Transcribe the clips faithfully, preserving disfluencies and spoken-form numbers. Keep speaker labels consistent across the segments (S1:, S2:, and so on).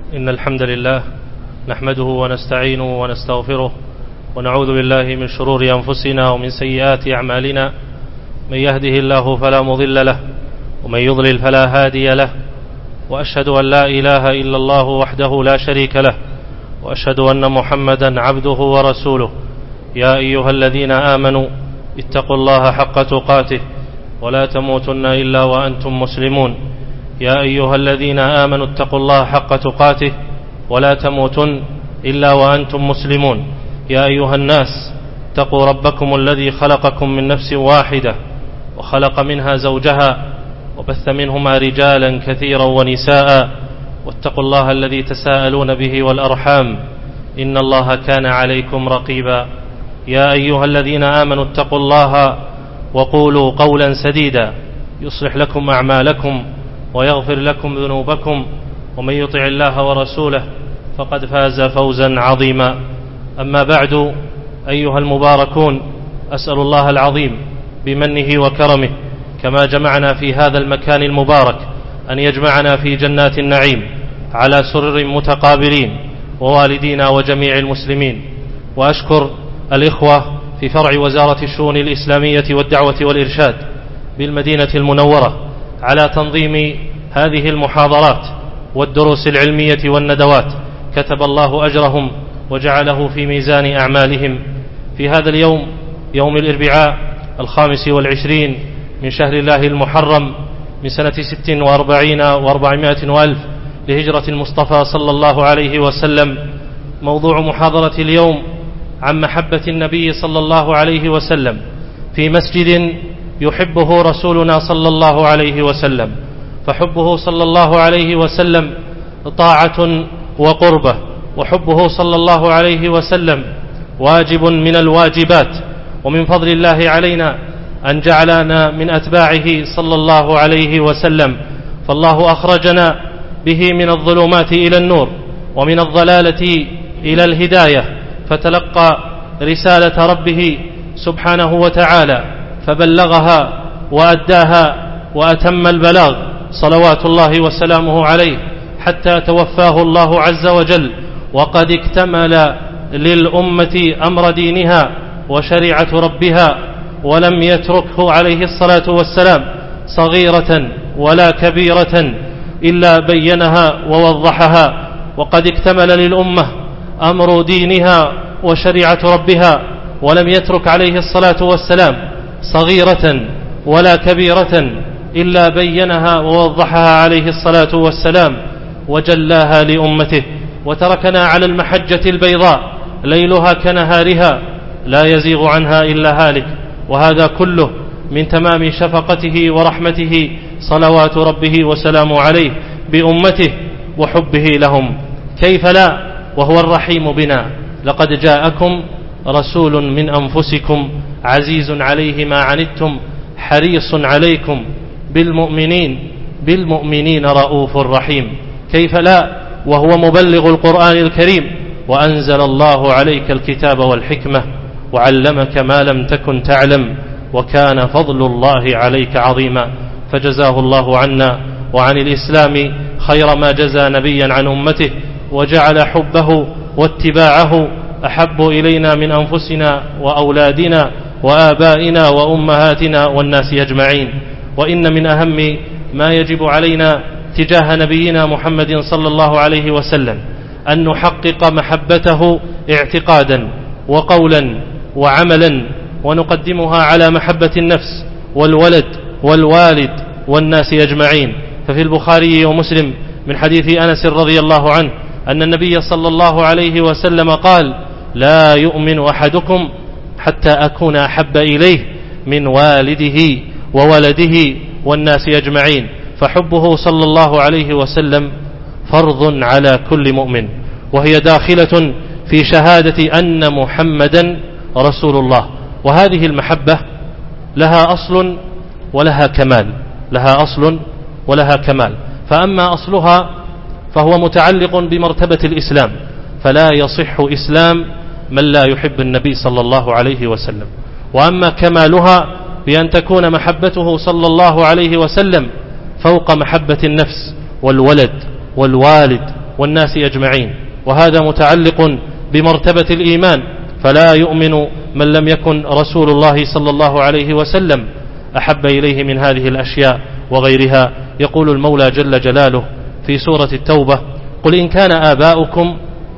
S1: إن الحمد لله نحمده ونستعينه ونستغفره ونعوذ بالله من شرور أنفسنا ومن سيئات أعمالنا. من يهده الله فلا مضل له ومن يضلل فلا هادي له، وأشهد أن لا إله إلا الله وحده لا شريك له، وأشهد أن محمدا عبده ورسوله. يا أيها الذين آمنوا اتقوا الله حق تقاته ولا تموتن إلا وأنتم مسلمون. يا أيها الذين آمنوا اتقوا الله حق تقاته ولا تموتن إلا وأنتم مسلمون. يا أيها الناس اتقوا ربكم الذي خلقكم من نفس واحدة وخلق منها زوجها وبث منهما رجالا كثيرا ونساء، واتقوا الله الذي تساءلون به والأرحام إن الله كان عليكم رقيبا. يا أيها الذين آمنوا اتقوا الله وقولوا قولا سديدا يصلح لكم أعمالكم ويغفر لكم ذنوبكم، ومن يطع الله ورسوله فقد فاز فوزا عظيما. أما بعد، أيها المباركون، أسأل الله العظيم بمنه وكرمه كما جمعنا في هذا المكان المبارك أن يجمعنا في جنات النعيم على سرر متقابلين، ووالدينا وجميع المسلمين. وأشكر الإخوة في فرع وزارة الشؤون الإسلامية والدعوة والإرشاد بالمدينة المنورة على تنظيم هذه المحاضرات والدروس العلمية والندوات، كتب الله أجرهم وجعله في ميزان أعمالهم. في هذا اليوم، يوم الأربعاء الخامس والعشرين من شهر الله المحرم من سنة ست وأربعين وأربعمائة وألف لهجرة المصطفى صلى الله عليه وسلم، موضوع محاضرة اليوم عن محبة النبي صلى الله عليه وسلم في مسجد يحبه رسولنا صلى الله عليه وسلم. فحبه صلى الله عليه وسلم طاعة وقربة، وحبه صلى الله عليه وسلم واجب من الواجبات، ومن فضل الله علينا أن جعلنا من أتباعه صلى الله عليه وسلم. فالله أخرجنا به من الظلمات إلى النور ومن الضلالة إلى الهداية، فتلقى رسالة ربه سبحانه وتعالى فبلغها وأداها وأتم البلاغ صلوات الله وسلامه عليه حتى توفاه الله عز وجل، وقد اكتمل للأمة أمر دينها وشريعة ربها، ولم يتركه عليه الصلاة والسلام صغيرة ولا كبيرة إلا بينها ووضحها. وقد اكتمل للأمة أمر دينها وشريعة ربها، ولم يترك عليه الصلاة والسلام صغيرة ولا كبيرة إلا بينها ووضحها عليه الصلاة والسلام وجلاها لأمته، وتركنا على المحجة البيضاء ليلها كنهارها لا يزيغ عنها إلا هالك. وهذا كله من تمام شفقته ورحمته صلوات ربه وسلامه عليه بأمته وحبه لهم. كيف لا وهو الرحيم بنا؟ لقد جاءكم رسول من أنفسكم عزيز عليه ما عنتم حريص عليكم بالمؤمنين بالمؤمنين رؤوف رحيم. كيف لا وهو مبلغ القرآن الكريم، وأنزل الله عليك الكتاب والحكمة وعلمك ما لم تكن تعلم وكان فضل الله عليك عظيما. فجزاه الله عنا وعن الإسلام خير ما جزى نبيا عن أمته، وجعل حبه واتباعه أحب إلينا من أنفسنا وأولادنا وآبائنا وأمهاتنا والناس أجمعين. وإن من أهم ما يجب علينا تجاه نبينا محمد صلى الله عليه وسلم أن نحقق محبته اعتقادا وقولا وعملا، ونقدمها على محبة النفس والولد والوالد والناس أجمعين. ففي البخاري ومسلم من حديث أنس رضي الله عنه أن النبي صلى الله عليه وسلم قال: لا يؤمن أحدكم حتى أكون أحب إليه من والده وولده والناس أجمعين. فحبه صلى الله عليه وسلم فرض على كل مؤمن، وهي داخلة في شهادة أن محمدا رسول الله. وهذه المحبة لها أصل ولها كمال، لها أصل ولها كمال. فأما أصلها فهو متعلق بمرتبة الإسلام، فلا يصح إسلام من لا يحب النبي صلى الله عليه وسلم. وأما كمالها بأن تكون محبته صلى الله عليه وسلم فوق محبة النفس والولد والوالد والناس أجمعين، وهذا متعلق بمرتبة الإيمان، فلا يؤمن من لم يكن رسول الله صلى الله عليه وسلم أحب إليه من هذه الأشياء وغيرها. يقول المولى جل جلاله في سورة التوبة: قل إن كان آباؤكم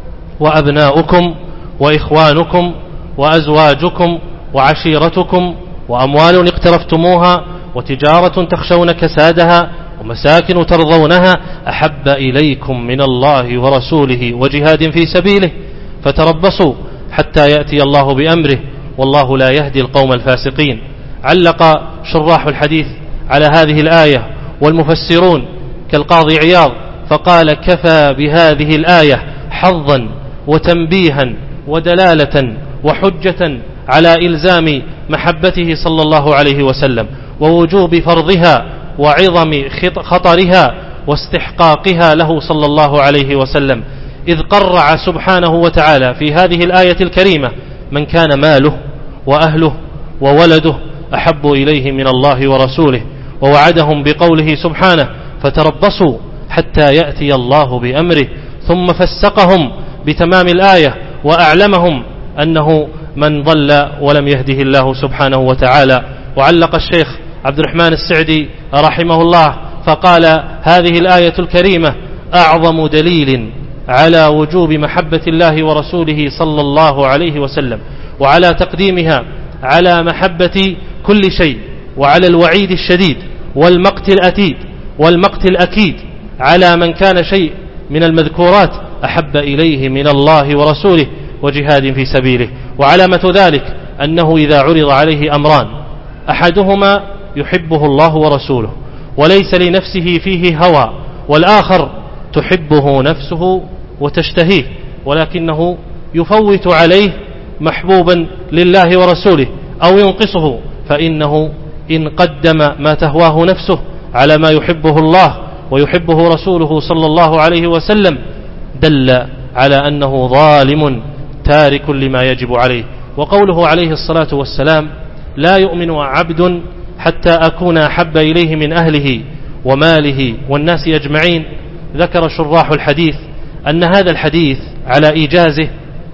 S1: وأبناؤكم وإخوانكم وأزواجكم وعشيرتكم وأموال اقترفتموها وتجارة تخشون كسادها ومساكن ترضونها أحب إليكم من الله ورسوله وجهاد في سبيله فتربصوا حتى يأتي الله بأمره والله لا يهدي القوم الفاسقين. علق شراح الحديث على هذه الآية والمفسرون كالقاضي عياض فقال: كفى بهذه الآية حظا وتنبيها ودلالة وحجة على إلزام محبته صلى الله عليه وسلم ووجوب فرضها وعظم خطرها واستحقاقها له صلى الله عليه وسلم، إذ قرع سبحانه وتعالى في هذه الآية الكريمة من كان ماله وأهله وولده أحب إليه من الله ورسوله، ووعدهم بقوله سبحانه: فتربصوا حتى يأتي الله بأمره، ثم فسقهم بتمام الآية وأعلمهم أنه من ضل ولم يهده الله سبحانه وتعالى. وعلق الشيخ عبد الرحمن السعدي رحمه الله فقال: هذه الآية الكريمة أعظم دليل على وجوب محبة الله ورسوله صلى الله عليه وسلم، وعلى تقديمها على محبة كل شيء، وعلى الوعيد الشديد والمقت الأتيد والمقت الأكيد على من كان شيء من المذكورات أحب إليه من الله ورسوله وجهاد في سبيله. وعلامة ذلك أنه إذا عرض عليه أمران أحدهما يحبه الله ورسوله وليس لنفسه فيه هوى، والآخر تحبه نفسه وتشتهيه ولكنه يفوت عليه محبوبا لله ورسوله أو ينقصه، فإنه إن قدم ما تهواه نفسه على ما يحبه الله ويحبه رسوله صلى الله عليه وسلم دل على أنه ظالم تارك لما يجب عليه. وقوله عليه الصلاة والسلام: لا يؤمن عبد حتى أكون أحب إليه من أهله وماله والناس أجمعين. ذكر شراح الحديث أن هذا الحديث على إيجازه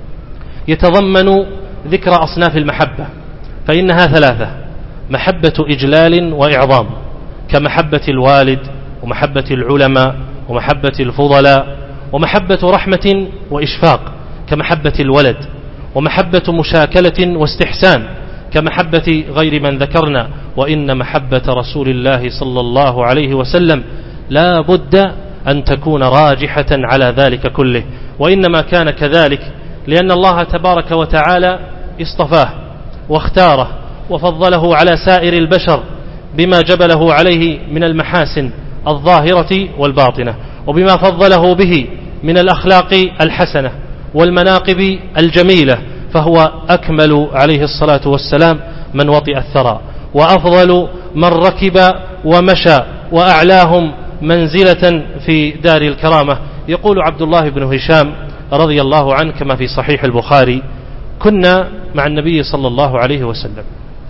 S1: يتضمن ذكر أصناف المحبة، فإنها ثلاثة: محبة إجلال وإعظام كمحبة الوالد ومحبة العلماء ومحبة الفضلاء، ومحبة رحمة وإشفاق كمحبة الولد، ومحبة مشاكلة واستحسان كمحبة غير من ذكرنا. وإن محبة رسول الله صلى الله عليه وسلم لا بد أن تكون راجحة على ذلك كله، وإنما كان كذلك لأن الله تبارك وتعالى اصطفاه واختاره وفضله على سائر البشر بما جبله عليه من المحاسن الظاهرة والباطنة، وبما فضله به من الأخلاق الحسنة والمناقب الجميلة، فهو أكمل عليه الصلاة والسلام من وطئ الثرى، وأفضل من ركب ومشى، وأعلاهم منزلة في دار الكرامة. يقول عبد الله بن هشام رضي الله عنه كما في صحيح البخاري: كنا مع النبي صلى الله عليه وسلم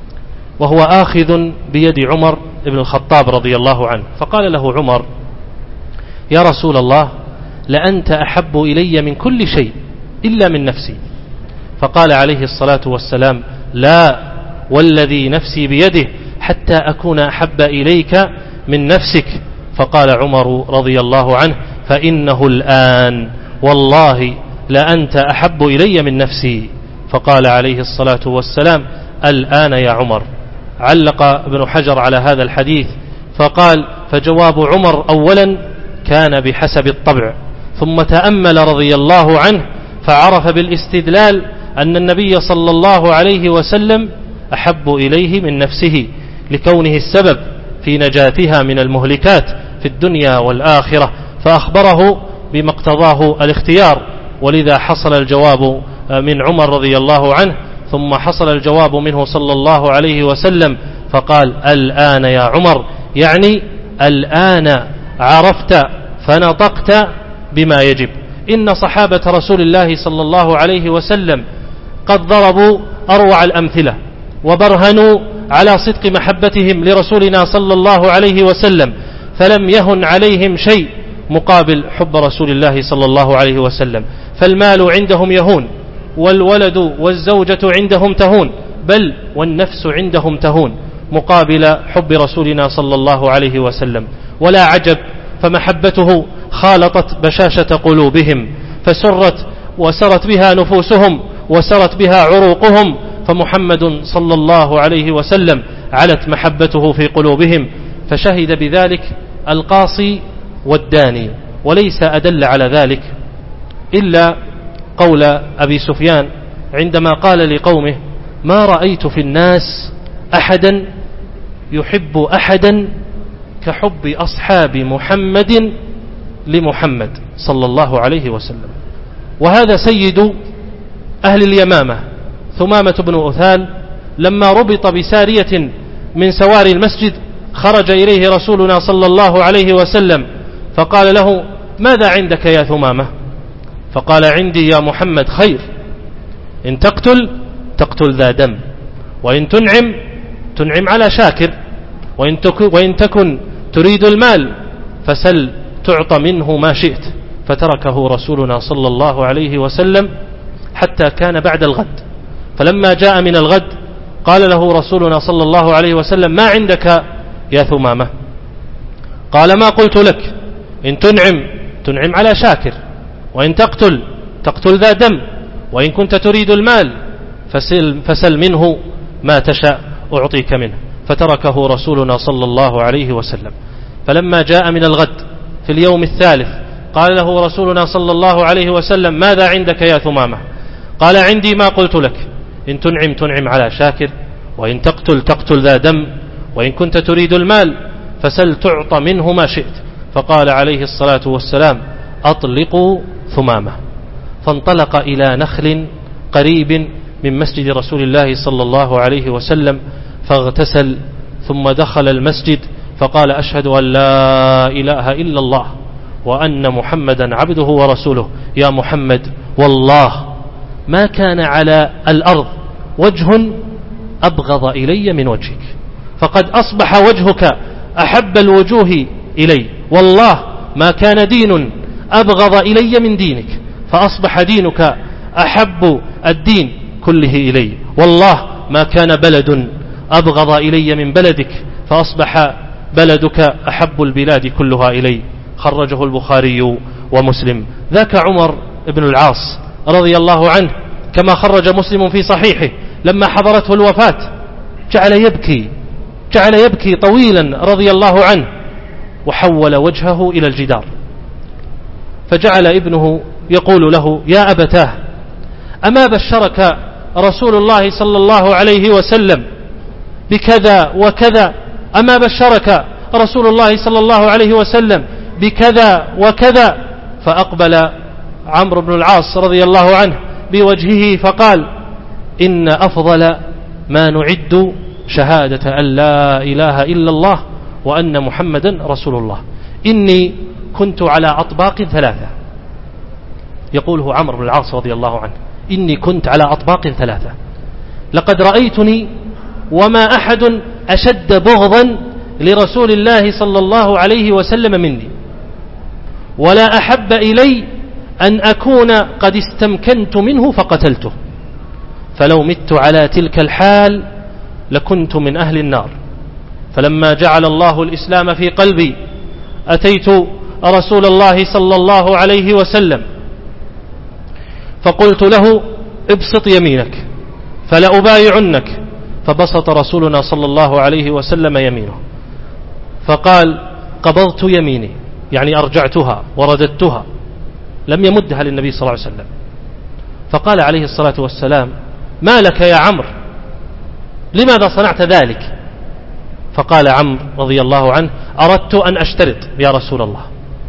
S1: وهو آخذ بيد عمر بن الخطاب رضي الله عنه، فقال له عمر: يا رسول الله، لأنت أحب إلي من كل شيء إلا من نفسي. فقال عليه الصلاة والسلام: لا والذي نفسي بيده حتى أكون أحب إليك من نفسك. فقال عمر رضي الله عنه: فإنه الآن والله لأنت أحب إلي من نفسي. فقال عليه الصلاة والسلام: الآن يا عمر. علق ابن حجر على هذا الحديث فقال: فجواب عمر أولا كان بحسب الطبع، ثم تأمل رضي الله عنه فعرف بالاستدلال أن النبي صلى الله عليه وسلم أحب إليه من نفسه لكونه السبب في نجاتها من المهلكات في الدنيا والآخرة، فأخبره بما اقتضاه الاختيار، ولذا حصل الجواب من عمر رضي الله عنه، ثم حصل الجواب منه صلى الله عليه وسلم فقال: الآن يا عمر، يعني الآن عرفت فنطقت بما يجب. إن صحابة رسول الله صلى الله عليه وسلم قد ضربوا أروع الأمثلة وبرهنوا على صدق محبتهم لرسولنا صلى الله عليه وسلم، فلم يهن عليهم شيء مقابل حب رسول الله صلى الله عليه وسلم. فالمال عندهم يهون، والولد والزوجة عندهم تهون، بل والنفس عندهم تهون مقابل حب رسولنا صلى الله عليه وسلم. ولا عجب، فمحبته خالطت بشاشة قلوبهم، فسرت وسرت بها نفوسهم وسرت بها عروقهم، فمحمد صلى الله عليه وسلم علت محبته في قلوبهم، فشهد بذلك القاصي والداني. وليس أدل على ذلك إلا قول أبي سفيان عندما قال لقومه: ما رأيت في الناس أحدا يحب أحدا كحب أصحاب محمد لمحمد صلى الله عليه وسلم. وهذا سيد أهل اليمامة ثمامة بن أثال، لما ربط بسارية من سواري المسجد خرج إليه رسولنا صلى الله عليه وسلم فقال له: ماذا عندك يا ثمامة؟ فقال: عندي يا محمد خير، إن تقتل تقتل ذا دم، وإن تنعم تنعم على شاكر، وإن تكن تريد المال فسل تعطى منه ما شئت. فتركه رسولنا صلى الله عليه وسلم حتى كان بعد الغد. فلما جاء من الغد قال له رسولنا صلى الله عليه وسلم: ما عندك يا ثمامة؟ قال: ما قلت لك، إن تنعم تنعم على شاكر، وإن تقتل تقتل ذا دم، وإن كنت تريد المال فسل, فسل منه ما تشاء أعطيك منه. فتركه رسولنا صلى الله عليه وسلم. فلما جاء من الغد في اليوم الثالث قال له رسولنا صلى الله عليه وسلم: ماذا عندك يا ثمامة؟ قال: عندي ما قلت لك، إن تنعم تنعم على شاكر، وإن تقتل تقتل ذا دم، وإن كنت تريد المال فسل تعطى منه ما شئت. فقال عليه الصلاة والسلام: أطلقوا ثمامة. فانطلق إلى نخل قريب من مسجد رسول الله صلى الله عليه وسلم فاغتسل، ثم دخل المسجد فقال: أشهد أن لا إله إلا الله وأن محمدا عبده ورسوله. يا محمد، والله ما كان على الأرض وجه أبغض إلي من وجهك، فقد أصبح وجهك أحب الوجوه إلي، والله ما كان دين أبغض إلي من دينك، فأصبح دينك أحب الدين كله إلي، والله ما كان بلد أبغض إلي من بلدك، فأصبح بلدك أحب البلاد كلها إلي. خرجه البخاري ومسلم. ذاك عمر بن العاص رضي الله عنه كما خرج مسلم في صحيحه لما حضرته الوفاة جعل يبكي جعل يبكي طويلا رضي الله عنه، وحول وجهه إلى الجدار، فجعل ابنه يقول له: يا أبتاه، أما بشرك رسول الله صلى الله عليه وسلم بكذا وكذا؟ أما بشرك رسول الله صلى الله عليه وسلم بكذا وكذا؟ فأقبل عمرو بن العاص رضي الله عنه بوجهه فقال: إن أفضل ما نعد شهادة أن لا إله إلا الله وأن محمدا رسول الله. إني كنت على أطباق ثلاثة، يقوله عمرو بن العاص رضي الله عنه: إني كنت على أطباق ثلاثة، لقد رأيتني وما أحد أشد بغضا لرسول الله صلى الله عليه وسلم مني، ولا أحب إلي أن أكون قد استمكنت منه فقتلته، فلو مت على تلك الحال لكنت من أهل النار. فلما جعل الله الإسلام في قلبي أتيت رسول الله صلى الله عليه وسلم فقلت له: ابسط يمينك فلأبايعنك. فبسط رسولنا صلى الله عليه وسلم يمينه فقال: قبضت يميني، يعني أرجعتها ورددتها، لم يمدها للنبي صلى الله عليه وسلم. فقال عليه الصلاة والسلام: ما لك يا عمرو، لماذا صنعت ذلك؟ فقال عمرو رضي الله عنه: أردت أن أشترط يا رسول الله.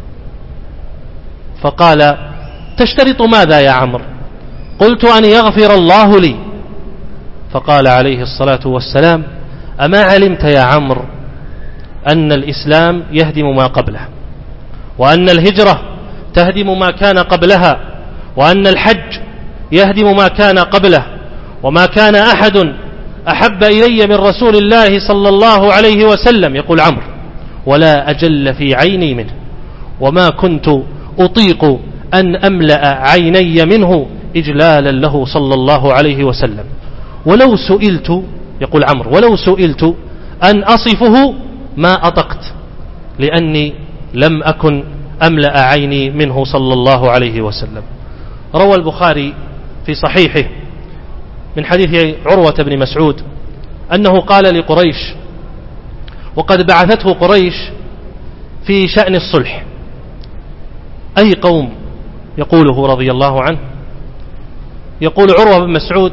S1: فقال: تشترط ماذا يا عمرو؟ قلت: أن يغفر الله لي. فقال عليه الصلاة والسلام: أما علمت يا عمرو أن الإسلام يهدم ما قبله، وأن الهجرة تهدم ما كان قبلها، وأن الحج يهدم ما كان قبله، وما كان أحد أحب إلي من رسول الله صلى الله عليه وسلم، يقول عمرو، ولا أجل في عيني منه، وما كنت أطيق أن أملأ عيني منه إجلالا له صلى الله عليه وسلم. ولو سئلت، يقول عمرو، ولو سئلت أن أصفه ما أطقت، لأني لم أكن أملأ عيني منه صلى الله عليه وسلم. روى البخاري في صحيحه من حديث عروة بن مسعود أنه قال لقريش، وقد بعثته قريش في شأن الصلح. أي قوم يقوله رضي الله عنه؟ يقول عروة بن مسعود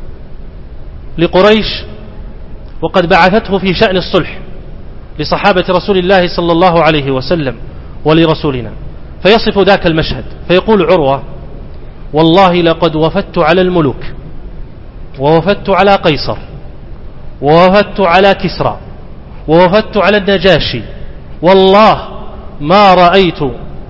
S1: لقريش وقد بعثته في شأن الصلح لصحابة رسول الله صلى الله عليه وسلم ولرسولنا، فيصف ذاك المشهد فيقول عروة: والله لقد وفدت على الملوك، ووفدت على قيصر، ووفدت على كسرى، ووفدت على النجاشي، والله ما رأيت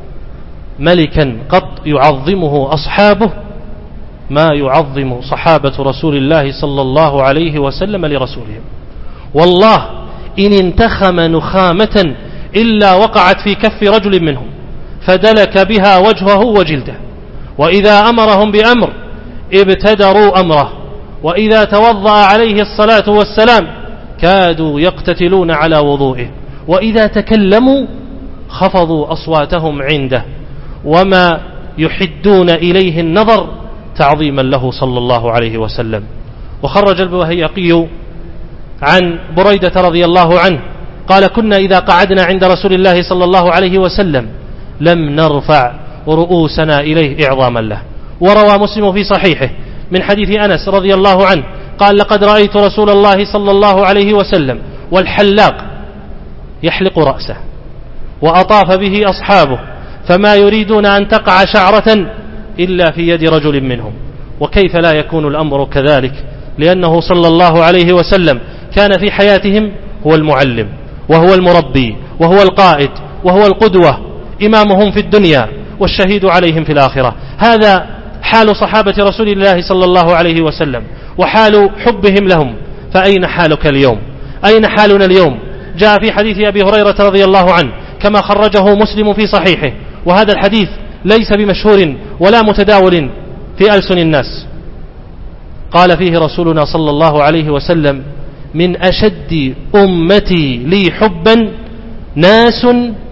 S1: ملكا قط يعظمه أصحابه ما يعظم صحابة رسول الله صلى الله عليه وسلم لرسولهم. والله إن انتخم نخامة إلا وقعت في كف رجل منهم فدلك بها وجهه وجلده، وإذا أمرهم بأمر ابتدروا أمره، وإذا توضأ عليه الصلاة والسلام كادوا يقتتلون على وضوئه، وإذا تكلموا خفضوا أصواتهم عنده، وما يحدون إليه النظر تعظيما له صلى الله عليه وسلم. وخرج البيهقي عن بريدة رضي الله عنه قال: كنا إذا قعدنا عند رسول الله صلى الله عليه وسلم لم نرفع رؤوسنا إليه إعظاما له. وروى مسلم في صحيحه من حديث أنس رضي الله عنه قال: لقد رأيت رسول الله صلى الله عليه وسلم والحلاق يحلق رأسه وأطاف به أصحابه فما يريدون أن تقع شعرة إلا في يد رجل منهم. وكيف لا يكون الأمر كذلك؟ لأنه صلى الله عليه وسلم كان في حياتهم هو المعلم وهو المربي وهو القائد وهو القدوة، إمامهم في الدنيا والشهيد عليهم في الآخرة. هذا حال صحابة رسول الله صلى الله عليه وسلم وحال حبهم لهم. فأين حالك اليوم؟ أين حالنا اليوم؟ جاء في حديث أبي هريرة رضي الله عنه كما خرجه مسلم في صحيحه، وهذا الحديث ليس بمشهور ولا متداول في ألسن الناس. قال فيه رسولنا صلى الله عليه وسلم: من أشد أمتي لي حبا ناس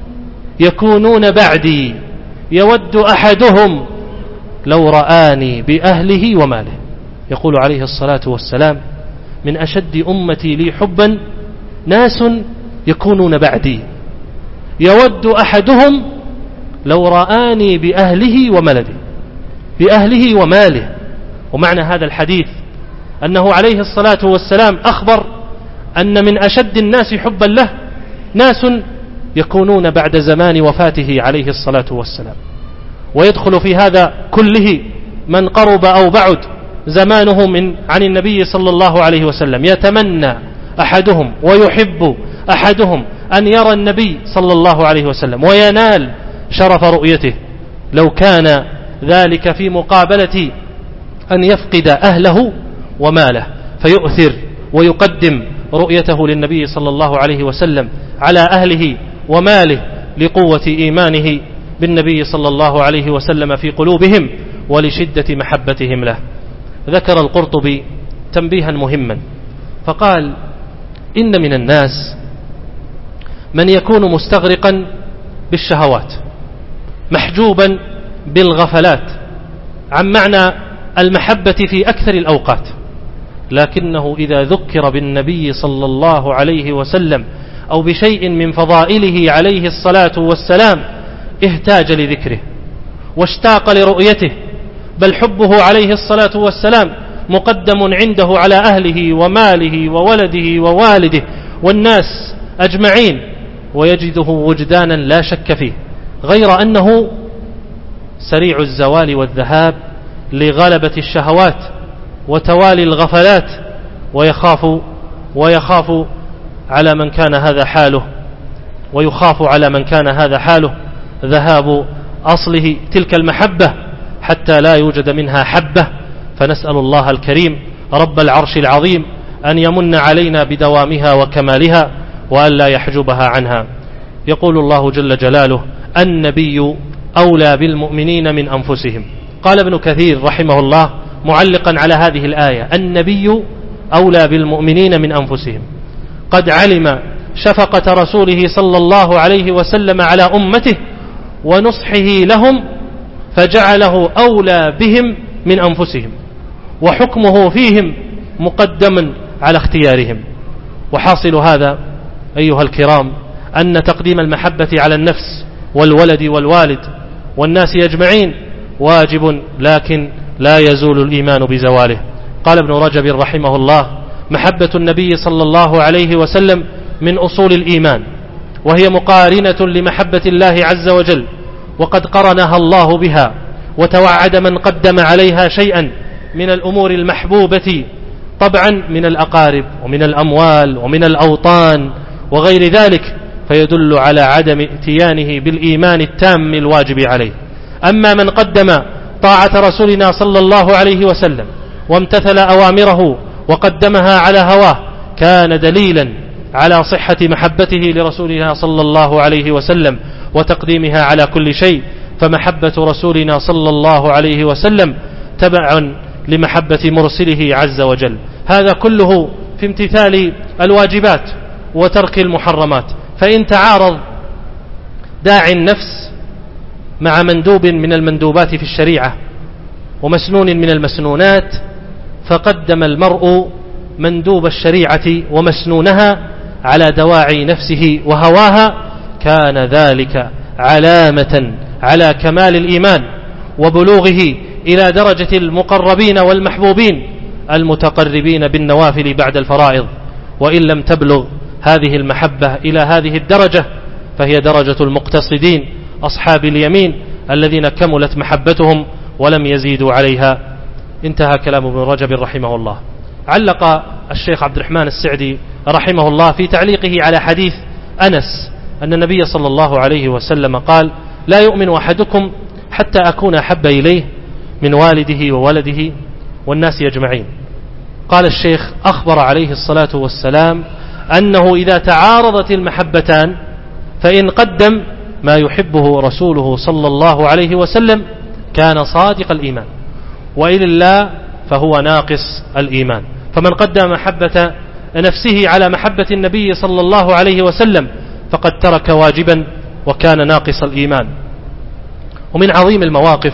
S1: يكونون بعدي يود أحدهم لو رآني بأهله وماله. يقول عليه الصلاة والسلام: من أشد أمتي لي حبا ناس يكونون بعدي يود أحدهم لو رآني بأهله وملده، بأهله وماله. ومعنى هذا الحديث أنه عليه الصلاة والسلام أخبر أن من أشد الناس حبا له ناس يكونون بعد زمان وفاته عليه الصلاة والسلام. ويدخل في هذا كله من قرب أو بعد زمانه من عن النبي صلى الله عليه وسلم. يتمنى أحدهم ويحب أحدهم أن يرى النبي صلى الله عليه وسلم وينال شرف رؤيته، لو كان ذلك في مقابلة أن يفقد أهله وماله، فيؤثر ويقدم رؤيته للنبي صلى الله عليه وسلم على أهله وماله لقوة إيمانه بالنبي صلى الله عليه وسلم في قلوبهم ولشدة محبتهم له. ذكر القرطبي تنبيها مهما فقال: إن من الناس من يكون مستغرقا بالشهوات محجوبا بالغفلات عن معنى المحبة في أكثر الأوقات، لكنه إذا ذكر بالنبي صلى الله عليه وسلم أو بشيء من فضائله عليه الصلاة والسلام اهتاج لذكره واشتاق لرؤيته، بل حبه عليه الصلاة والسلام مقدم عنده على أهله وماله وولده ووالده والناس أجمعين، ويجده وجدانا لا شك فيه، غير أنه سريع الزوال والذهاب لغلبة الشهوات وتوالي الغفلات، ويخاف ويخاف على من كان هذا حاله ويخاف على من كان هذا حاله ذهاب أصله تلك المحبة حتى لا يوجد منها حبة. فنسأل الله الكريم رب العرش العظيم أن يمن علينا بدوامها وكمالها وأن لا يحجبها عنها. يقول الله جل جلاله: النبي أولى بالمؤمنين من أنفسهم. قال ابن كثير رحمه الله معلقا على هذه الآية: النبي أولى بالمؤمنين من أنفسهم، قد علم شفقة رسوله صلى الله عليه وسلم على أمته ونصحه لهم فجعله أولى بهم من أنفسهم، وحكمه فيهم مقدم على اختيارهم. وحاصل هذا أيها الكرام أن تقديم المحبة على النفس والولد والوالد والناس أجمعين واجب، لكن لا يزول الإيمان بزواله. قال ابن رجب رحمه الله: محبة النبي صلى الله عليه وسلم من أصول الإيمان، وهي مقارنة لمحبة الله عز وجل، وقد قرنها الله بها، وتوعد من قدم عليها شيئا من الأمور المحبوبة طبعا من الأقارب ومن الأموال ومن الأوطان وغير ذلك، فيدل على عدم ائتيانه بالإيمان التام الواجب عليه. أما من قدم طاعة رسولنا صلى الله عليه وسلم وامتثل أوامره وقدمها على هواه كان دليلا على صحة محبته لرسولنا صلى الله عليه وسلم وتقديمها على كل شيء. فمحبة رسولنا صلى الله عليه وسلم تبع لمحبة مرسله عز وجل. هذا كله في امتثال الواجبات وترك المحرمات. فإن تعارض داعي النفس مع مندوب من المندوبات في الشريعة ومسنون من المسنونات، فقدم المرء مندوب الشريعة ومسنونها على دواعي نفسه وهواها، كان ذلك علامة على كمال الإيمان وبلوغه إلى درجة المقربين والمحبوبين المتقربين بالنوافل بعد الفرائض. وإن لم تبلغ هذه المحبة إلى هذه الدرجة فهي درجة المقتصدين أصحاب اليمين الذين كملت محبتهم ولم يزيدوا عليها. انتهى كلام ابن رجب رحمه الله. علق الشيخ عبد الرحمن السعدي رحمه الله في تعليقه على حديث أنس أن النبي صلى الله عليه وسلم قال: لا يؤمن أحدكم حتى أكون أحب إليه من والده وولده والناس أجمعين. قال الشيخ: أخبر عليه الصلاة والسلام أنه إذا تعارضت المحبتان فإن قدم ما يحبه رسوله صلى الله عليه وسلم كان صادق الإيمان، وإلا فهو ناقص الإيمان. فمن قدم محبة نفسه على محبة النبي صلى الله عليه وسلم فقد ترك واجبا وكان ناقص الإيمان. ومن عظيم المواقف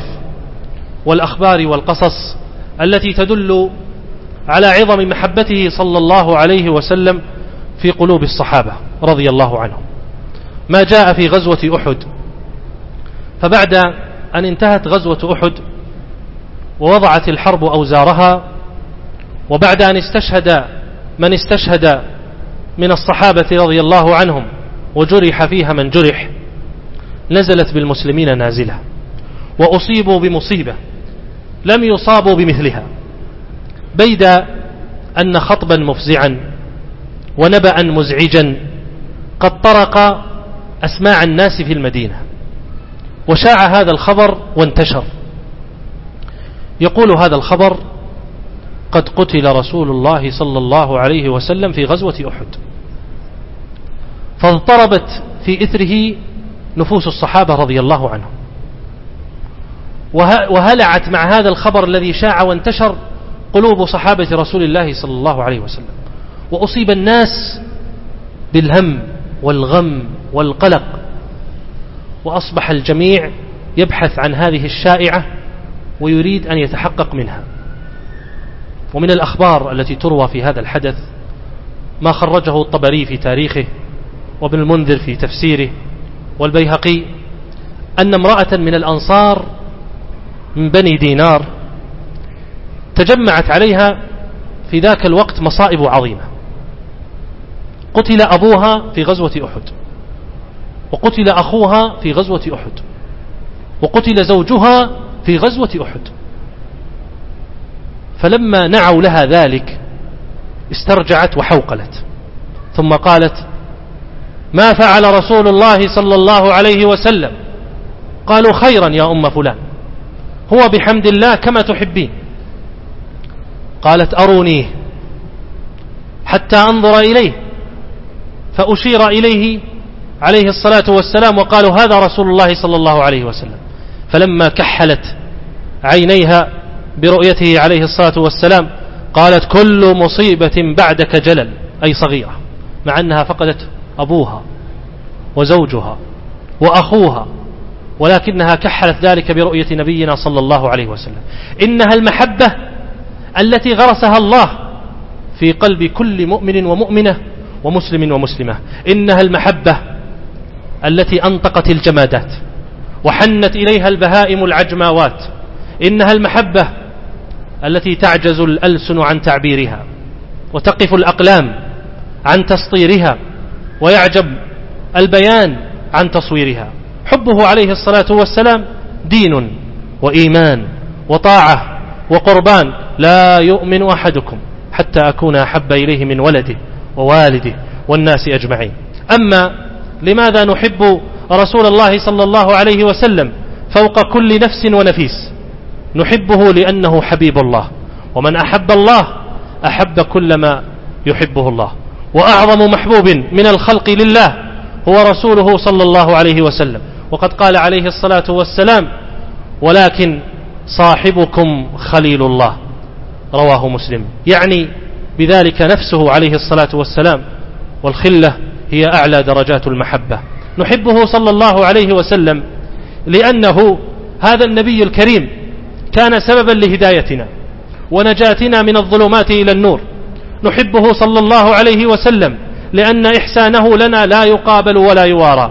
S1: والأخبار والقصص التي تدل على عظم محبته صلى الله عليه وسلم في قلوب الصحابة رضي الله عنهم ما جاء في غزوة أحد. فبعد أن انتهت غزوة أحد ووضعت الحرب أوزارها، وبعد أن استشهد من استشهد من الصحابة رضي الله عنهم وجرح فيها من جرح، نزلت بالمسلمين نازلة وأصيبوا بمصيبة لم يصابوا بمثلها، بيد أن خطبا مفزعا ونبأ مزعجا قد طرق أسماع الناس في المدينة، وشاع هذا الخبر وانتشر. يقول هذا الخبر: قد قتل رسول الله صلى الله عليه وسلم في غزوة أحد. فاضطربت في إثره نفوس الصحابة رضي الله عنهم، وهلعت مع هذا الخبر الذي شاع وانتشر قلوب صحابة رسول الله صلى الله عليه وسلم، وأصيب الناس بالهم والغم والقلق، وأصبح الجميع يبحث عن هذه الشائعة ويريد أن يتحقق منها. ومن الأخبار التي تروى في هذا الحدث ما خرجه الطبري في تاريخه وابن المنذر في تفسيره والبيهقي أن امرأة من الأنصار من بني دينار تجمعت عليها في ذاك الوقت مصائب عظيمة. قتل أبوها في غزوة أحد، وقتل أخوها في غزوة أحد، وقتل زوجها في غزوة أحد. فلما نعوا لها ذلك استرجعت وحوقلت، ثم قالت: ما فعل رسول الله صلى الله عليه وسلم؟ قالوا: خيرا يا أم فلان، هو بحمد الله كما تحبين. قالت: أرونيه حتى أنظر إليه، فأشير إليه عليه الصلاة والسلام وقالوا هذا رسول الله صلى الله عليه وسلم، فلما كحلت عينيها برؤيته عليه الصلاة والسلام قالت كل مصيبة بعدك جلل، أي صغيرة، مع أنها فقدت أبوها وزوجها وأخوها، ولكنها كحلت ذلك برؤية نبينا صلى الله عليه وسلم. إنها المحبة التي غرسها الله في قلب كل مؤمن ومؤمنة ومسلم ومسلمة، إنها المحبة التي أنطقت الجمادات وحنت إليها البهائم العجماوات، إنها المحبة التي تعجز الألسن عن تعبيرها وتقف الأقلام عن تسطيرها ويعجب البيان عن تصويرها. حبه عليه الصلاة والسلام دين وإيمان وطاعة وقربان. لا يؤمن أحدكم حتى أكون أحب إليه من ولده ووالده والناس أجمعين. أما لماذا نحب رسول الله صلى الله عليه وسلم فوق كل نفس ونفيس؟ نحبه لأنه حبيب الله، ومن أحب الله أحب كل ما يحبه الله، وأعظم محبوب من الخلق لله هو رسوله صلى الله عليه وسلم. وقد قال عليه الصلاة والسلام ولكن صاحبكم خليل الله، رواه مسلم، يعني بذلك نفسه عليه الصلاة والسلام، والخلة هي أعلى درجات المحبة. نحبه صلى الله عليه وسلم لأنه هذا النبي الكريم كان سببا لهدايتنا ونجاتنا من الظلمات إلى النور. نحبه صلى الله عليه وسلم لأن إحسانه لنا لا يقابل ولا يوارى،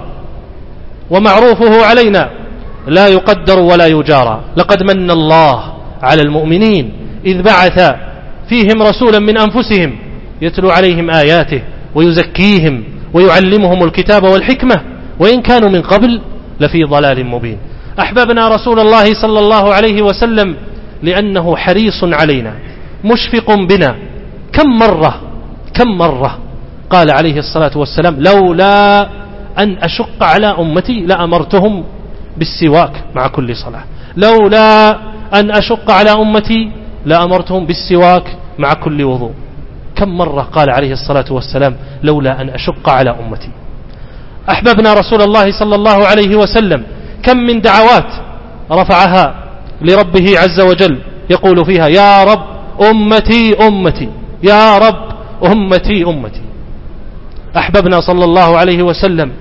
S1: ومعروفه علينا لا يقدر ولا يجارى. لقد من الله على المؤمنين إذ بعث فيهم رسولا من أنفسهم يتلو عليهم آياته ويزكيهم ويعلمهم الكتاب والحكمة وإن كانوا من قبل لفي ضلال مبين. أحببنا رسول الله صلى الله عليه وسلم لأنه حريص علينا مشفق بنا. كم مرة كم مرة قال عليه الصلاة والسلام لولا أن أشق على أمتي لأمرتهم بالسواك مع كل صلاة، لولا أن أشق على أمتي لأمرتهم بالسواك مع كل وضوء. كم مرة قال عليه الصلاة والسلام لولا أن أشق على أمتي. أحببنا رسول الله صلى الله عليه وسلم كم من دعوات رفعها لربه عز وجل يقول فيها يا رب أمتي أمتي، يا رب أمتي أمتي. أحببنا صلى الله عليه وسلم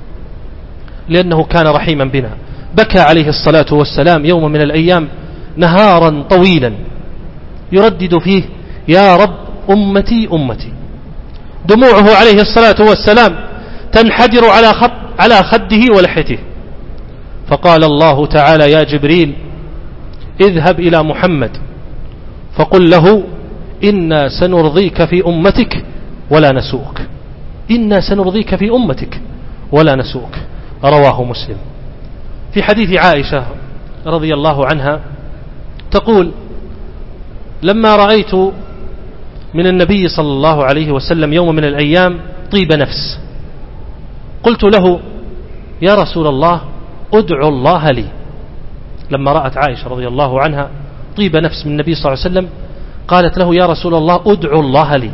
S1: لأنه كان رحيما بنا. بكى عليه الصلاة والسلام يوم من الأيام نهارا طويلا يردد فيه يا رب أمتي أمتي. دموعه عليه الصلاة والسلام تنحدر على خط على خده ولحيته. فقال الله تعالى يا جبريل اذهب إلى محمد فقل له إنا سنرضيك في أمتك ولا نسوءك، إنا سنرضيك في أمتك ولا نسوءك. رواه مسلم. في حديث عائشة رضي الله عنها تقول لما رأيت من النبي صلى الله عليه وسلم يوم من الأيام طيب نفس قلت له يا رسول الله ادعو الله لي. لما رأت عائشة رضي الله عنها طيب نفس من النبي صلى الله عليه وسلم قالت له يا رسول الله ادعو الله لي.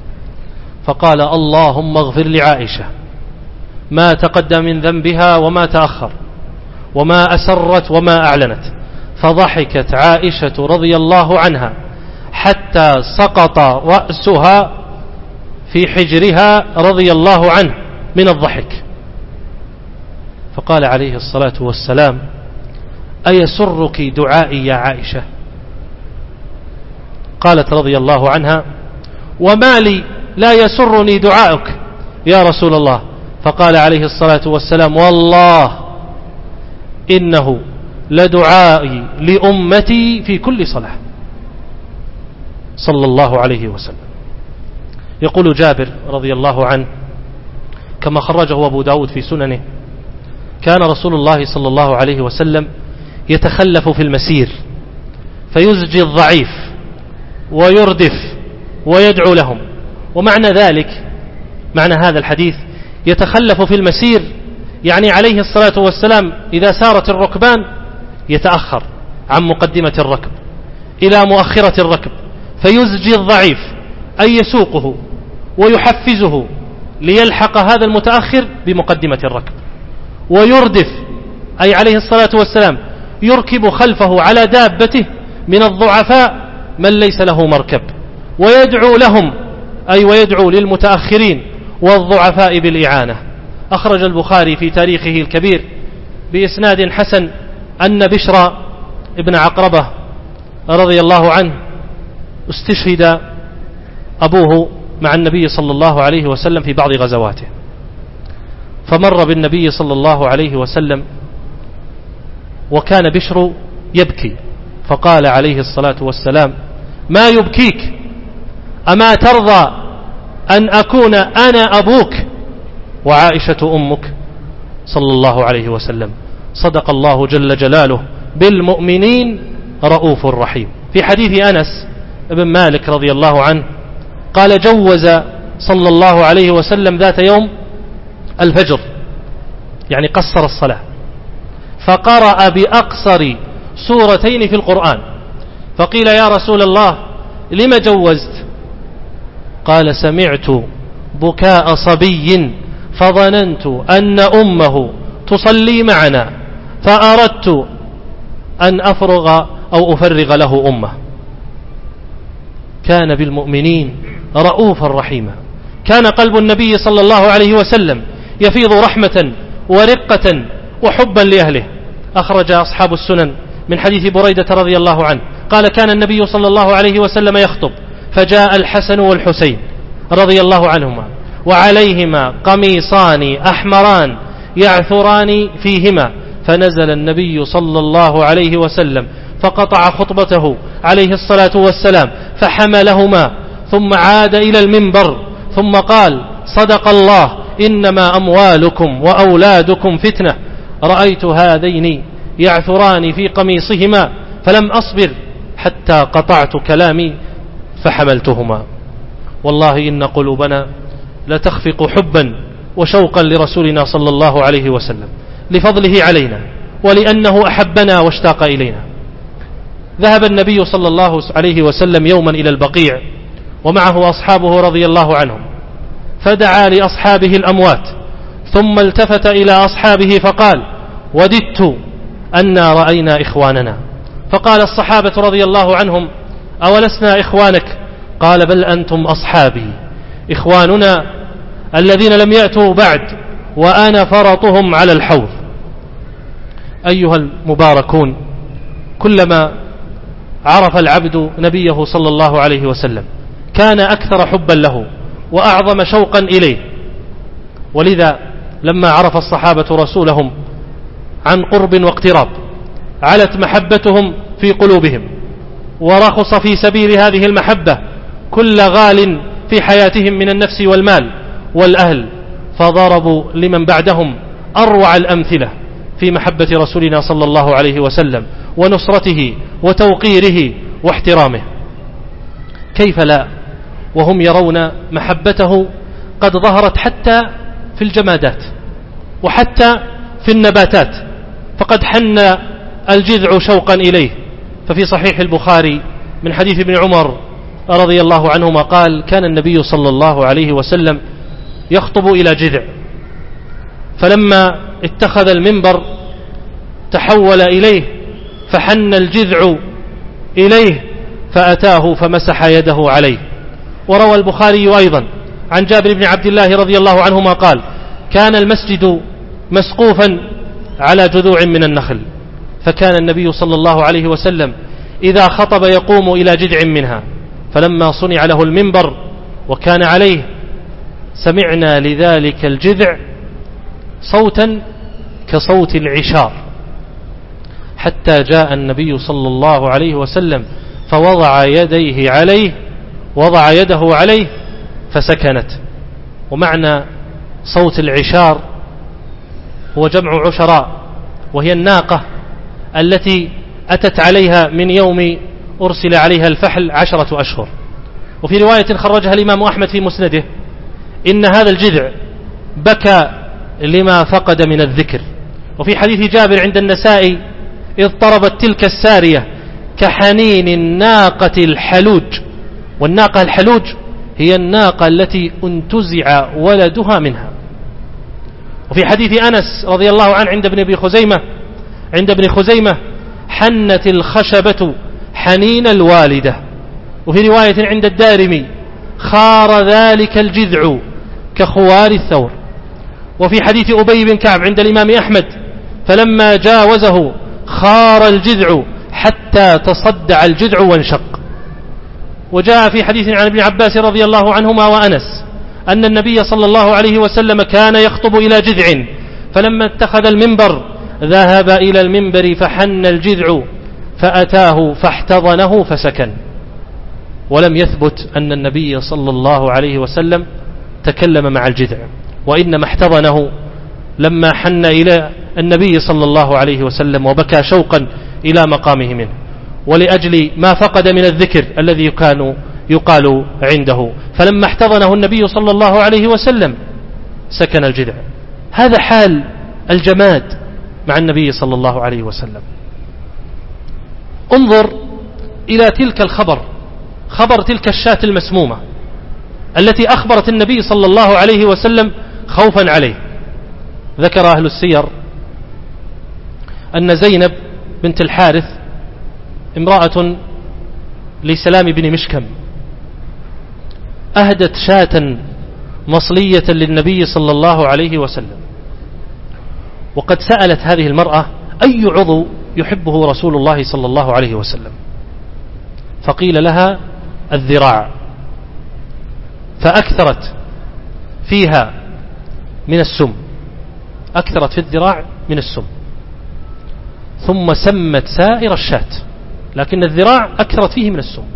S1: فقال اللهم اغفر لعائشة ما تقدم من ذنبها وما تأخر وما أسرت وما أعلنت. فضحكت عائشة رضي الله عنها حتى سقط رأسها في حجرها رضي الله عنه من الضحك. فقال عليه الصلاة والسلام أيسرك دعائي يا عائشة؟ قالت رضي الله عنها وما لي لا يسرني دعائك يا رسول الله. فقال عليه الصلاة والسلام والله إنه لدعائي لأمتي في كل صلاة صلى الله عليه وسلم. يقول جابر رضي الله عنه كما خرجه أبو داود في سننه كان رسول الله صلى الله عليه وسلم يتخلف في المسير فيزجي الضعيف ويردف ويدعو لهم. ومعنى ذلك معنى هذا الحديث يتخلف في المسير يعني عليه الصلاة والسلام إذا سارت الركبان يتأخر عن مقدمة الركب إلى مؤخرة الركب فيزجي الضعيف أي يسوقه ويحفزه ليلحق هذا المتأخر بمقدمة الركب، ويردف أي عليه الصلاة والسلام يركب خلفه على دابته من الضعفاء من ليس له مركب، ويدعو لهم أي ويدعو للمتأخرين والضعفاء بالإعانة. أخرج البخاري في تاريخه الكبير بإسناد حسن أن بشر ابن عقربة رضي الله عنه استشهد أبوه مع النبي صلى الله عليه وسلم في بعض غزواته، فمر بالنبي صلى الله عليه وسلم وكان بشر يبكي، فقال عليه الصلاة والسلام: ما يبكيك؟ أما ترضى أن أكون أنا أبوك وعائشة أمك؟ صلى الله عليه وسلم: صدق الله جل جلاله بالمؤمنين رؤوف رحيم. في حديث أنس بن مالك رضي الله عنه قال: جوز صلى الله عليه وسلم ذات يوم الفجر، يعني قصر الصلاة، فقرأ بأقصر سورتين في القرآن، فقيل: يا رسول الله لم جوزت؟ قال: سمعت بكاء صبي فظننت أن أمه تصلي معنا فأردت أن أفرغ أو أفرغ له أمه. كان بالمؤمنين رؤوفا رحيما. كان قلب النبي صلى الله عليه وسلم يفيض رحمة ورقة وحبا لأهله. أخرج أصحاب السنن من حديث بريدة رضي الله عنه قال: كان النبي صلى الله عليه وسلم يخطب فجاء الحسن والحسين رضي الله عنهما وعليهما قميصان أحمران يعثران فيهما، فنزل النبي صلى الله عليه وسلم فقطع خطبته عليه الصلاة والسلام فحملهما ثم عاد إلى المنبر ثم قال: صدق الله، إنما أموالكم وأولادكم فتنة. رأيت هذين يعثران في قميصهما فلم أصبر حتى قطعت كلامي فحملتهما. والله إن قلوبنا لتخفق حبا وشوقا لرسولنا صلى الله عليه وسلم لفضله علينا ولأنه أحبنا واشتاق إلينا. ذهب النبي صلى الله عليه وسلم يوما إلى البقيع ومعه أصحابه رضي الله عنهم، فدعا لأصحابه الأموات ثم التفت إلى أصحابه فقال: وددت أنا رأينا إخواننا. فقال الصحابة رضي الله عنهم: أولسنا إخوانك؟ قال: بل أنتم أصحابي، إخواننا الذين لم يأتوا بعد وأنا فرطهم على الحوض. أيها المباركون، كلما عرف العبد نبيه صلى الله عليه وسلم كان أكثر حبا له وأعظم شوقا إليه. ولذا لما عرف الصحابة رسولهم عن قرب واقتراب علت محبتهم في قلوبهم، ورخص في سبيل هذه المحبة كل غال في حياتهم من النفس والمال والأهل، فضربوا لمن بعدهم أروع الأمثلة في محبة رسولنا صلى الله عليه وسلم ونصرته وتوقيره واحترامه. كيف لا وهم يرون محبته قد ظهرت حتى في الجمادات وحتى في النباتات، فقد حن الجذع شوقا إليه. ففي صحيح البخاري من حديث ابن عمر رضي الله عنهما قال: كان النبي صلى الله عليه وسلم يخطب إلى جذع، فلما اتخذ المنبر تحول إليه فحن الجذع إليه فأتاه فمسح يده عليه. وروى البخاري أيضا عن جابر بن عبد الله رضي الله عنهما قال: كان المسجد مسقوفا على جذوع من النخل، فكان النبي صلى الله عليه وسلم إذا خطب يقوم إلى جذع منها، فلما صنع له المنبر وكان عليه سمعنا لذلك الجذع صوتا كصوت العشار، حتى جاء النبي صلى الله عليه وسلم فوضع يديه عليه وضع يده عليه فسكنت. ومعنى صوت العشار هو جمع عشراء، وهي الناقة التي أتت عليها من يوم أرسل عليها الفحل عشرة أشهر. وفي رواية خرجها الإمام أحمد في مسنده إن هذا الجذع بكى لما فقد من الذكر. وفي حديث جابر عند النسائي: إذ طربت تلك السارية كحنين الناقة الحلوج. والناقة الحلوج هي الناقة التي انتزع ولدها منها. وفي حديث أنس رضي الله عنه عند ابن أبي خزيمة عند ابن خزيمة حنت الخشبة حنين الوالدة. وفي رواية عند الدارمي خار ذلك الجذع كخوار الثور. وفي حديث أبي بن كعب عند الإمام أحمد فلما جاوزه خار الجذع حتى تصدع الجذع وانشق. وجاء في حديث عن ابن عباس رضي الله عنهما وأنس أن النبي صلى الله عليه وسلم كان يخطب إلى جذع فلما اتخذ المنبر ذهب إلى المنبر فحن الجذع فأتاه فاحتضنه فسكن. ولم يثبت أن النبي صلى الله عليه وسلم تكلم مع الجذع، وإنما احتضنه لما حن إلى النبي صلى الله عليه وسلم وبكى شوقا إلى مقامه منه، ولأجل ما فقد من الذكر الذي كان يقال عنده. فلما احتضنه النبي صلى الله عليه وسلم سكن الجذع. هذا حال الجماد مع النبي صلى الله عليه وسلم. انظر إلى تلك الخبر، خبر تلك الشاة المسمومة التي أخبرت النبي صلى الله عليه وسلم خوفا عليه. ذكر أهل السير أن زينب بنت الحارث امرأة لسلام بن مشكم أهدت شاة مصلية للنبي صلى الله عليه وسلم، وقد سألت هذه المرأة أي عضو يحبه رسول الله صلى الله عليه وسلم، فقيل لها الذراع، فأكثرت فيها من السم، أكثرت في الذراع من السم، ثم سمت سائر الشاة، لكن الذراع أكثرت فيه من السم.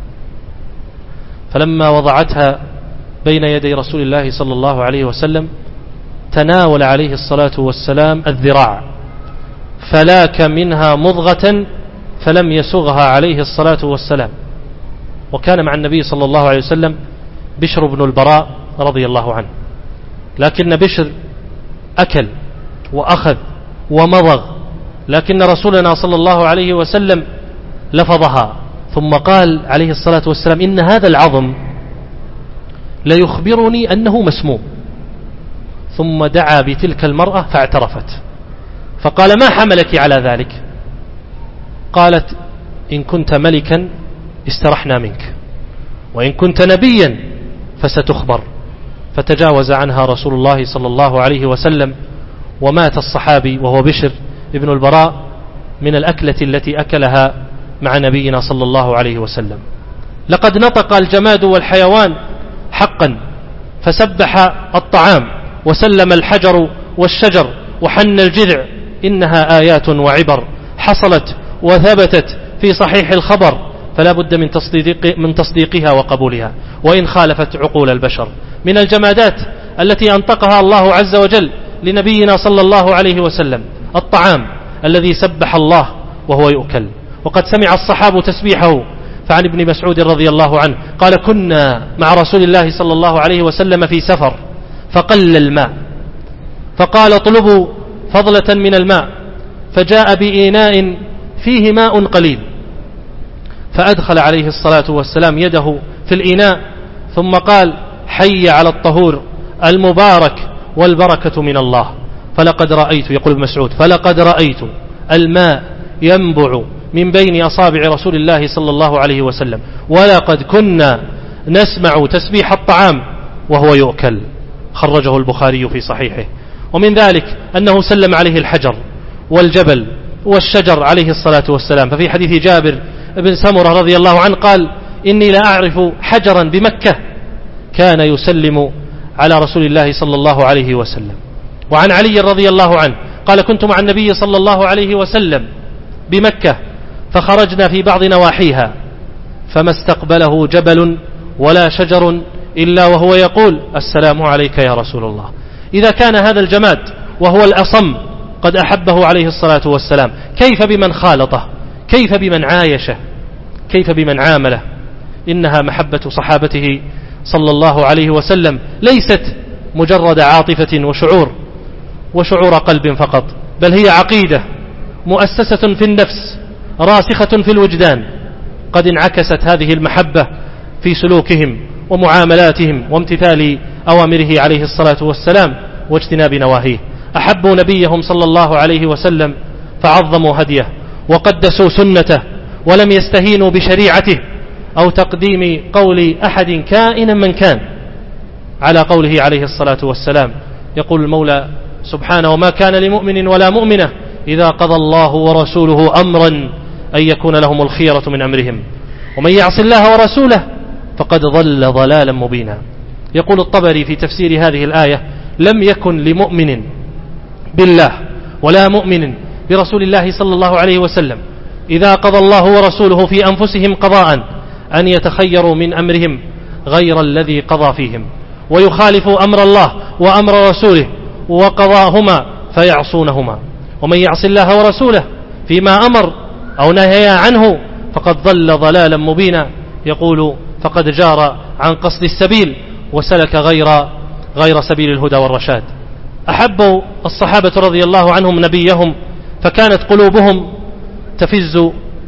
S1: فلما وضعتها بين يدي رسول الله صلى الله عليه وسلم تناول عليه الصلاة والسلام الذراع فلاك منها مضغة فلم يسغها عليه الصلاة والسلام. وكان مع النبي صلى الله عليه وسلم بشر بن البراء رضي الله عنه، لكن بشر أكل وأخذ ومضغ، لكن رسولنا صلى الله عليه وسلم لفظها ثم قال عليه الصلاة والسلام إن هذا العظم ليخبرني أنه مسموم. ثم دعا بتلك المرأة فاعترفت، فقال ما حملك على ذلك؟ قالت إن كنت ملكا استرحنا منك، وإن كنت نبيا فستخبر. فتجاوز عنها رسول الله صلى الله عليه وسلم، ومات الصحابي وهو بشر ابن البراء من الأكلة التي أكلها مع نبينا صلى الله عليه وسلم. لقد نطق الجماد والحيوان حقا، فسبح الطعام وسلم الحجر والشجر وحن الجذع. إنها آيات وعبر حصلت وثبتت في صحيح الخبر، فلا بد من تصديق من تصديقها وقبولها وإن خالفت عقول البشر. من الجمادات التي أنطقها الله عز وجل لنبينا صلى الله عليه وسلم الطعام الذي سبح الله وهو يؤكل. وقد سمع الصحابة تسبيحه، فعن ابن مسعود رضي الله عنه قال كنا مع رسول الله صلى الله عليه وسلم في سفر فقل الماء، فقال اطلبوا فضلة من الماء، فجاء بإناء فيه ماء قليل، فأدخل عليه الصلاة والسلام يده في الإناء ثم قال حي على الطهور المبارك والبركة من الله. فلقد رأيت، يقول ابن مسعود، فلقد رأيت الماء ينبع من بين أصابع رسول الله صلى الله عليه وسلم، ولقد كنا نسمع تسبيح الطعام وهو يؤكل. خرجه البخاري في صحيحه. ومن ذلك أنه سلم عليه الحجر والجبل والشجر عليه الصلاة والسلام. ففي حديث جابر بن سمرة رضي الله عنه قال إني لا أعرف حجرا بمكة كان يسلم على رسول الله صلى الله عليه وسلم. وعن علي رضي الله عنه قال كنت مع النبي صلى الله عليه وسلم بمكة فخرجنا في بعض نواحيها فما استقبله جبل ولا شجر إلا وهو يقول السلام عليك يا رسول الله. إذا كان هذا الجماد وهو الأصم قد أحبه عليه الصلاة والسلام، كيف بمن خالطه؟ كيف بمن عايشه؟ كيف بمن عامله؟ إنها محبة صحابته صلى الله عليه وسلم ليست مجرد عاطفة وشعور وشعور قلب فقط، بل هي عقيدة مؤسسة في النفس راسخة في الوجدان. قد انعكست هذه المحبة في سلوكهم ومعاملاتهم وامتثال أوامره عليه الصلاة والسلام واجتناب نواهيه. أحبوا نبيهم صلى الله عليه وسلم فعظموا هديه وقدسوا سنته ولم يستهينوا بشريعته أو تقديم قول أحد كائنا من كان على قوله عليه الصلاة والسلام. يقول المولى سبحانه: وما كان لمؤمن ولا مؤمنة إذا قضى الله ورسوله أمرا أن يكون لهم الخيرة من أمرهم ومن يعص الله ورسوله فقد ضل ضلالا مبينا. يقول الطبري في تفسير هذه الآية: لم يكن لمؤمن بالله ولا مؤمن برسول الله صلى الله عليه وسلم إذا قضى الله ورسوله في أنفسهم قضاء أن يتخيروا من أمرهم غير الذي قضى فيهم ويخالفوا أمر الله وأمر رسوله وقضاهما فيعصونهما، ومن يعص الله ورسوله فيما أمر أو نهي عنه فقد ضل ضلالا مبينا. يقول: فقد جار عن قصد السبيل وسلك غير غير سبيل الهدى والرشاد. أحبوا الصحابة رضي الله عنهم نبيهم فكانت قلوبهم تفز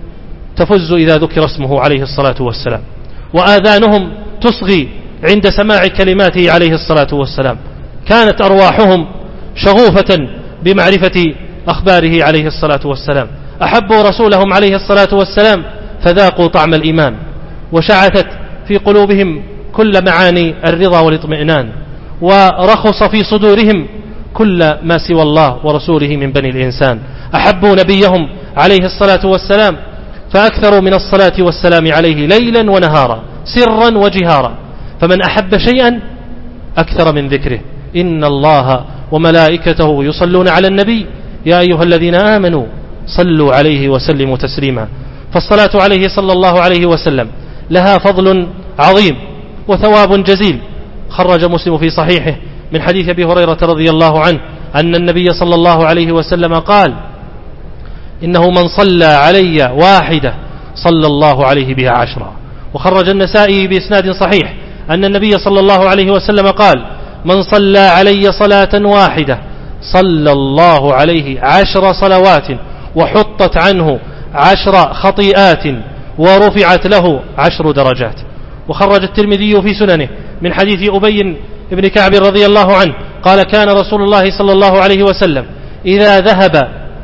S1: تفز إذا ذكر اسمه عليه الصلاة والسلام، وآذانهم تصغي عند سماع كلماته عليه الصلاة والسلام. كانت أرواحهم شغوفة بمعرفة أخباره عليه الصلاة والسلام. أحبوا رسولهم عليه الصلاة والسلام فذاقوا طعم الإيمان وشعثت في قلوبهم كل معاني الرضا والاطمئنان، ورخص في صدورهم كل ما سوى الله ورسوله من بني الإنسان. أحبوا نبيهم عليه الصلاة والسلام فأكثروا من الصلاة والسلام عليه ليلا ونهارا سرا وجهارا. فمن أحب شيئا أكثر من ذكره. إن الله وملائكته يصلون على النبي يا أيها الذين آمنوا صلوا عليه وسلموا تسليما. فالصلاة عليه صلى الله عليه وسلم لها فضل عظيم وثواب جزيل. خرج مسلم في صحيحه من حديث أبي هريرة رضي الله عنه أن النبي صلى الله عليه وسلم قال: إنه من صلى علي واحدة صلى الله عليه بها عشرة. وخرج النسائي بإسناد صحيح أن النبي صلى الله عليه وسلم قال: من صلى علي صلاة واحدة صلى الله عليه عشر صلوات وحطت عنه عشر خطيئات ورفعت له عشر درجات. وخرج الترمذي في سننه من حديث أبي بن كعب رضي الله عنه قال: كان رسول الله صلى الله عليه وسلم إذا ذهب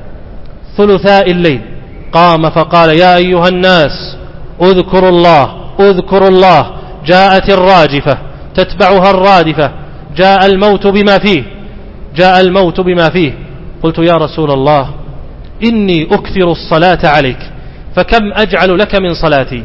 S1: ثلثاء الليل قام فقال: يا أيها الناس اذكروا الله اذكروا الله جاءت الراجفة تتبعها الرادفة جاء الموت بما فيه جاء الموت بما فيه. قلت: يا رسول الله إني أكثر الصلاة عليك فكم أجعل لك من صلاتي؟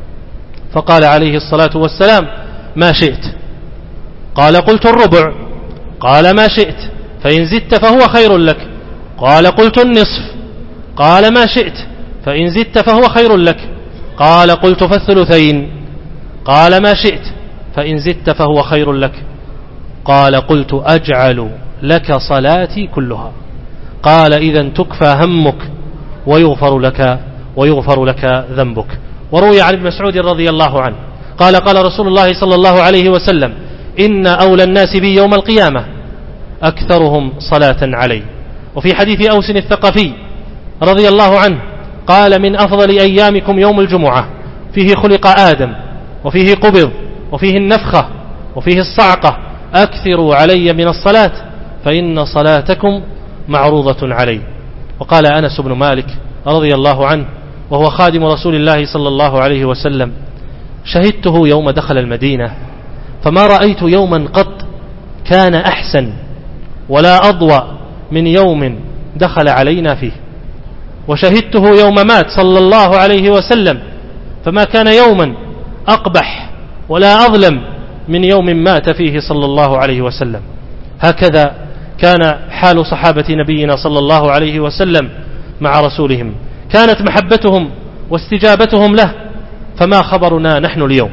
S1: فقال عليه الصلاة والسلام: ما شئت. قال: قلت الربع. قال: ما شئت، فإن زدت فهو خير لك. قال: قلت النصف. قال: ما شئت، فإن زدت فهو خير لك. قال: قلت فالثلثين. قال: ما شئت، فإن زدت فهو خير لك. قال: قلت أجعل لك صلاتي كلها. قال: إذن تكفى همك ويغفر لك ويغفر لك ذنبك. وروي عن ابن مسعود رضي الله عنه قال: قال رسول الله صلى الله عليه وسلم: إن أولى الناس بي يوم القيامة أكثرهم صلاة علي. وفي حديث أوس الثقفي رضي الله عنه قال: من أفضل أيامكم يوم الجمعة فيه خلق آدم وفيه قبض وفيه النفخة وفيه الصعقة أكثروا علي من الصلاة فإن صلاتكم معروضة علي. وقال أنس بن مالك رضي الله عنه وهو خادم رسول الله صلى الله عليه وسلم: شهدته يوم دخل المدينة فما رأيت يوما قط كان أحسن ولا أضوأ من يوم دخل علينا فيه، وشهدته يوم مات صلى الله عليه وسلم فما كان يوما أقبح ولا أظلم من يوم مات فيه صلى الله عليه وسلم. هكذا كان حال صحابة نبينا صلى الله عليه وسلم مع رسولهم، كانت محبتهم واستجابتهم له. فما خبرنا نحن اليوم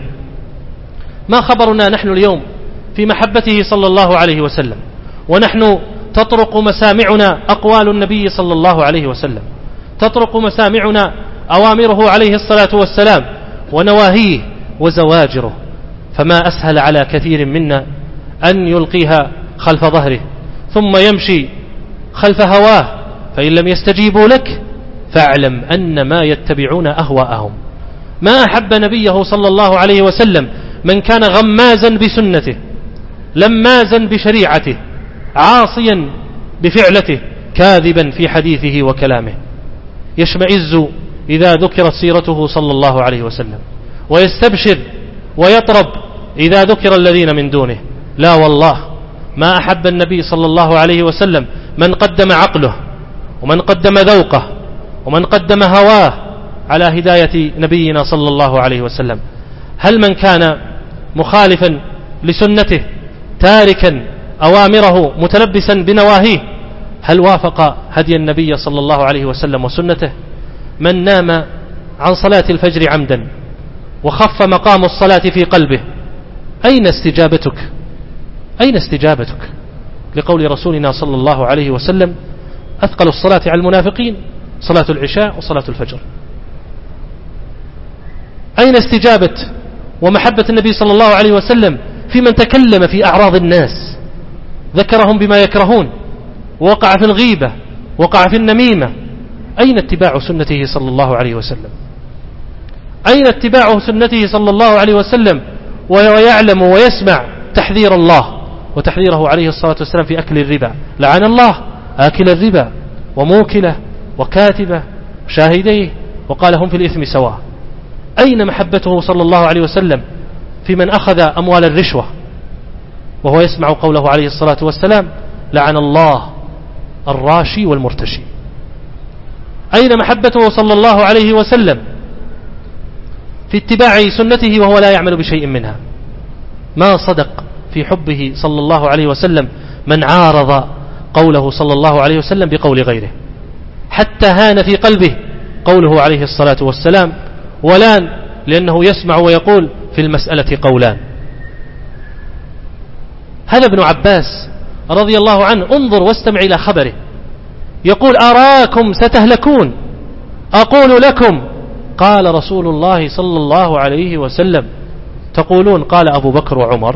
S1: ما خبرنا نحن اليوم في محبته صلى الله عليه وسلم ونحن تطرق مسامعنا أقوال النبي صلى الله عليه وسلم، تطرق مسامعنا أوامره عليه الصلاة والسلام ونواهيه وزواجره. فما أسهل على كثير منا أن يلقيها خلف ظهره ثم يمشي خلف هواه، فإن لم يستجيبوا لك فاعلم أن ما يتبعون أهواءهم. ما أحب نبيه صلى الله عليه وسلم من كان غمازا بسنته لمازا بشريعته عاصيا بفعلته كاذبا في حديثه وكلامه، يشمئز إذا ذكرت سيرته صلى الله عليه وسلم، ويستبشر ويطرب إذا ذكر الذين من دونه. لا والله، ما أحب النبي صلى الله عليه وسلم من قدم عقله ومن قدم ذوقه ومن قدم هواه على هداية نبينا صلى الله عليه وسلم. هل من كان مخالفا لسنته تاركا أوامره متلبسا بنواهيه هل وافق هدي النبي صلى الله عليه وسلم وسنته؟ من نام عن صلاة الفجر عمدا وخف مقام الصلاة في قلبه أين استجابتك؟ أين استجابتك لقول رسولنا صلى الله عليه وسلم أثقل الصلاة على المنافقين صلاة العشاء وصلاة الفجر؟ أين استجابة ومحبة النبي صلى الله عليه وسلم في من تكلم في أعراض الناس، ذكرهم بما يكرهون، ووقع في الغيبة، وقع في النميمة؟ أين اتباع سنته صلى الله عليه وسلم؟ أين اتباع سنته صلى الله عليه وسلم ويعلم ويسمع تحذير الله وتحذيره عليه الصلاة والسلام في أكل الربا؟ لعن الله آكل الربا وموكله وكاتبه شاهديه وقال هم في الإثم سواء. أين محبته صلى الله عليه وسلم في من أخذ أموال الرشوة وهو يسمع قوله عليه الصلاة والسلام لعن الله الراشي والمرتشي؟ أين محبته صلى الله عليه وسلم في اتباع سنته وهو لا يعمل بشيء منها؟ ما صدق في حبه صلى الله عليه وسلم من عارض قوله صلى الله عليه وسلم بقول غيره، حتى هان في قلبه قوله عليه الصلاة والسلام ولان لأنه يسمع ويقول في المسألة قولان. هذا ابن عباس رضي الله عنه، انظر واستمع إلى خبره، يقول أراكم ستهلكون أقول لكم قال رسول الله صلى الله عليه وسلم تقولون قال أبو بكر وعمر.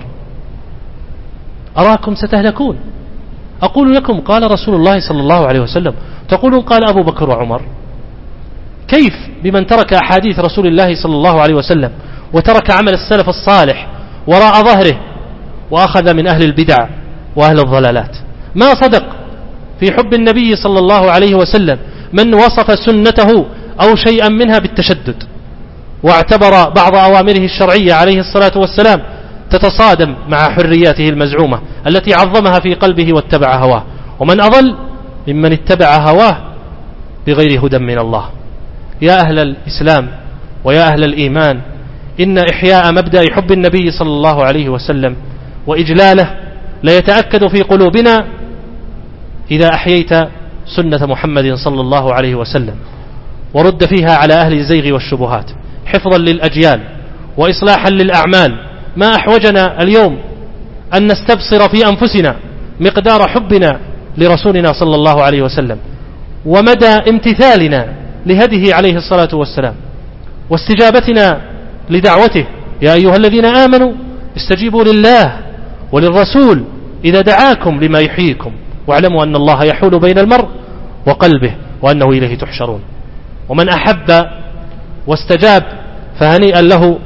S1: أراكم ستهلكون أقول لكم قال رسول الله صلى الله عليه وسلم تقولون قال أبو بكر وعمر. كيف بمن ترك أحاديث رسول الله صلى الله عليه وسلم وترك عمل السلف الصالح وراء ظهره وأخذ من أهل البدع وأهل الضلالات؟ ما صدق في حب النبي صلى الله عليه وسلم من وصف سنته أو شيئا منها بالتشدد واعتبر بعض أوامره الشرعية عليه الصلاة والسلام تتصادم مع حرياته المزعومة التي عظمها في قلبه واتبع هواه. ومن أضل ممن اتبع هواه بغير هدى من الله. يا أهل الإسلام ويا أهل الإيمان، إن إحياء مبدأ حب النبي صلى الله عليه وسلم وإجلاله لا يتأكد في قلوبنا إذا أحييت سنة محمد صلى الله عليه وسلم ورد فيها على أهل الزيغ والشبهات حفظا للأجيال وإصلاحا للأعمال. ما أحوجنا اليوم أن نستبصر في أنفسنا مقدار حبنا لرسولنا صلى الله عليه وسلم ومدى امتثالنا لهديه عليه الصلاة والسلام واستجابتنا لدعوته. يا أيها الذين آمنوا استجيبوا لله وللرسول إذا دعاكم لما يحييكم واعلموا أن الله يحول بين المرء وقلبه وأنه إليه تحشرون. ومن أحب واستجاب فهنيئا له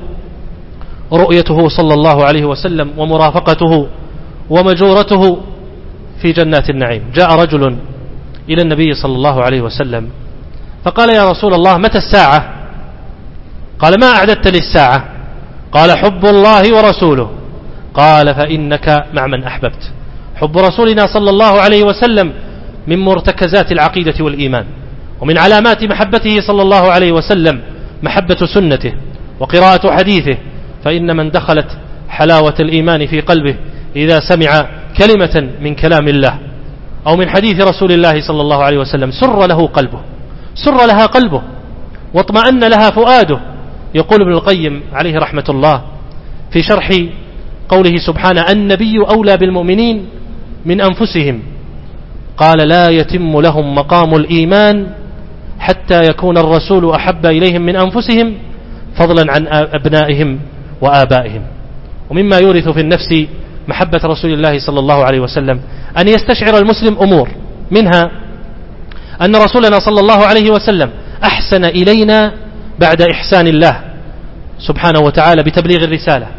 S1: رؤيته صلى الله عليه وسلم ومرافقته ومجورته في جنات النعيم. جاء رجل إلى النبي صلى الله عليه وسلم فقال يا رسول الله متى الساعة؟ قال ما أعددت للساعة؟ قال حب الله ورسوله. قال فإنك مع من أحببت. حب رسولنا صلى الله عليه وسلم من مرتكزات العقيدة والإيمان، ومن علامات محبته صلى الله عليه وسلم محبة سنته وقراءة حديثه، فإن من دخلت حلاوة الإيمان في قلبه إذا سمع كلمة من كلام الله أو من حديث رسول الله صلى الله عليه وسلم سر له قلبه سر لها قلبه واطمأن لها فؤاده. يقول ابن القيم عليه رحمة الله في شرح قوله سبحانه النبي أولى بالمؤمنين من أنفسهم، قال لا يتم لهم مقام الإيمان حتى يكون الرسول أحب إليهم من أنفسهم فضلا عن أبنائهم وآبائهم. ومما يورث في النفس محبة رسول الله صلى الله عليه وسلم أن يستشعر المسلم أمور، منها أن رسولنا صلى الله عليه وسلم أحسن إلينا بعد إحسان الله سبحانه وتعالى بتبليغ الرسالة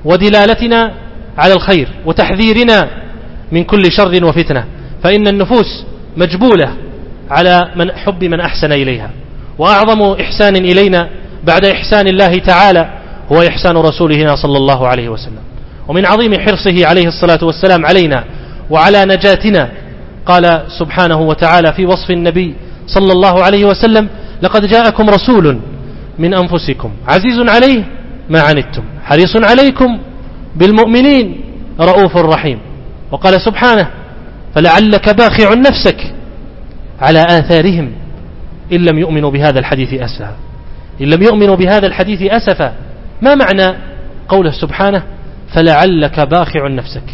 S1: ودلالتنا على الخير وتحذيرنا من كل شر وفتنة، فإن النفوس مجبولة على من حب من أحسن إليها، وأعظم إحسان إلينا بعد إحسان الله تعالى هو إحسان رسوله صلى الله عليه وسلم. ومن عظيم حرصه عليه الصلاة والسلام علينا وعلى نجاتنا قال سبحانه وتعالى في وصف النبي صلى الله عليه وسلم: لقد جاءكم رسول من أنفسكم عزيز عليه ما عنتم حريص عليكم بالمؤمنين رؤوف رحيم. وقال سبحانه: فلعلك باخع نفسك على آثارهم إن لم يؤمنوا بهذا الحديث أسفا. إن لم يؤمنوا بهذا الحديث أسفا، ما معنى قوله سبحانه فلعلك باخع نفسك؟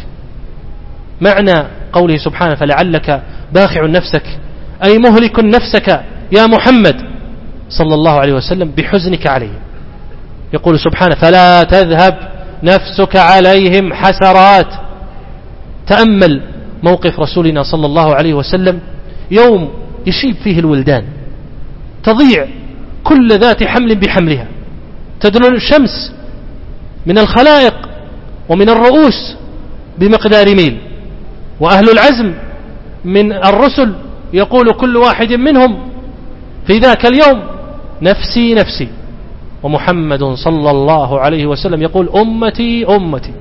S1: معنى قوله سبحانه فلعلك باخع نفسك أي مهلك نفسك يا محمد صلى الله عليه وسلم بحزنك عليهم. يقول سبحانه: فلا تذهب نفسك عليهم حسرات. تأمل موقف رسولنا صلى الله عليه وسلم يوم يشيب فيه الولدان، تضيع كل ذات حمل بحملها، تدنو الشمس من الخلائق ومن الرؤوس بمقدار ميل، وأهل العزم من الرسل يقول كل واحد منهم في ذاك اليوم: نفسي نفسي. ومحمد صلى الله عليه وسلم يقول: أمتي أمتي.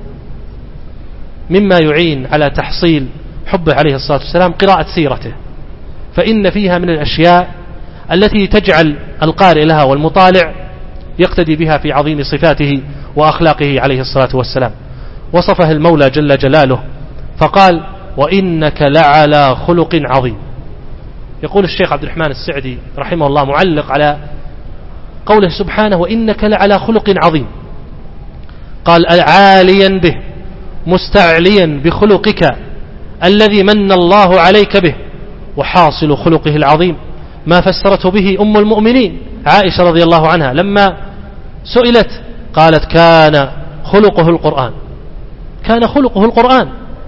S1: مما يعين على تحصيل حبه عليه الصلاة والسلام قراءة سيرته، فإن فيها من الأشياء التي تجعل القارئ لها والمطالع يقتدي بها في عظيم صفاته وأخلاقه عليه الصلاة والسلام. وصفه المولى جل جلاله فقال: وإنك لعلى خلق عظيم. يقول الشيخ عبد الرحمن السعدي رحمه الله معلق على قوله سبحانه: وإنك لعلى خلق عظيم، قال: عاليا به مستعليا بخلقك الذي من الله عليك به. وحاصل خلقه العظيم ما فسرته به أم المؤمنين عائشة رضي الله عنها لما سئلت قالت: كان خلقه القرآن. كان خلقه القرآن،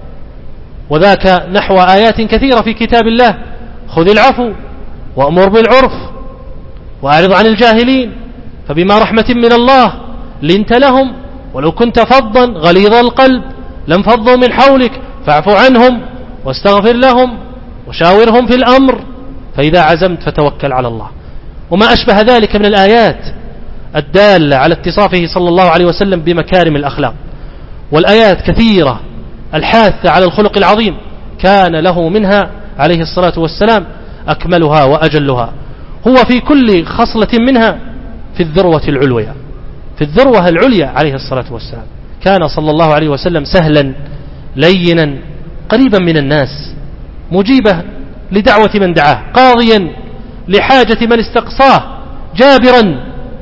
S1: وذاك نحو آيات كثيرة في كتاب الله: خذ العفو وأمر بالعرف وأعرض عن الجاهلين فبما رحمة من الله لنت لهم ولو كنت فظا غليظ القلب لانفضوا من حولك فاعف عنهم واستغفر لهم وشاورهم في الأمر فإذا عزمت فتوكل على الله. وما أشبه ذلك من الآيات الدالة على اتصافه صلى الله عليه وسلم بمكارم الأخلاق، والآيات كثيرة الحاثة على الخلق العظيم كان له منها عليه الصلاة والسلام أكملها وأجلها. هو في كل خصلة منها في الذروة العلوية، في الذروة العليا عليه الصلاة والسلام. كان صلى الله عليه وسلم سهلا لينا قريبا من الناس، مجيبة لدعوة من دعاه، قاضيا لحاجة من استقصاه، جابرا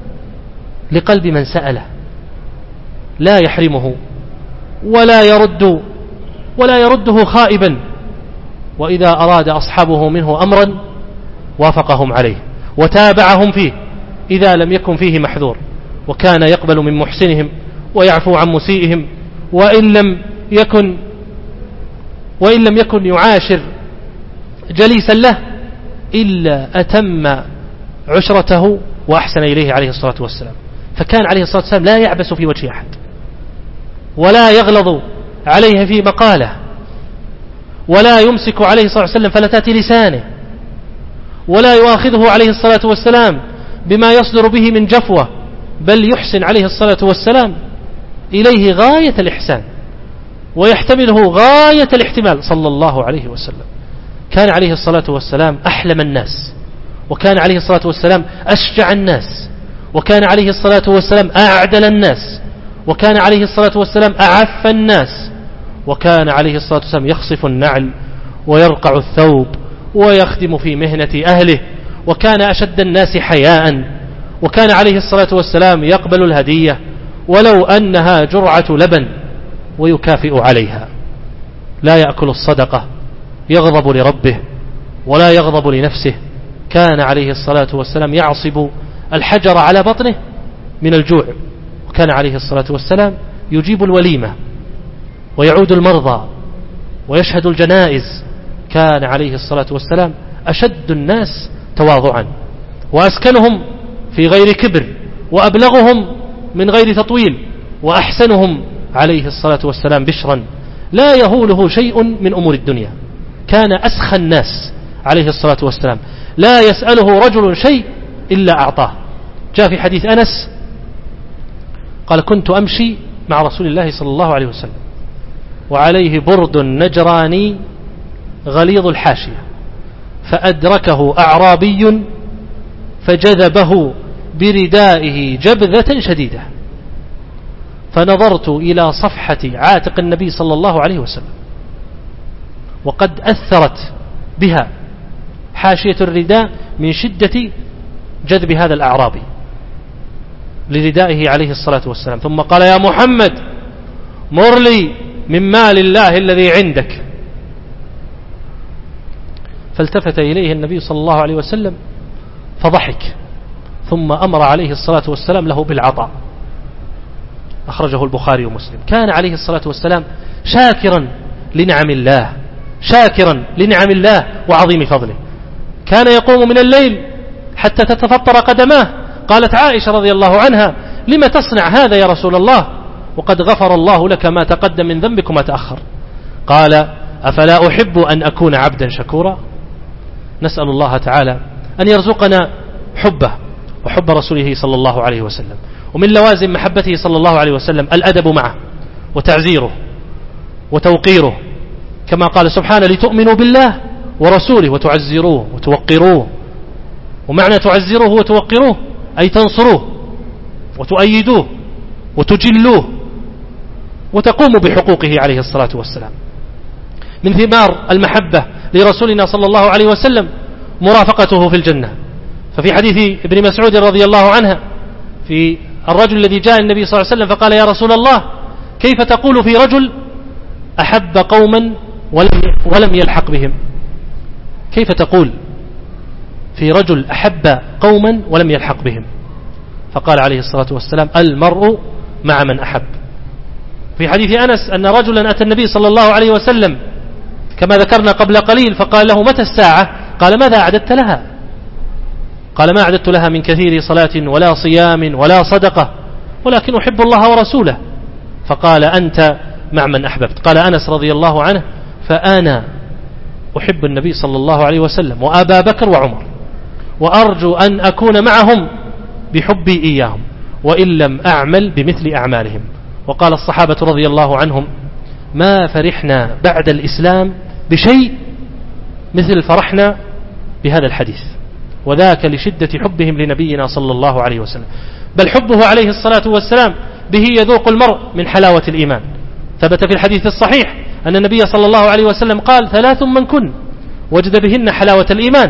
S1: لقلب من سأله، لا يحرمه ولا يرد ولا يرده خائبا، وإذا أراد أصحابه منه أمرا وافقهم عليه وتابعهم فيه إذا لم يكن فيه محذور، وكان يقبل من محسنهم ويعفو عن مسيئهم، وإن لم يكن وإن لم يكن يعاشر جليسا له إلا أتم عشرته وأحسن إليه عليه الصلاة والسلام. فكان عليه الصلاة والسلام لا يعبس في وجه أحد، ولا يغلظ عليه في مقاله، ولا يمسك عليه الصلاة والسلام فلتات لسانه، ولا يؤاخذه عليه الصلاة والسلام بما يصدر به من جفوة، بل يحسن عليه الصلاة والسلام إليه غاية الإحسان ويحتمله غاية الاحتمال صلى الله عليه وسلم. كان عليه الصلاة والسلام أحلم الناس، وكان عليه الصلاة والسلام أشجع الناس، وكان عليه الصلاة والسلام أعدل الناس، وكان عليه الصلاة والسلام أعف الناس، وكان عليه الصلاة والسلام يخصف النعل ويرقع الثوب ويخدم في مهنة أهله، وكان أشد الناس حياء، وكان عليه الصلاة والسلام يقبل الهدية ولو أنها جرعة لبن ويكافئ عليها. لا يأكل الصدقة يغضب لربه ولا يغضب لنفسه. كان عليه الصلاة والسلام يعصب الحجر على بطنه من الجوع، وكان عليه الصلاة والسلام يجيب الوليمة ويعود المرضى ويشهد الجنائز. كان عليه الصلاة والسلام أشد الناس تواضعا، وأسكنهم في غير كبر، وأبلغهم من غير تطويل، وأحسنهم عليه الصلاة والسلام بشرا لا يهوله شيء من أمور الدنيا، كان أسخى الناس عليه الصلاة والسلام، لا يسأله رجل شيء إلا أعطاه. جاء في حديث أنس قال كنت أمشي مع رسول الله صلى الله عليه وسلم وعليه برد نجراني غليظ الحاشية، فأدركه أعرابي فجذبه بردائه جبذة شديدة، فنظرت إلى صفحة عاتق النبي صلى الله عليه وسلم وقد أثرت بها حاشية الرداء من شدة جذب هذا الأعرابي لردائه عليه الصلاة والسلام، ثم قال يا محمد مر لي من مال الله الذي عندك. فالتفت إليه النبي صلى الله عليه وسلم فضحك، ثم أمر عليه الصلاة والسلام له بالعطاء. أخرجه البخاري ومسلم. كان عليه الصلاة والسلام شاكرا لنعم الله، شاكرا لنعم الله وعظيم فضله. كان يقوم من الليل حتى تتفطر قدماه. قالت عائشة رضي الله عنها لم تصنع هذا يا رسول الله وقد غفر الله لك ما تقدم من ذنبك وما تأخر؟ قال أفلا أحب أن أكون عبدا شكورا. نسأل الله تعالى أن يرزقنا حبه وحب رسوله صلى الله عليه وسلم. ومن لوازم محبته صلى الله عليه وسلم الأدب معه وتعزيره وتوقيره، كما قال سبحانه لتؤمنوا بالله ورسوله وتعزروه وتوقروه. ومعنى تعزروه وتوقروه أي تنصروه وتؤيدوه وتجلوه وتقوموا بحقوقه عليه الصلاة والسلام. من ثمار المحبة لرسولنا صلى الله عليه وسلم مرافقته في الجنة. ففي حديث ابن مسعود رضي الله عنه في الرجل الذي جاء النبي صلى الله عليه وسلم فقال يا رسول الله كيف تقول في رجل أحب قوما ولم ولم يلحق بهم؟ كيف تقول في رجل أحب قوما ولم يلحق بهم؟ فقال عليه الصلاة والسلام المرء مع من أحب. في حديث أنس أن رجلا أتى النبي صلى الله عليه وسلم كما ذكرنا قبل قليل فقال له متى الساعة؟ قال ماذا أعددت لها؟ قال ما أعددت لها من كثير صلاة ولا صيام ولا صدقة ولكن أحب الله ورسوله. فقال أنت مع من أحببت. قال أنس رضي الله عنه فأنا أحب النبي صلى الله عليه وسلم وأبا بكر وعمر وأرجو أن أكون معهم بحبي إياهم وإن لم أعمل بمثل أعمالهم. وقال الصحابة رضي الله عنهم ما فرحنا بعد الإسلام بشيء مثل فرحنا بهذا الحديث، وذاك لشدة حبهم لنبينا صلى الله عليه وسلم. بل حبه عليه الصلاة والسلام به يذوق المرء من حلاوة الإيمان. ثبت في الحديث الصحيح أن النبي صلى الله عليه وسلم قال ثلاث من كن وجد بهن حلاوة الإيمان،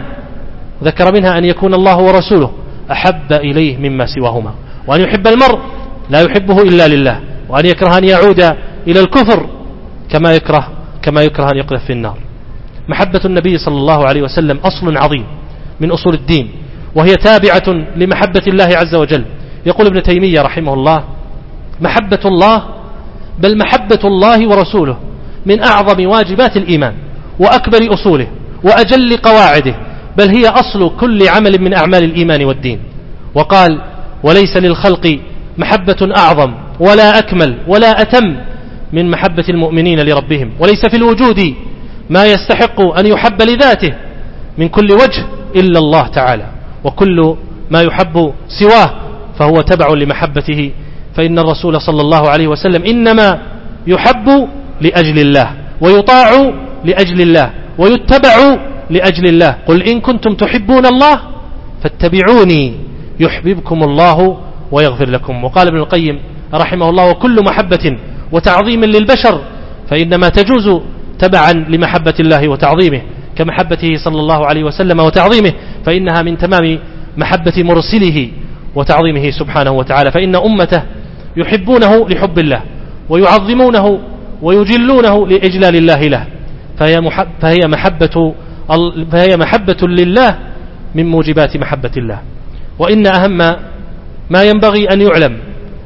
S1: ذكر منها أن يكون الله ورسوله أحب إليه مما سواهما، وأن يحب المرء لا يحبه إلا لله، وأن يكره أن يعود إلى الكفر كما يكره كما يكره أن يقذف في النار. محبة النبي صلى الله عليه وسلم أصل عظيم من أصول الدين، وهي تابعة لمحبة الله عز وجل. يقول ابن تيمية رحمه الله محبة الله بل محبة الله ورسوله من أعظم واجبات الإيمان وأكبر أصوله وأجل قواعده، بل هي أصل كل عمل من أعمال الإيمان والدين. وقال وليس للخلق محبة أعظم ولا أكمل ولا أتم من محبة المؤمنين لربهم، وليس في الوجود ما يستحق أن يحب لذاته من كل وجه إلا الله تعالى، وكل ما يحب سواه فهو تبع لمحبته. فإن الرسول صلى الله عليه وسلم إنما يحب لأجل الله ويطاع لأجل الله ويتبع لأجل الله. قل إن كنتم تحبون الله فاتبعوني يحببكم الله ويغفر لكم. وقال ابن القيم رحمه الله وكل محبة وتعظيم للبشر فإنما تجوز تبعا لمحبة الله وتعظيمه كمحبته صلى الله عليه وسلم وتعظيمه، فإنها من تمام محبة مرسله وتعظيمه سبحانه وتعالى. فإن أمته يحبونه لحب الله ويعظمونه ويجلونه لإجلال الله له، فهي, محب فهي, محبة فهي محبة لله من موجبات محبة الله. وإن أهم ما ينبغي أن يعلم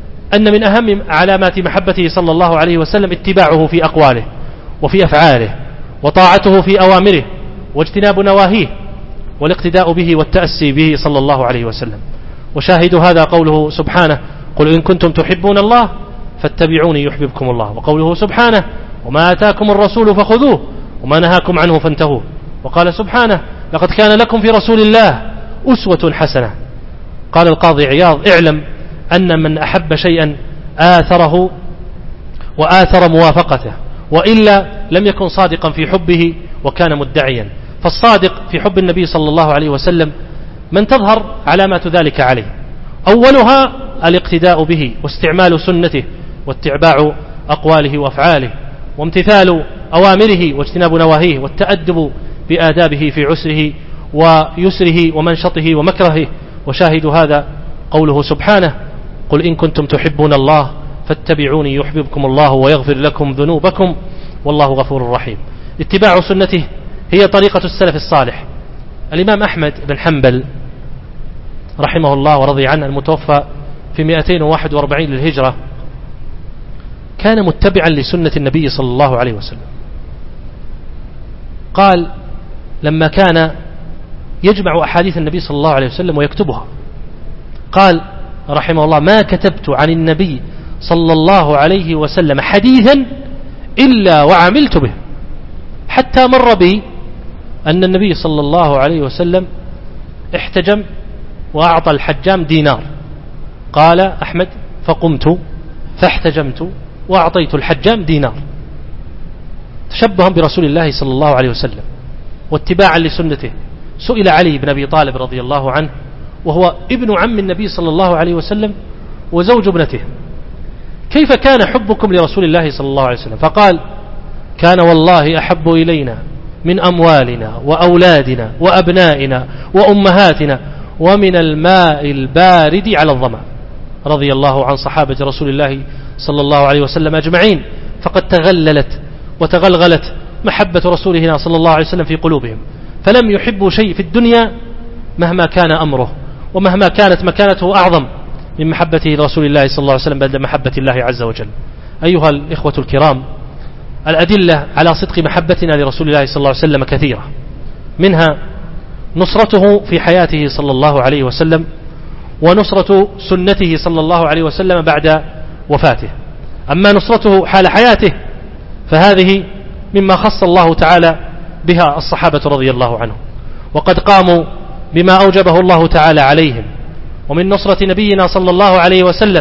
S1: أن من أهم علامات محبته صلى الله عليه وسلم اتباعه في أقواله وفي أفعاله وطاعته في أوامره واجتناب نواهيه والاقتداء به والتأسي به صلى الله عليه وسلم. وشاهد هذا قوله سبحانه قل إن كنتم تحبون الله فاتبعوني يحببكم الله. وقوله سبحانه وما آتاكم الرسول فخذوه وما نهاكم عنه فانتهوا. وقال سبحانه لقد كان لكم في رسول الله أسوة حسنة. قال القاضي عياض اعلم أن من أحب شيئا آثره وآثر موافقته، وإلا لم يكن صادقا في حبه وكان مدعيا. فالصادق في حب النبي صلى الله عليه وسلم من تظهر علامات ذلك عليه، أولها الاقتداء به واستعمال سنته واتباع أقواله وأفعاله وامتثال أوامره واجتناب نواهيه والتأدب بآدابه في عسره ويسره ومنشطه ومكرهه. وشاهد هذا قوله سبحانه قل إن كنتم تحبون الله فاتبعوني يحببكم الله ويغفر لكم ذنوبكم والله غفور رحيم. اتباع سنته هي طريقة السلف الصالح. الإمام أحمد بن حنبل رحمه الله ورضي عنه المتوفى في مئتين وواحد وأربعين للهجرة كان متبعا لسنة النبي صلى الله عليه وسلم. قال لما كان يجمع أحاديث النبي صلى الله عليه وسلم ويكتبها قال رحمه الله ما كتبت عن النبي صلى الله عليه وسلم حديثا إلا وعملت به، حتى مر بي أن النبي صلى الله عليه وسلم احتجم وأعطى الحجام دينار. قال أحمد فقمت فاحتجمت وأعطيت الحجام دينار تشبها برسول الله صلى الله عليه وسلم واتباعا لسنته. سئل علي بن أبي طالب رضي الله عنه وهو ابن عم النبي صلى الله عليه وسلم وزوج ابنته كيف كان حبكم لرسول الله صلى الله عليه وسلم؟ فقال كان والله أحب إلينا من أموالنا وأولادنا وأبنائنا وأمهاتنا ومن الماء البارد على الظمأ. رضي الله عن صحابة رسول الله صلى الله عليه وسلم أجمعين، فقد تغللت وتغلغلت محبة رسولنا صلى الله عليه وسلم في قلوبهم، فلم يحبوا شيء في الدنيا مهما كان أمره ومهما كانت مكانته أعظم من محبته لرسول الله صلى الله عليه وسلم بعد محبة الله عز وجل. أيها الإخوة الكرام، الأدلة على صدق محبتنا لرسول الله صلى الله عليه وسلم كثيرة، منها نصرته في حياته صلى الله عليه وسلم ونصرة سنته صلى الله عليه وسلم بعد وفاته. أما نصرته حال حياته فهذه مما خص الله تعالى بها الصحابة رضي الله عنهم، وقد قاموا بما أوجبه الله تعالى عليهم. ومن نصرة نبينا صلى الله عليه وسلم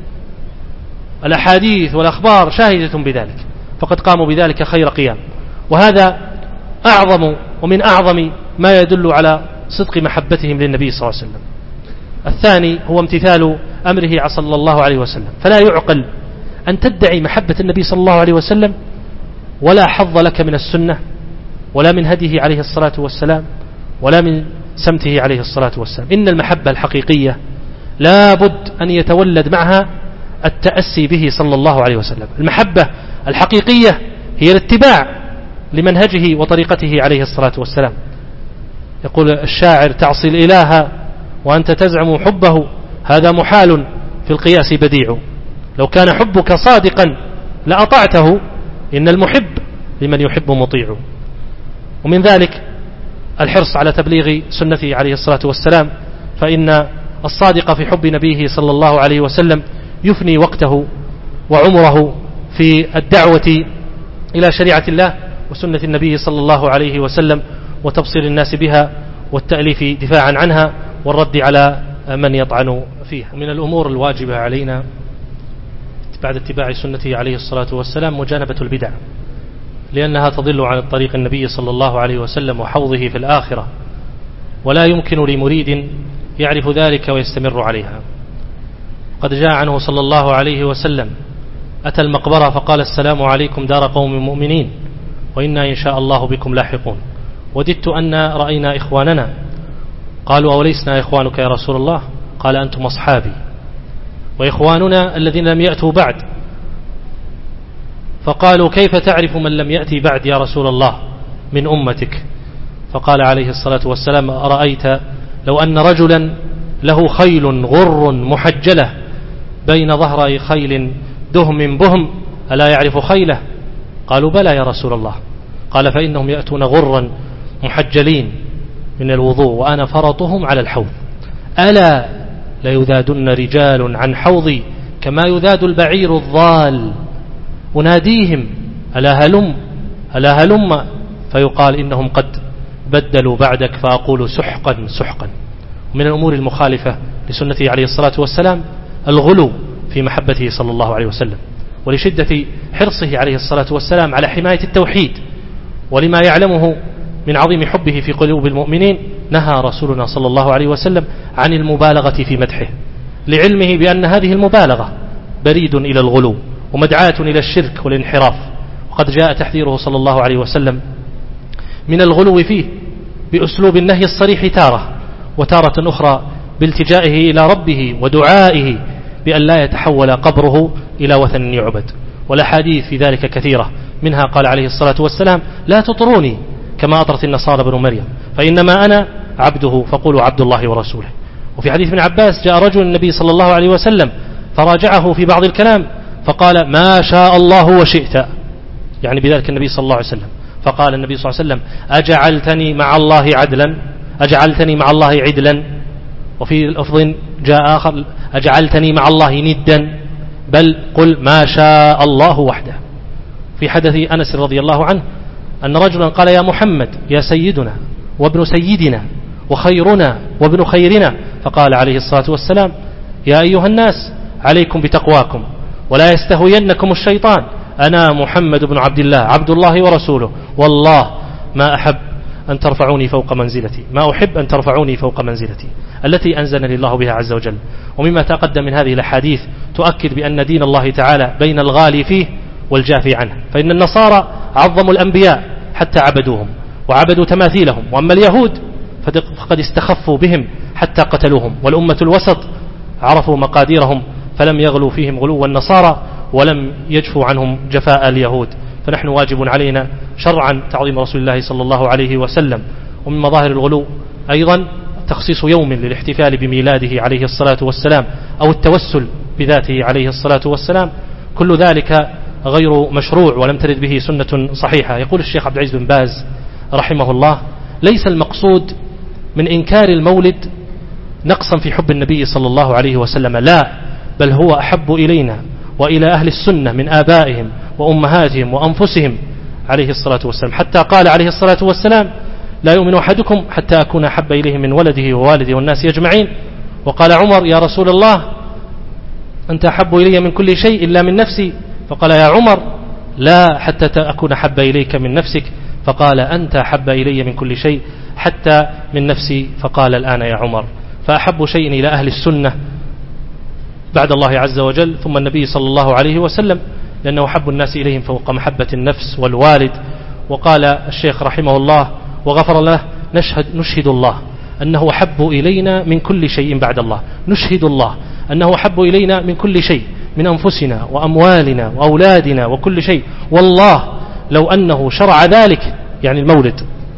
S1: الأحاديث والأخبار شاهدة بذلك، فقد قاموا بذلك خير قيام، وهذا أعظم ومن أعظم ما يدل على صدق محبتهم للنبي صلى الله عليه وسلم. الثاني هو امتثال أمره صلى الله عليه وسلم، فلا يعقل أن تدعي محبة النبي صلى الله عليه وسلم ولا حظ لك من السنة ولا من هديه عليه الصلاة والسلام ولا من سمته عليه الصلاة والسلام. إن المحبة الحقيقية لا بد أن يتولد معها التأسي به صلى الله عليه وسلم. المحبة الحقيقية هي الاتباع لمنهجه وطريقته عليه الصلاة والسلام. يقول الشاعر تعصي الإله وأنت تزعم حبه هذا محال في القياس بديع، لو كان حبك صادقا لأطعته إن المحب لمن يحب مطيع. ومن ذلك الحرص على تبليغ سنته عليه الصلاة والسلام، فإن الصادق في حب نبيه صلى الله عليه وسلم يفني وقته وعمره في الدعوة إلى شريعة الله وسنة النبي صلى الله عليه وسلم وتبصير الناس بها والتأليف دفاعا عنها والرد على من يطعن فيها. من الأمور الواجبة علينا بعد اتباع سنته عليه الصلاة والسلام مجانبة البدع، لأنها تضل عن الطريق النبي صلى الله عليه وسلم وحوضه في الآخرة، ولا يمكن لمريد يعرف ذلك ويستمر عليها. قد جاء عنه صلى الله عليه وسلم أتى المقبرة فقال السلام عليكم دار قوم مؤمنين وإنا إن شاء الله بكم لاحقون، وددت أن رأينا إخواننا. قالوا أوليسنا إخوانك يا رسول الله؟ قال أنتم أصحابي وإخواننا الذين لم يأتوا بعد. فقالوا كيف تعرف من لم يأتي بعد يا رسول الله من أمتك؟ فقال عليه الصلاة والسلام أرأيت لو أن رجلا له خيل غر محجلة بين ظهري خيل دهم بهم ألا يعرف خيله؟ قالوا بلى يا رسول الله. قال فإنهم يأتون غرا محجلين من الوضوء وأنا فرطهم على الحوض، ألا ليذادن رجال عن حوضي كما يذاد البعير الضال، أناديهم ألا هلم ألا هلم، فيقال إنهم قد بدلوا بعدك، فأقول سحقا سحقا. من الأمور المخالفة لسنته عليه الصلاة والسلام الغلو في محبته صلى الله عليه وسلم، ولشدة حرصه عليه الصلاة والسلام على حماية التوحيد، ولما يعلمه من عظيم حبه في قلوب المؤمنين، نهى رسولنا صلى الله عليه وسلم عن المبالغة في مدحه، لعلمه بأن هذه المبالغة بريد إلى الغلو ومدعاة إلى الشرك والانحراف. وقد جاء تحذيره صلى الله عليه وسلم من الغلو فيه بأسلوب النهي الصريح تارة، وتارة أخرى بالتجائه إلى ربه ودعائه بأن لا يتحول قبره إلى وثن يعبد. والأحاديث في ذلك كثيرة، منها قال عليه الصلاة والسلام لا تطروني كما أطرت النصارى بن مريم، فإنما أنا عبده فقولوا عبد الله ورسوله. وفي حديث ابن عباس جاء رجل النبي صلى الله عليه وسلم فراجعه في بعض الكلام فقال ما شاء الله وشئت، يعني بذلك النبي صلى الله عليه وسلم. فقال النبي صلى الله عليه وسلم أجعلتني مع الله عدلا أجعلتني مع الله عدلا، وفي لفظ جاء آخر أجعلتني مع الله ندا، بل قل ما شاء الله وحده. في حدث أنس رضي الله عنه أن رجلا قال يا محمد يا سيدنا وابن سيدنا وخيرنا وابن خيرنا، فقال عليه الصلاة والسلام يا أيها الناس عليكم بتقواكم ولا يستهوينكم الشيطان، أنا محمد بن عبد الله عبد الله ورسوله، والله ما أحب أن ترفعوني فوق منزلتي ما أحب أن ترفعوني فوق منزلتي التي أنزلني الله بها عز وجل. ومما تقدم من هذه الأحاديث تؤكد بأن دين الله تعالى بين الغالي فيه والجافي عنه، فإن النصارى عظموا الأنبياء حتى عبدوهم وعبدوا تماثيلهم، وأما اليهود فقد استخفوا بهم حتى قتلوهم، والأمة الوسط عرفوا مقاديرهم فلم يغلوا فيهم غلو النصارى ولم يجفوا عنهم جفاء اليهود. فنحن واجب علينا شرعا تعظيم رسول الله صلى الله عليه وسلم. ومن مظاهر الغلو أيضا تخصيص يوم للاحتفال بميلاده عليه الصلاة والسلام أو التوسل بذاته عليه الصلاة والسلام، كل ذلك غير مشروع ولم ترد به سنة صحيحة. يقول الشيخ عبد العزيز بن باز رحمه الله ليس المقصود من إنكار المولد نقصا في حب النبي صلى الله عليه وسلم، لا، بل هو أحب إلينا وإلى أهل السنة من آبائهم وأمهاتهم وأنفسهم عليه الصلاة والسلام، حتى قال عليه الصلاة والسلام لا يؤمن أحدكم حتى أكون أحب إليه من ولده ووالده والناس أجمعين. وقال عمر يا رسول الله أنت أحب إلي من كل شيء إلا من نفسي، فقال يا عمر لا حتى أكون أحب إليك من نفسك، فقال أنت أحب إلي من كل شيء حتى من نفسي، فقال الآن يا عمر. فأحب شيء إلى أهل السنة بعد الله عز وجل ثم النبي صلى الله عليه وسلم، لأنه حب الناس إليهم فوق محبة النفس والوالد. وقال الشيخ رحمه الله وغفر له نشهد, نشهد الله أنه حب إلينا من كل شيء بعد الله، نشهد الله أنه حب إلينا من كل شيء من أنفسنا وأموالنا وأولادنا وكل شيء، والله لو أنه شرع ذلك يعني المولد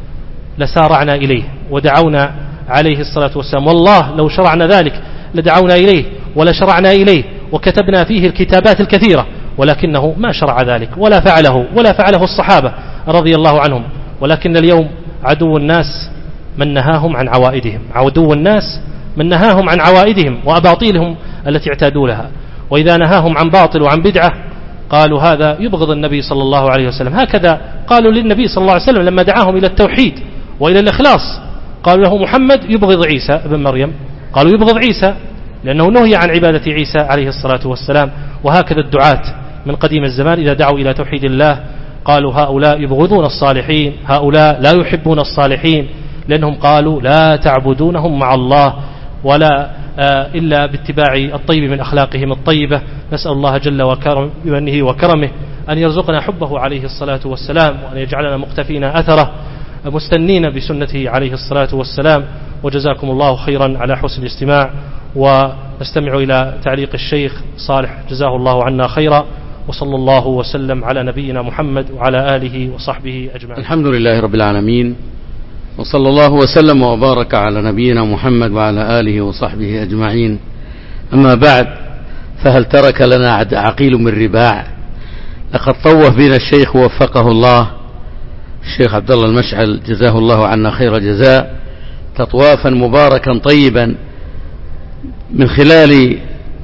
S1: لسارعنا إليه ودعونا عليه الصلاة والسلام، والله لو شرعنا ذلك لدعونا إليه ولا شرعنا إليه وكتبنا فيه الكتابات الكثيرة، ولكنه ما شرع ذلك ولا فعله ولا فعله الصحابة رضي الله عنهم. ولكن اليوم عدو الناس من نهاهم عن عوائدهم، عدو الناس من نهاهم عن عوائدهم وأباطيلهم التي اعتادوا لها، وإذا نهاهم عن باطل وعن بدعة قالوا هذا يبغض النبي صلى الله عليه وسلم. هكذا قالوا للنبي صلى الله عليه وسلم لما دعاهم إلى التوحيد وإلى الإخلاص، قالوا له محمد يبغض عيسى ابن مريم، قالوا يبغض عيسى لأنه نهي عن عبادة عيسى عليه الصلاة والسلام. وهكذا الدعاة من قديم الزمان إذا دعوا إلى توحيد الله قالوا هؤلاء يبغضون الصالحين، هؤلاء لا يحبون الصالحين، لأنهم قالوا لا تعبدونهم مع الله ولا آه إلا باتباع الطيب من أخلاقهم الطيبة. نسأل الله جل وكرم بمنه وكرمه أن يرزقنا حبه عليه الصلاة والسلام، وأن يجعلنا مقتفين أثره مستنين بسنته عليه الصلاة والسلام. وجزاكم الله خيرا على حسن الاستماع، ونستمع إلى تعليق الشيخ صالح جزاه الله عنا خيرا، وصلى الله وسلم على نبينا محمد وعلى آله وصحبه أجمعين.
S2: الحمد لله رب العالمين، وصلى الله وسلم وبارك على نبينا محمد وعلى آله وصحبه أجمعين. أما بعد، فهل ترك لنا عقيل من رباع؟ لقد طوف بنا الشيخ ووفقه الله الشيخ عبد الله المشعل جزاه الله عنا خير جزاء، تطوافا مباركا طيبا من خلال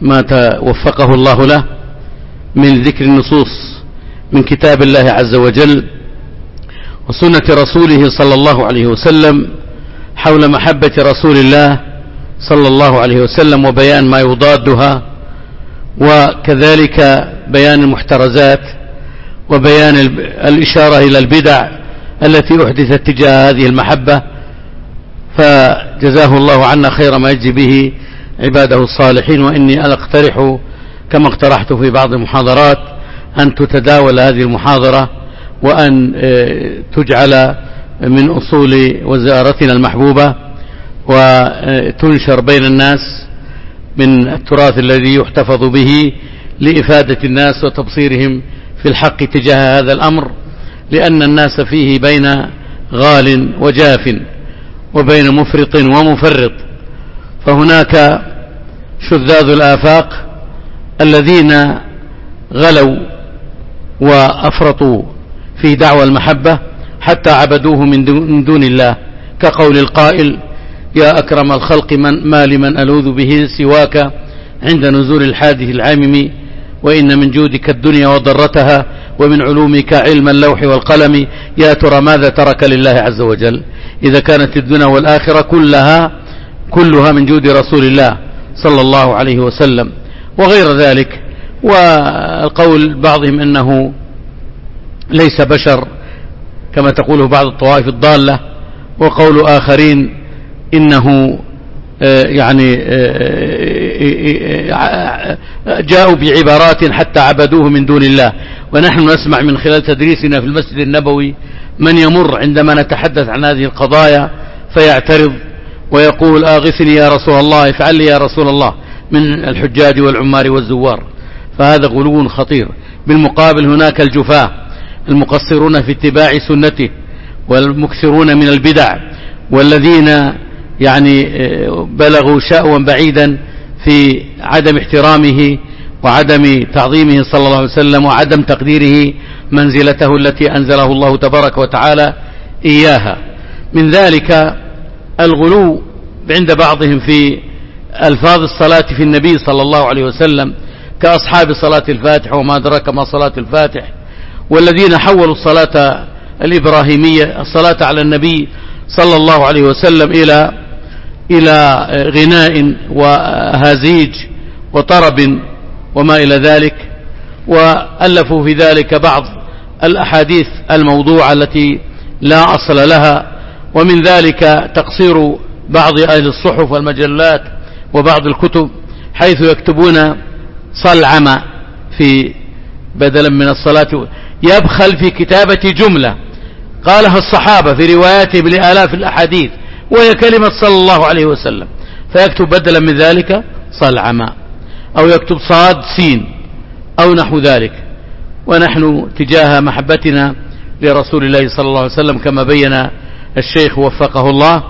S2: ما وفقه الله له من ذكر النصوص من كتاب الله عز وجل وسنة رسوله صلى الله عليه وسلم حول محبة رسول الله صلى الله عليه وسلم وبيان ما يضادها، وكذلك بيان المحترزات وبيان الإشارة إلى البدع التي أحدثت تجاه هذه المحبة، فجزاه الله عنا خير ما يجزي به عباده الصالحين. وإني أقترح كما اقترحت في بعض المحاضرات أن تتداول هذه المحاضرة وأن تجعل من أصول وزارتنا المحبوبة وتنشر بين الناس من التراث الذي يحتفظ به لإفادة الناس وتبصيرهم في الحق تجاه هذا الأمر، لأن الناس فيه بين غال وجاف وبين مفرط ومفرط، فهناك شذاذ الآفاق الذين غلوا وأفرطوا في دعوى المحبة حتى عبدوه من دون الله، كقول القائل: يا أكرم الخلق من ما لمن ألوذ به سواك عند نزول الحادث العامم، وإن من جودك الدنيا وضرتها ومن علومك علم اللوح والقلم، يا ترى ماذا ترك لله عز وجل إذا كانت الدنيا والآخرة كلها كلها من جود رسول الله صلى الله عليه وسلم وغير ذلك. والقول بعضهم أنه ليس بشر كما تقوله بعض الطوائف الضالة، وقول آخرين إنه يعني جاءوا بعبارات حتى عبدوه من دون الله. ونحن نسمع من خلال تدريسنا في المسجد النبوي من يمر عندما نتحدث عن هذه القضايا فيعترض ويقول: آغثني يا رسول الله، افعل لي يا رسول الله، من الحجاج والعمار والزوار. فهذا غلو خطير. بالمقابل هناك الجفاة المقصرون في اتباع سنته والمكثرون من البدع، والذين يعني بلغوا شأوا بعيدا في عدم احترامه وعدم تعظيمه صلى الله عليه وسلم وعدم تقديره منزلته التي أنزله الله تبارك وتعالى إياها. من ذلك الغلو عند بعضهم في ألفاظ الصلاة في النبي صلى الله عليه وسلم كأصحاب صلاة الفاتح وما أدراك ما صلاة الفاتح، والذين حولوا الصلاة الإبراهيمية الصلاة على النبي صلى الله عليه وسلم إلى إلى غناء وهزيج وطرب وما إلى ذلك، وألفوا في ذلك بعض الأحاديث الموضوعة التي لا أصل لها. ومن ذلك تقصير بعض أهل الصحف والمجلات وبعض الكتب حيث يكتبون صلعم في بدلا من الصلاة، يبخل في كتابة جملة قالها الصحابة في رواياته بآلاف الأحاديث وهي كلمة صلى الله عليه وسلم، فيكتب بدلا من ذلك صلعم أو يكتب صاد سين أو نحو ذلك. ونحن تجاه محبتنا لرسول الله صلى الله عليه وسلم كما بين الشيخ وفقه الله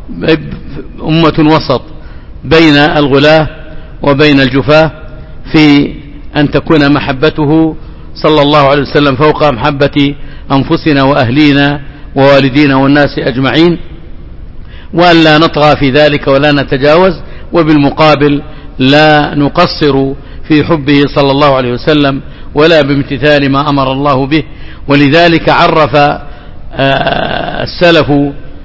S2: أمة وسط بين الغلاة وبين الجفاة في أن تكون محبته صلى الله عليه وسلم فوق محبة أنفسنا وأهلينا ووالدينا والناس أجمعين، وأن لا نطغى في ذلك ولا نتجاوز، وبالمقابل لا نقصر في حبه صلى الله عليه وسلم ولا بامتثال ما أمر الله به. ولذلك عرف السلف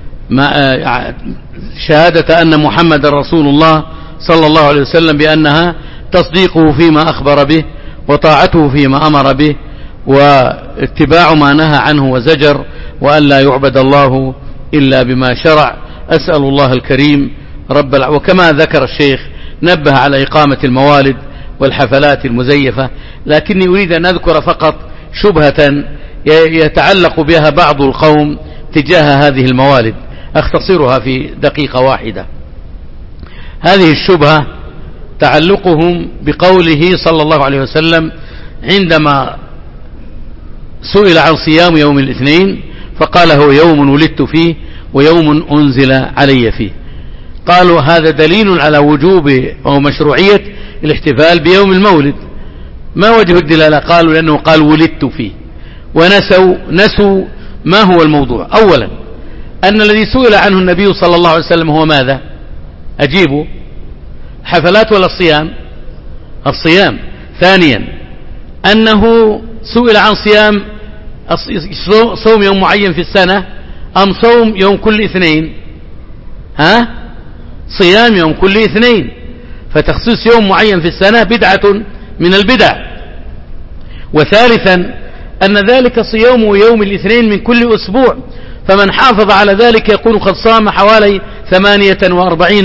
S2: شهادة أن محمد رسول الله صلى الله عليه وسلم بأنها تصديقه فيما أخبر به وطاعته فيما أمر به واتباع ما نهى عنه وزجر، وأن لا يعبد الله إلا بما شرع. أسأل الله الكريم رب الع... وكما ذكر الشيخ نبه على إقامة الموالد والحفلات المزيفة، لكني أريد أن أذكر فقط شبهة يتعلق بها بعض القوم تجاه هذه الموالد، أختصرها في دقيقة واحدة. هذه الشبهة تعلقهم بقوله صلى الله عليه وسلم عندما سئل عن صيام يوم الاثنين فقال: هو يوم ولدت فيه ويوم أنزل علي فيه. قالوا هذا دليل على وجوب أو مشروعية الاحتفال بيوم المولد. ما وجه الدلالة؟ قالوا لأنه قال ولدت فيه، ونسوا نسوا ما هو الموضوع. أولا أن الذي سئل عنه النبي صلى الله عليه وسلم هو ماذا؟ أجيبوا، حفلات ولا الصيام؟ الصيام. ثانيا أنه سئل عن صيام صوم يوم معين في السنة أم صوم يوم كل اثنين. ها صيام يوم كل اثنين، فتخصيص يوم معين في السنة بدعة من البدع. وثالثا أن ذلك صيام يوم الاثنين من كل أسبوع، فمن حافظ على ذلك يكون قد صام حوالي ثمانية وأربعين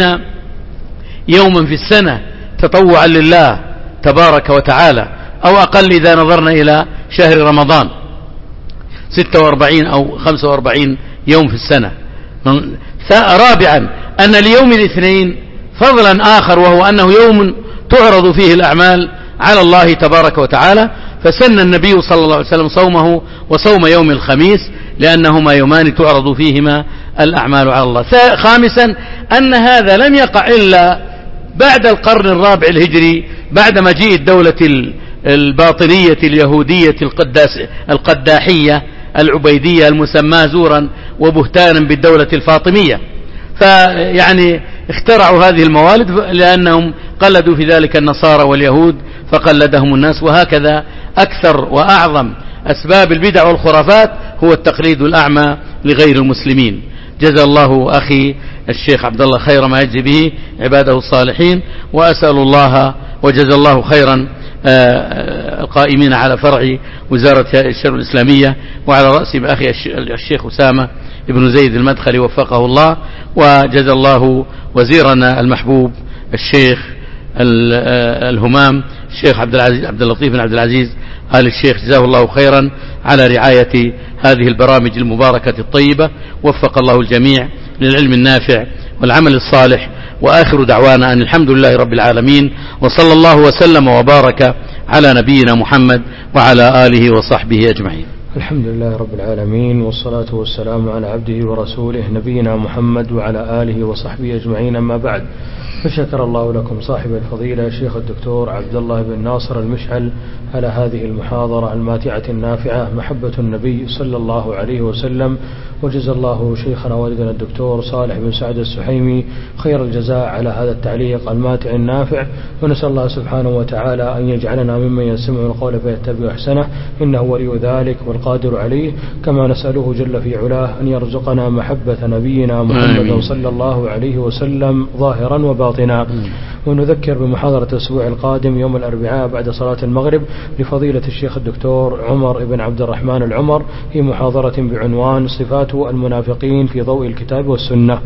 S2: يوما في السنة تطوعا لله تبارك وتعالى، أو أقل إذا نظرنا إلى شهر رمضان ستة وأربعين أو خمسة وأربعين يوم في السنة. رابعا أن اليوم الاثنين فضلا آخر، وهو أنه يوم تعرض فيه الأعمال على الله تبارك وتعالى، فسن النبي صلى الله عليه وسلم صومه وصوم يوم الخميس لأنهما يومان تعرض فيهما الأعمال على الله. خامسا أن هذا لم يقع إلا بعد القرن الرابع الهجري، بعد مجيء الدولة الباطنية اليهودية القداحية العبيدية المسماة زورا وبهتانا بالدولة الفاطمية. فيعني اخترعوا هذه الموالد لأنهم قلدوا في ذلك النصارى واليهود فقلدهم الناس. وهكذا أكثر وأعظم أسباب البدع والخرافات هو التقليد الأعمى لغير المسلمين. جزا الله أخي الشيخ عبد الله خير ما يجزي به عباده الصالحين، وأسأل الله وجزا الله خيرا القائمين على فرع وزارة الشؤون الإسلامية، وعلى رأسهم أخي الشيخ أسامة ابن زيد المدخلي وفقه الله، وجزا الله وزيرنا المحبوب الشيخ الهمام الشيخ عبد العزيز عبد اللطيف بن عبد العزيز آل الشيخ، جزاه الله خيرا على رعاية هذه البرامج المباركة الطيبة. وفق الله الجميع للعلم النافع والعمل الصالح. وآخر دعوانا أن الحمد لله رب العالمين، وصلى الله وسلم وبارك على نبينا محمد وعلى آله وصحبه أجمعين.
S3: الحمد لله رب العالمين، والصلاة والسلام على عبده ورسوله نبينا محمد وعلى آله وصحبه أجمعين. أما بعد، فشكر الله لكم صاحب الفضيلة الشيخ الدكتور عبد الله بن ناصر المشعل على هذه المحاضرة الماتعة النافعة محبة النبي صلى الله عليه وسلم، وجزا الله شيخنا والدنا الدكتور صالح بن سعد السحيمي خير الجزاء على هذا التعليق الماتع النافع. ونسأل الله سبحانه وتعالى أن يجعلنا ممن يسمع القول فيتبع أحسنه، إنه ولي ذلك والقادر عليه. كما نسأله جل في علاه أن يرزقنا محبة نبينا محمد صلى الله عليه وسلم ظاهرا وباطنا. ونذكر بمحاضرة الأسبوع القادم يوم الأربعاء بعد صلاة المغرب لفضيلة الشيخ الدكتور عمر بن عبد الرحمن العمر في محاضرة بعنوان صفات المنافقين في ضوء الكتاب والسنة.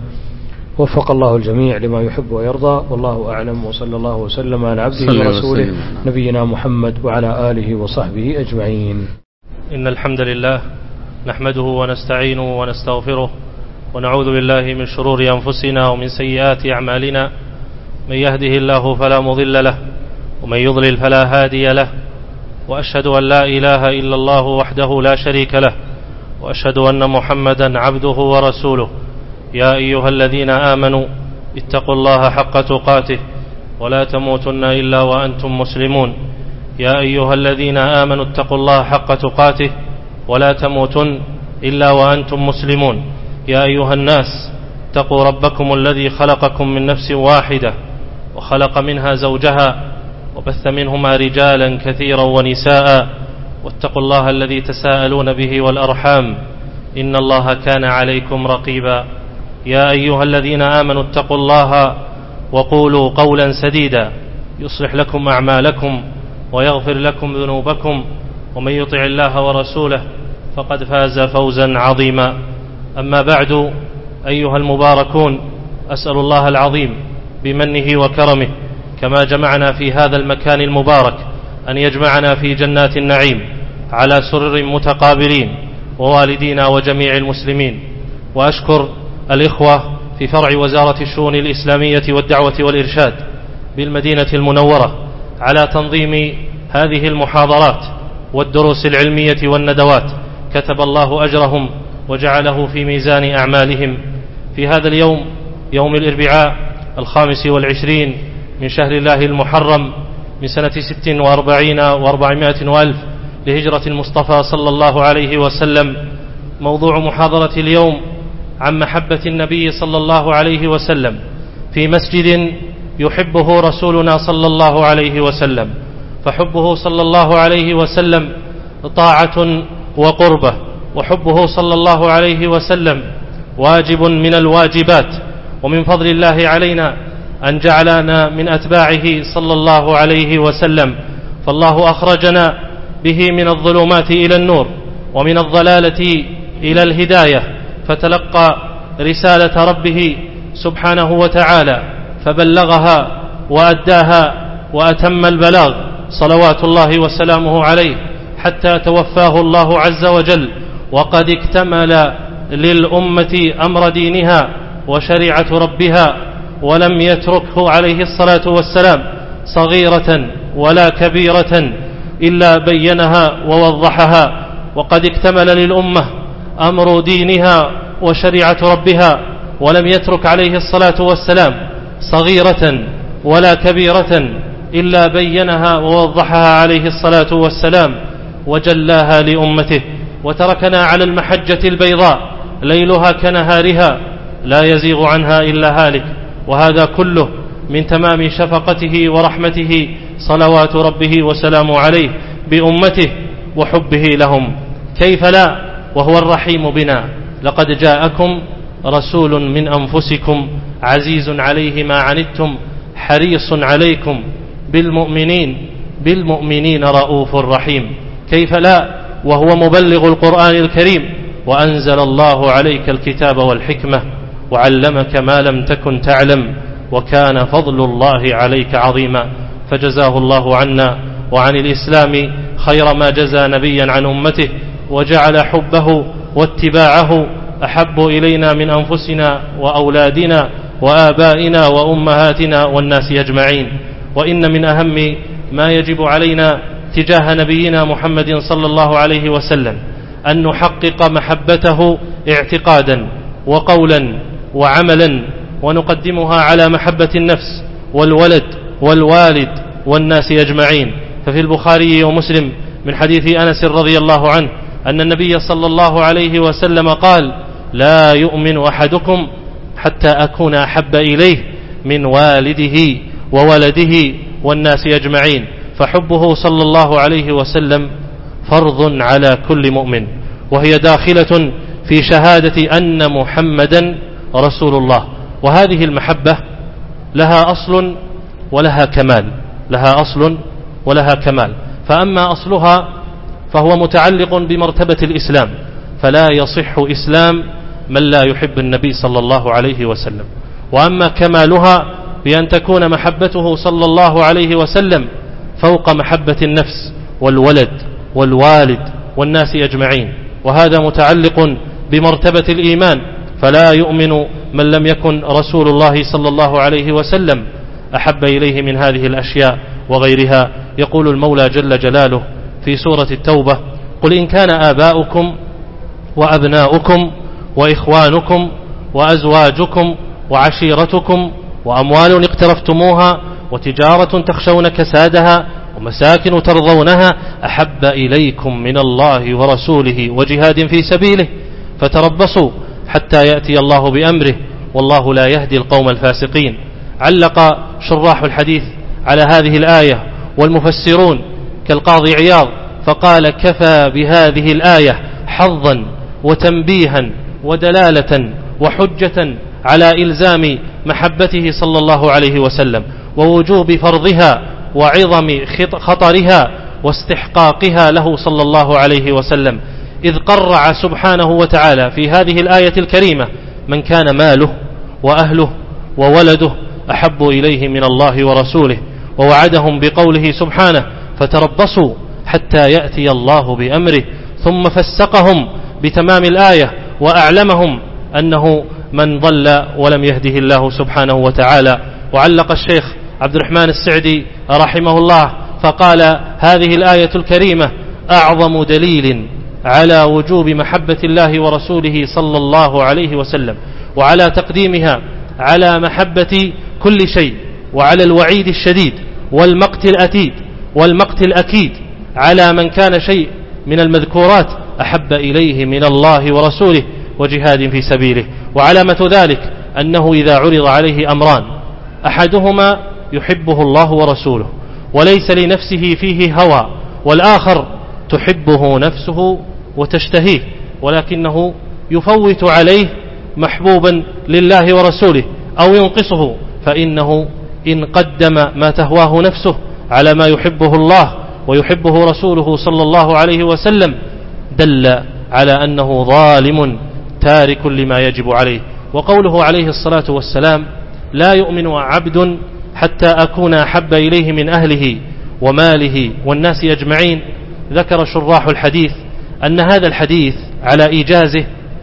S3: وفق الله الجميع لما يحب ويرضى، والله أعلم، وصلى الله وسلم على عبده ورسوله نبينا محمد وعلى آله وصحبه أجمعين.
S1: إن الحمد لله نحمده ونستعينه ونستغفره، ونعوذ بالله من شرور أنفسنا ومن سيئات أعمالنا. من يهده الله فلا مضل له، ومن يضلل فلا هادي له، وأشهد أن لا إله إلا الله وحده لا شريك له، وأشهد أن محمدا عبده ورسوله. يا أيها الذين آمنوا اتقوا الله حق تقاته ولا تموتن إلا وأنتم مسلمون. يا أيها الذين آمنوا اتقوا الله حق تقاته ولا تموتن إلا وأنتم مسلمون. يا أيها الناس اتقوا ربكم الذي خلقكم من نفس واحدة وخلق منها زوجها وبث منهما رجالا كثيرا ونساء، واتقوا الله الذي تساءلون به والأرحام إن الله كان عليكم رقيبا. يا أيها الذين آمنوا اتقوا الله وقولوا قولا سديدا يصلح لكم أعمالكم ويغفر لكم ذنوبكم، ومن يطع الله ورسوله فقد فاز فوزا عظيما. أما بعد، أيها المباركون، أسأل الله العظيم بمنه وكرمه كما جمعنا في هذا المكان المبارك أن يجمعنا في جنات النعيم على سرر متقابلين، ووالدينا وجميع المسلمين. وأشكر الإخوة في فرع وزارة الشؤون الإسلامية والدعوة والإرشاد بالمدينة المنورة على تنظيم هذه المحاضرات والدروس العلمية والندوات، كتب الله أجرهم وجعله في ميزان أعمالهم. في هذا اليوم، يوم الأربعاء الخامس والعشرين من شهر الله المحرم من سنة ست وأربعين وأربعمائة وألف لهجرة المصطفى صلى الله عليه وسلم، موضوع محاضرة اليوم عن محبة النبي صلى الله عليه وسلم في مسجد يحبه رسولنا صلى الله عليه وسلم، فحبه صلى الله عليه وسلم طاعة وقربة، وحبه صلى الله عليه وسلم واجب من الواجبات، ومن فضل الله علينا أن جعلنا من أتباعه صلى الله عليه وسلم، فالله أخرجنا به من الظلمات إلى النور ومن الضلالة إلى الهداية، فتلقى رسالة ربه سبحانه وتعالى فبلغها وأداها وأتم البلاغ صلوات الله وسلامه عليه حتى توفاه الله عز وجل، وقد اكتمل للأمة أمر دينها وشريعة ربها، ولم يتركه عليه الصلاة والسلام صغيرة ولا كبيرة إلا بينها ووضحها، وقد اكتمل للأمة أمر دينها وشريعة ربها، ولم يترك عليه الصلاة والسلام صغيرة ولا كبيرة إلا بينها ووضحها عليه الصلاة والسلام وجلاها لأمته، وتركنا على المحجة البيضاء ليلها كنهارها لا يزيغ عنها إلا هالك، وهذا كله من تمام شفقته ورحمته صلوات ربه وسلامه عليه بأمته وحبه لهم. كيف لا وهو الرحيم بنا؟ لقد جاءكم رسول من أنفسكم عزيز عليه ما عنتم حريص عليكم بالمؤمنين بالمؤمنين رؤوف رحيم. كيف لا وهو مبلغ القرآن الكريم، وأنزل الله عليك الكتاب والحكمة وعلمك ما لم تكن تعلم وكان فضل الله عليك عظيما. فجزاه الله عنا وعن الإسلام خير ما جزى نبيا عن أمته، وجعل حبه واتباعه أحب إلينا من أنفسنا وأولادنا وآبائنا وأمهاتنا والناس أجمعين. وإن من أهم ما يجب علينا تجاه نبينا محمد صلى الله عليه وسلم أن نحقق محبته اعتقادا وقولا وعملا، ونقدمها على محبة النفس والولد والوالد والناس أجمعين. ففي البخاري ومسلم من حديث أنس رضي الله عنه أن النبي صلى الله عليه وسلم قال: لا يؤمن أحدكم حتى أكون أحب إليه من والده وولده والناس أجمعين. فحبه صلى الله عليه وسلم فرض على كل مؤمن، وهي داخلة في شهادة أن محمدا رسول الله. وهذه المحبة لها أصل ولها كمال، لها أصل ولها كمال. فأما أصلها فهو متعلق بمرتبة الإسلام، فلا يصح إسلام من لا يحب النبي صلى الله عليه وسلم. وأما كمالها بأن تكون محبته صلى الله عليه وسلم فوق محبة النفس والولد والوالد والناس أجمعين، وهذا متعلق بمرتبة الإيمان. فلا يؤمن من لم يكن رسول الله صلى الله عليه وسلم أحب إليه من هذه الأشياء وغيرها. يقول المولى جل جلاله في سورة التوبة: قل إن كان آباؤكم وأبناؤكم وإخوانكم وأزواجكم وعشيرتكم وأموال اقترفتموها وتجارة تخشون كسادها ومساكن ترضونها أحب إليكم من الله ورسوله وجهاد في سبيله فتربصوا حتى يأتي الله بأمره والله لا يهدي القوم الفاسقين. علق شراح الحديث على هذه الآية والمفسرون كالقاضي عياض فقال: كفى بهذه الآية حظا وتنبيها ودلالة وحجة على إلزام محبته صلى الله عليه وسلم ووجوب فرضها وعظم خطرها واستحقاقها له صلى الله عليه وسلم، إذ قرع سبحانه وتعالى في هذه الآية الكريمة من كان ماله وأهله وولده أحب إليه من الله ورسوله، ووعدهم بقوله سبحانه: فتربصوا حتى يأتي الله بأمره، ثم فسقهم بتمام الآية وأعلمهم أنه من ضل ولم يهده الله سبحانه وتعالى. وعلق الشيخ عبد الرحمن السعدي رحمه الله فقال: هذه الآية الكريمة أعظم دليل على وجوب محبة الله ورسوله صلى الله عليه وسلم، وعلى تقديمها على محبة كل شيء، وعلى الوعيد الشديد والمقت الأتيد والمقت الأكيد على من كان شيء من المذكورات أحب إليه من الله ورسوله وجهاد في سبيله. وعلامة ذلك أنه إذا عرض عليه أمران أحدهما يحبه الله ورسوله وليس لنفسه فيه هوى، والآخر تحبه نفسه وتشتهيه ولكنه يفوت عليه محبوبا لله ورسوله أو ينقصه، فإنه إن قدم ما تهواه نفسه على ما يحبه الله ويحبه رسوله صلى الله عليه وسلم دل على أنه ظالم تارك لما يجب عليه. وقوله عليه الصلاة والسلام لا يؤمن عبد حتى أكون أحب إليه من أهله وماله والناس أجمعين، ذكر شراح الحديث أن هذا الحديث على إيجازه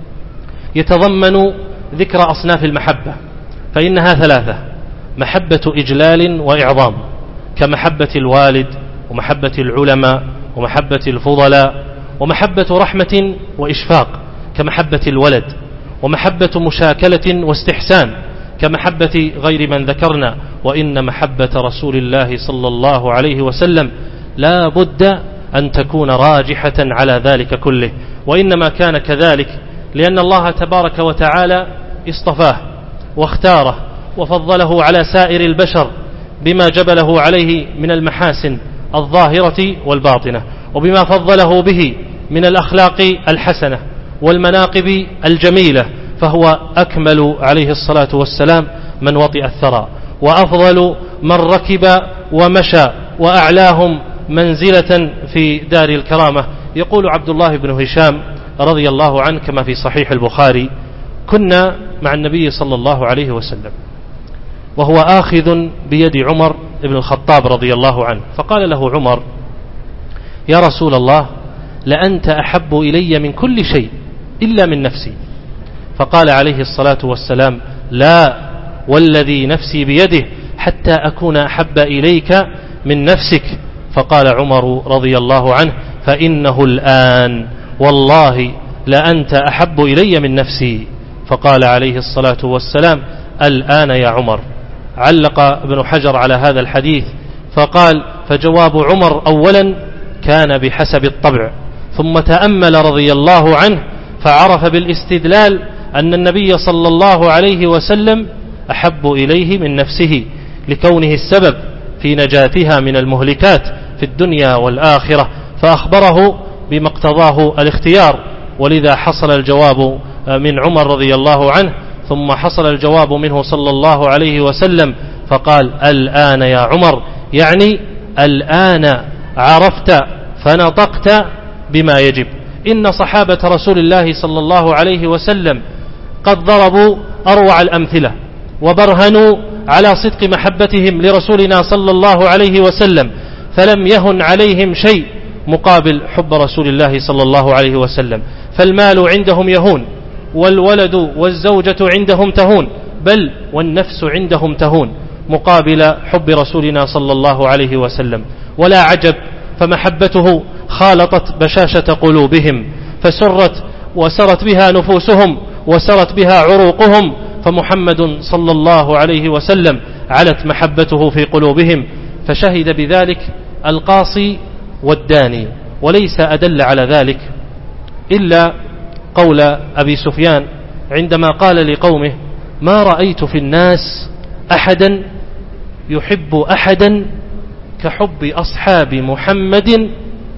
S1: يتضمن ذكر أصناف المحبة، فإنها ثلاثة: محبة إجلال وإعظام كمحبة الوالد ومحبة العلماء ومحبة الفضلاء، ومحبة رحمة وإشفاق كمحبة الولد، ومحبة مشاكلة واستحسان كمحبة غير من ذكرنا. وإن محبة رسول الله صلى الله عليه وسلم لا بد أن تكون راجحة على ذلك كله، وإنما كان كذلك لأن الله تبارك وتعالى اصطفاه واختاره وفضله على سائر البشر بما جبله عليه من المحاسن الظاهرة والباطنة، وبما فضله به من الأخلاق الحسنة والمناقب الجميلة، فهو أكمل عليه الصلاة والسلام من وطئ الثرى، وأفضل من ركب ومشى، وأعلاهم منزلة في دار الكرامة. يقول عبد الله بن هشام رضي الله عنه كما في صحيح البخاري: كنا مع النبي صلى الله عليه وسلم وهو آخذ بيد عمر بن الخطاب رضي الله عنه، فقال له عمر: يا رسول الله لأنت أحب إلي من كل شيء إلا من نفسي. فقال عليه الصلاة والسلام: لا والذي نفسي بيده حتى أكون أحب إليك من نفسك. فقال عمر رضي الله عنه: فإنه الآن والله لأنت أحب إلي من نفسي. فقال عليه الصلاة والسلام: الآن يا عمر. علق ابن حجر على هذا الحديث فقال: فجواب عمر أولا كان بحسب الطبع، ثم تأمل رضي الله عنه فعرف بالاستدلال أن النبي صلى الله عليه وسلم أحب إليه من نفسه لكونه السبب في نجاتها من المهلكات في الدنيا والآخرة، فأخبره بما اقتضاه الاختيار، ولذا حصل الجواب من عمر رضي الله عنه، ثم حصل الجواب منه صلى الله عليه وسلم فقال: الآن يا عمر، يعني الآن عرفت فنطقت بما يجب. إن صحابة رسول الله صلى الله عليه وسلم قد ضربوا أروع الأمثلة وبرهنوا على صدق محبتهم لرسولنا صلى الله عليه وسلم، فلم يهن عليهم شيء مقابل حب رسول الله صلى الله عليه وسلم، فالمال عندهم يهون، والولد والزوجة عندهم تهون، بل والنفس عندهم تهون مقابل حب رسولنا صلى الله عليه وسلم. ولا عجب، فمحبته خالطت بشاشة قلوبهم، فسرت وسرت بها نفوسهم وسرت بها عروقهم، فمحمد صلى الله عليه وسلم علت محبته في قلوبهم، فشهد بذلك القاصي والداني. وليس أدل على ذلك إلا قول أبي سفيان عندما قال لقومه: ما رأيت في الناس أحدا يحب أحدا كحب أصحاب محمد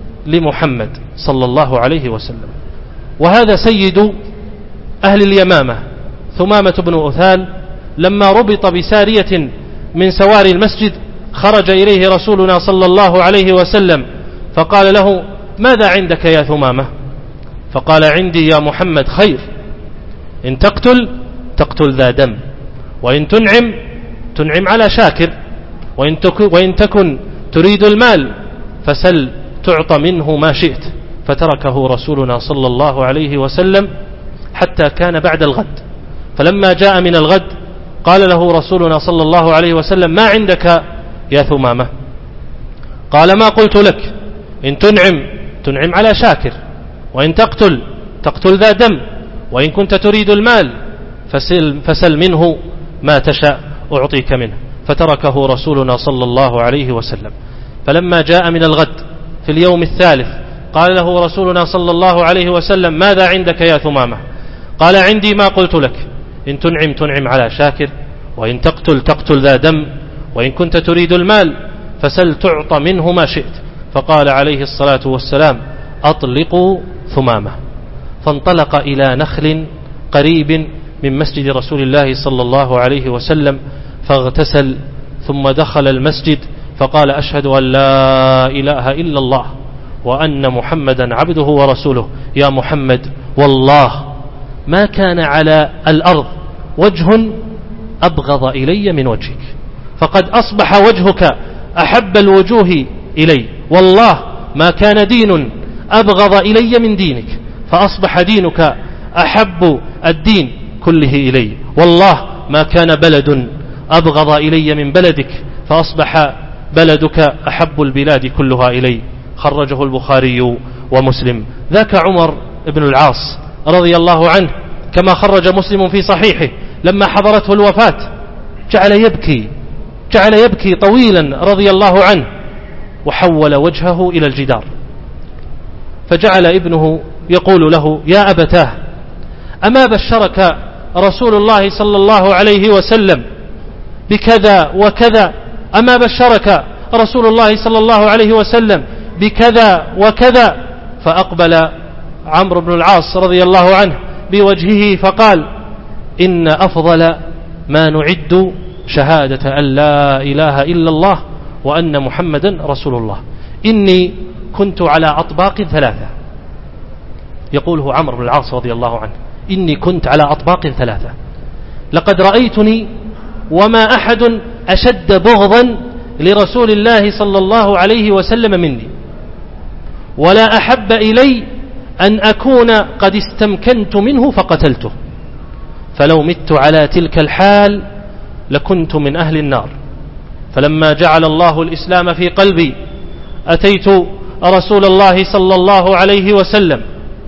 S1: لمحمد صلى الله عليه وسلم. وهذا سيد أهل اليمامة ثمامة بن أثال لما ربط بسارية من سواري المسجد خرج إليه رسولنا صلى الله عليه وسلم فقال له: ماذا عندك يا ثمامة؟ فقال: عندي يا محمد خير، إن تقتل تقتل ذا دم، وإن تنعم تنعم على شاكر، وإن تكن, وإن تكن تريد المال فسل تعطى منه ما شئت. فتركه رسولنا صلى الله عليه وسلم حتى كان بعد الغد، فلما جاء من الغد قال له رسولنا صلى الله عليه وسلم: ما عندك يا ثمامة؟ قال: ما قلت لك، إن تنعم تنعم على شاكر، وإن تقتل تقتل ذا دم، وإن كنت تريد المال فسل, فسل منه ما تشاء أعطيك منه. فتركه رسولنا صلى الله عليه وسلم. فلما جاء من الغد في اليوم الثالث قال له رسولنا صلى الله عليه وسلم: ماذا عندك يا ثمامة؟ قال: عندي ما قلت لك، إن تنعم تنعم على شاكر، وإن تقتل تقتل ذا دم، وإن كنت تريد المال فسل تعط منه ما شئت. فقال عليه الصلاة والسلام: أطلقوا ثمامة. فانطلق إلى نخل قريب من مسجد رسول الله صلى الله عليه وسلم فاغتسل، ثم دخل المسجد فقال: أشهد أن لا إله إلا الله وأن محمدا عبده ورسوله. يا محمد، والله ما كان على الأرض وجه أبغض إلي من وجهك، فقد أصبح وجهك أحب الوجوه إلي، والله ما كان دين أبغض إلي من دينك، فأصبح دينك أحب الدين كله إلي، والله ما كان بلد أبغض إلي من بلدك، فأصبح بلدك أحب البلاد كلها إلي. خرجه البخاري ومسلم. ذاك عمر بن العاص رضي الله عنه، كما خرج مسلم في صحيحه، لما حضرته الوفاة جعل يبكي جعل يبكي طويلا رضي الله عنه، وحول وجهه إلى الجدار، فجعل ابنه يقول له: يا أبتاه، أما بشرك رسول الله صلى الله عليه وسلم بكذا وكذا؟ أما بشرك رسول الله صلى الله عليه وسلم بكذا وكذا؟ فأقبل عمرو بن العاص رضي الله عنه بوجهه فقال: إن أفضل ما نعد شهادة أن لا إله إلا الله وأن محمدا رسول الله. إني كنت على أطباق ثلاثة، يقوله عمرو بن العاص رضي الله عنه: إني كنت على أطباق ثلاثة، لقد رأيتني وما أحد أشد بغضا لرسول الله صلى الله عليه وسلم مني، ولا أحب إلي أن أكون قد استمكنت منه فقتلته، فلو مت على تلك الحال لكنت من أهل النار. فلما جعل الله الإسلام في قلبي أتيت رسول الله صلى الله عليه وسلم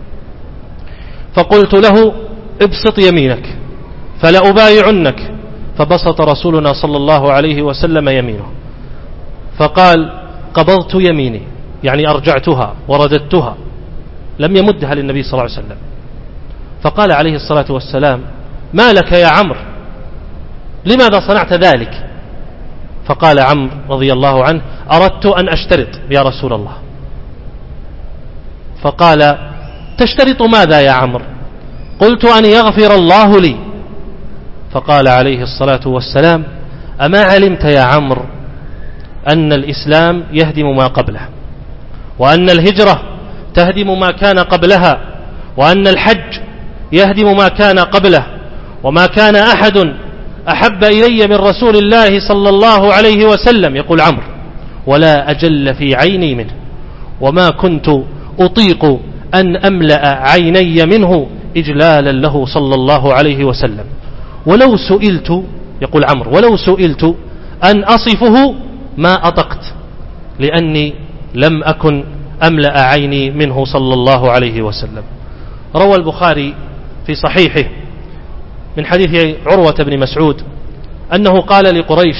S1: فقلت له: ابسط يمينك فلأبايعنك، فبسط رسولنا صلى الله عليه وسلم يمينه فقال: قبضت يميني، يعني أرجعتها ورددتها، لم يمدها للنبي صلى الله عليه وسلم. فقال عليه الصلاة والسلام: ما لك يا عمرو، لماذا صنعت ذلك؟ فقال عمرو رضي الله عنه: أردت أن أشترط يا رسول الله. فقال: تشترط ماذا يا عمرو؟ قلت: أن يغفر الله لي. فقال عليه الصلاة والسلام: أما علمت يا عمرو أن الإسلام يهدم ما قبله، وأن الهجرة تهدم ما كان قبلها، وأن الحج يهدم ما كان قبله، وما كان أحد أحب إلي من رسول الله صلى الله عليه وسلم، يقول عمرو، ولا أجل في عيني منه، وما كنت أطيق أن أملأ عيني منه إجلالا له صلى الله عليه وسلم. ولو سئلت، يقول عمرو، ولو سئلت أن أصفه ما أطقت، لأني لم أكن أملأ عيني منه صلى الله عليه وسلم. روى البخاري في صحيحه من حديث عروة بن مسعود أنه قال لقريش،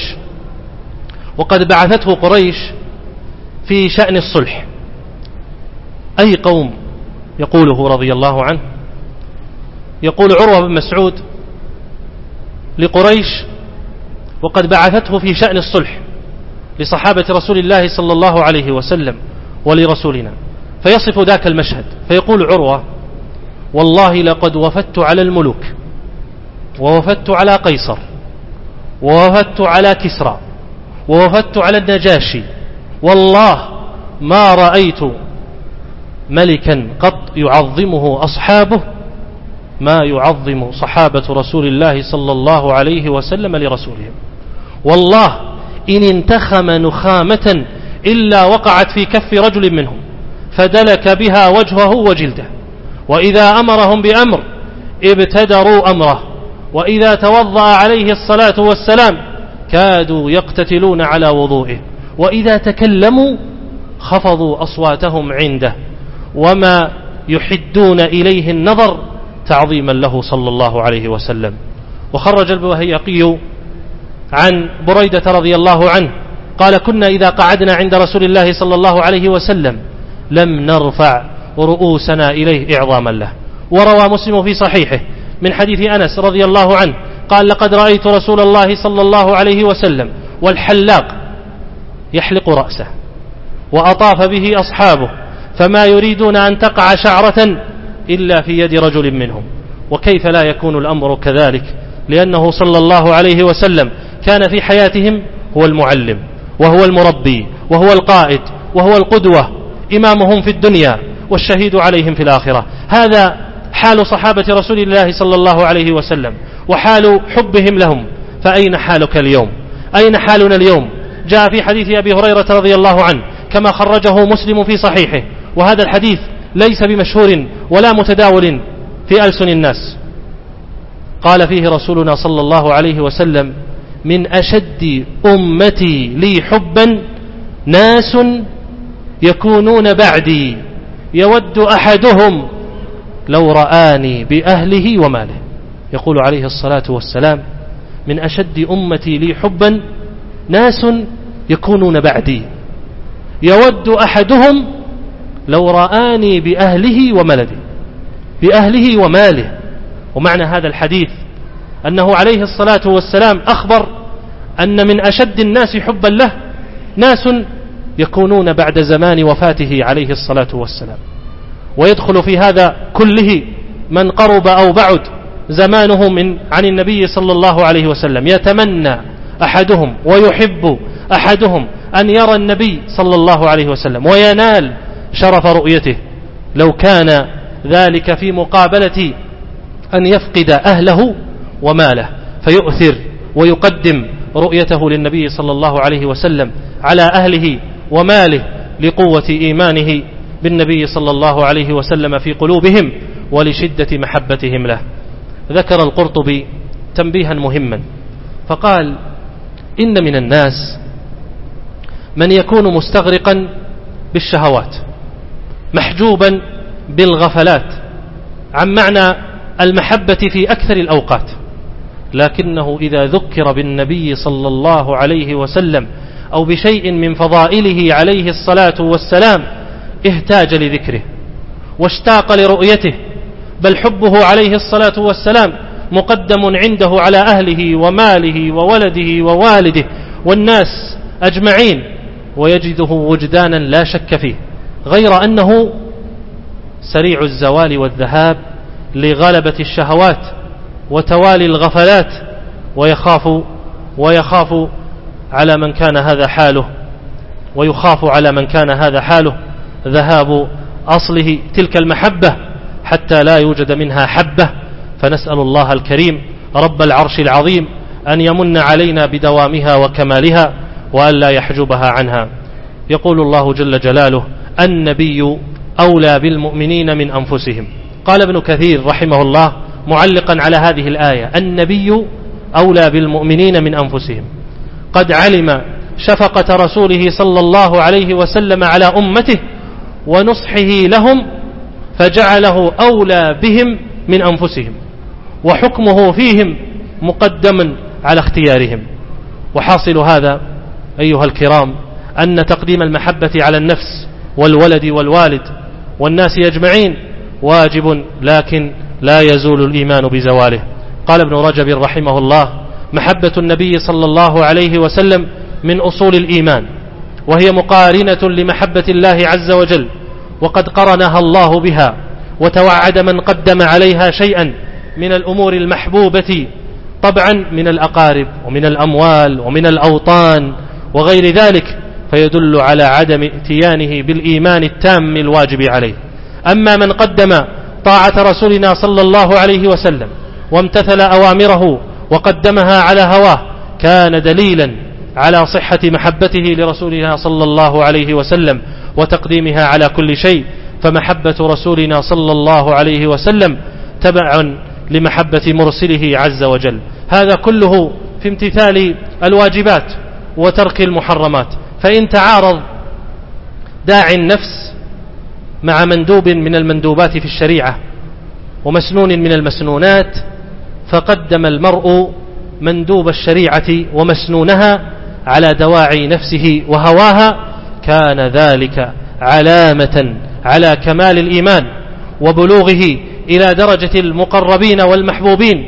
S1: وقد بعثته قريش في شأن الصلح: أي قوم؟ يقوله رضي الله عنه، يقول عروة بن مسعود لقريش وقد بعثته في شأن الصلح لصحابة رسول الله صلى الله عليه وسلم ولرسولنا، فيصف ذاك المشهد فيقول عروة: والله لقد وفدت على الملوك، ووفدت على قيصر، ووفدت على كسرى، ووفدت على النجاشي، والله ما رأيت ملكا قط يعظمه أصحابه ما يعظم صحابة رسول الله صلى الله عليه وسلم لرسولهم. والله إن انتخم نخامة إلا وقعت في كف رجل منهم فدلك بها وجهه وجلده، وإذا أمرهم بأمر ابتدروا أمره، وإذا توضأ عليه الصلاة والسلام كادوا يقتتلون على وضوئه، وإذا تكلموا خفضوا أصواتهم عنده، وما يحدون إليه النظر تعظيما له صلى الله عليه وسلم. وخرج البيهقي عن بريدة رضي الله عنه قال: كنا إذا قعدنا عند رسول الله صلى الله عليه وسلم لم نرفع رؤوسنا إليه إعظاما له. وروى مسلم في صحيحه من حديث أنس رضي الله عنه قال لقد رأيت رسول الله صلى الله عليه وسلم والحلاق يحلق رأسه وأطاف به أصحابه فما يريدون أن تقع شعرة إلا في يد رجل منهم. وكيف لا يكون الأمر كذلك؟ لأنه صلى الله عليه وسلم كان في حياتهم هو المعلم وهو المربي وهو القائد وهو القدوة، إمامهم في الدنيا والشهيد عليهم في الآخرة. هذا حال صحابة رسول الله صلى الله عليه وسلم وحال حبهم لهم. فأين حالك اليوم؟ أين حالنا اليوم؟ جاء في حديث أبي هريرة رضي الله عنه كما خرجه مسلم في صحيحه، وهذا الحديث ليس بمشهور ولا متداول في ألسن الناس. قال فيه رسولنا صلى الله عليه وسلم: من أشد أمتي لي حبا ناس يكونون بعدي يود أحدهم لو رآني بأهله وماله. يقول عليه الصلاة والسلام: من أشد أمتي لي حبا ناس يكونون بعدي يود أحدهم لو رآني بأهله وملده، بأهله وماله. ومعنى هذا الحديث أنه عليه الصلاة والسلام أخبر أن من أشد الناس حبا له ناس يكونون بعد زمان وفاته عليه الصلاة والسلام. ويدخل في هذا كله من قرب أو بعد زمانه من عن النبي صلى الله عليه وسلم. يتمنى أحدهم ويحب أحدهم أن يرى النبي صلى الله عليه وسلم وينال شرف رؤيته، لو كان ذلك في مقابلة أن يفقد أهله وماله، فيؤثر ويقدم رؤيته للنبي صلى الله عليه وسلم على أهله وماله لقوة إيمانه بالنبي صلى الله عليه وسلم في قلوبهم ولشدة محبتهم له. ذكر القرطبي تنبيها مهما فقال: إن من الناس من يكون مستغرقا بالشهوات محجوبا بالغفلات عن معنى المحبة في أكثر الأوقات، لكنه إذا ذكر بالنبي صلى الله عليه وسلم أو بشيء من فضائله عليه الصلاة والسلام اهتاج لذكره واشتاق لرؤيته، بل حبه عليه الصلاة والسلام مقدم عنده على أهله وماله وولده ووالده والناس أجمعين، ويجده وجدانا لا شك فيه، غير أنه سريع الزوال والذهاب لغلبة الشهوات وتوالي الغفلات، ويخاف ويخاف على من كان هذا حاله ويخاف على من كان هذا حاله ذهاب أصله تلك المحبة حتى لا يوجد منها حبة. فنسأل الله الكريم رب العرش العظيم أن يمن علينا بدوامها وكمالها وأن لا يحجبها عنها. يقول الله جل جلاله: النبي أولى بالمؤمنين من أنفسهم. قال ابن كثير رحمه الله معلقا على هذه الآية: النبي أولى بالمؤمنين من أنفسهم، قد علم شفقة رسوله صلى الله عليه وسلم على أمته ونصحه لهم فجعله أولى بهم من أنفسهم، وحكمه فيهم مقدم على اختيارهم. وحاصل هذا أيها الكرام أن تقديم المحبة على النفس والولد والوالد والناس أجمعين واجب، لكن لا يزول الإيمان بزواله. قال ابن رجب رحمه الله: محبة النبي صلى الله عليه وسلم من أصول الإيمان، وهي مقارنة لمحبة الله عز وجل، وقد قرنها الله بها وتوعد من قدم عليها شيئا من الأمور المحبوبة، طبعا من الأقارب ومن الأموال ومن الأوطان وغير ذلك، فيدل على عدم ائتيانه بالإيمان التام الواجب عليه. أما من قدم طاعة رسولنا صلى الله عليه وسلم وامتثل أوامره وقدمها على هواه كان دليلا على صحة محبته لرسولنا صلى الله عليه وسلم وتقديمها على كل شيء. فمحبة رسولنا صلى الله عليه وسلم تبع لمحبة مرسله عز وجل. هذا كله في امتثال الواجبات وترك المحرمات. فإن تعارض داعي النفس مع مندوب من المندوبات في الشريعة ومسنون من المسنونات، فقدم المرء مندوب الشريعة ومسنونها على دواعي نفسه وهواها، كان ذلك علامة على كمال الإيمان وبلوغه إلى درجة المقربين والمحبوبين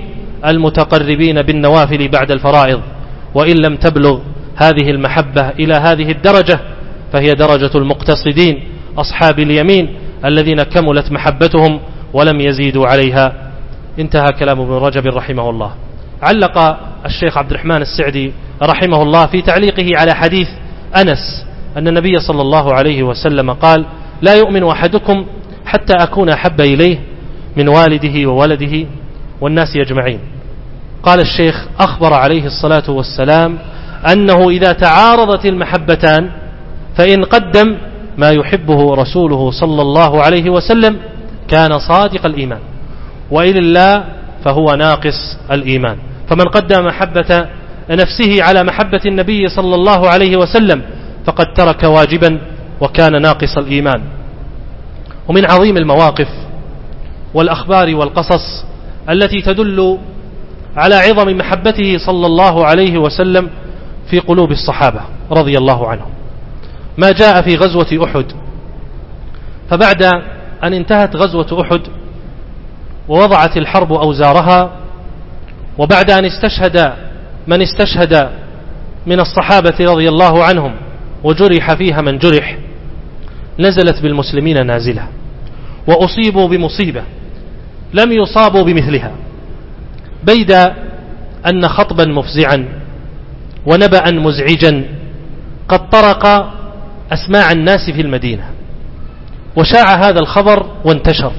S1: المتقربين بالنوافل بعد الفرائض، وإن لم تبلغ هذه المحبة إلى هذه الدرجة فهي درجة المقتصدين أصحاب اليمين الذين كملت محبتهم ولم يزيدوا عليها. انتهى كلام ابن رجب رحمه الله. علق الشيخ عبد الرحمن السعدي رحمه الله في تعليقه على حديث أنس أن النبي صلى الله عليه وسلم قال: لا يؤمن أحدكم حتى أكون أحب إليه من والده وولده والناس أجمعين. قال الشيخ: أخبر عليه الصلاة والسلام أنه إذا تعارضت المحبتان فإن قدم ما يحبه رسوله صلى الله عليه وسلم كان صادق الإيمان، وإلا فهو ناقص الإيمان. فمن قدم محبة نفسه على محبة النبي صلى الله عليه وسلم فقد ترك واجبا وكان ناقص الإيمان. ومن عظيم المواقف والأخبار والقصص التي تدل على عظم محبته صلى الله عليه وسلم في قلوب الصحابة رضي الله عنهم ما جاء في غزوة أحد. فبعد أن انتهت غزوة أحد ووضعت الحرب أوزارها، وبعد أن استشهد من استشهد من الصحابة رضي الله عنهم وجرح فيها من جرح، نزلت بالمسلمين نازلة وأصيبوا بمصيبة لم يصابوا بمثلها، بيد أن خطبا مفزعا ونبأ مزعجا قد طرق أسماع الناس في المدينة، وشاع هذا الخبر وانتشر.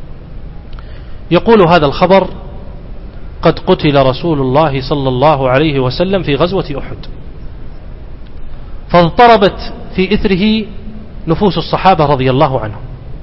S1: يقول هذا الخبر: قد قتل رسول الله صلى الله عليه وسلم في غزوة أحد. فاضطربت في إثره نفوس الصحابة رضي الله عنهم،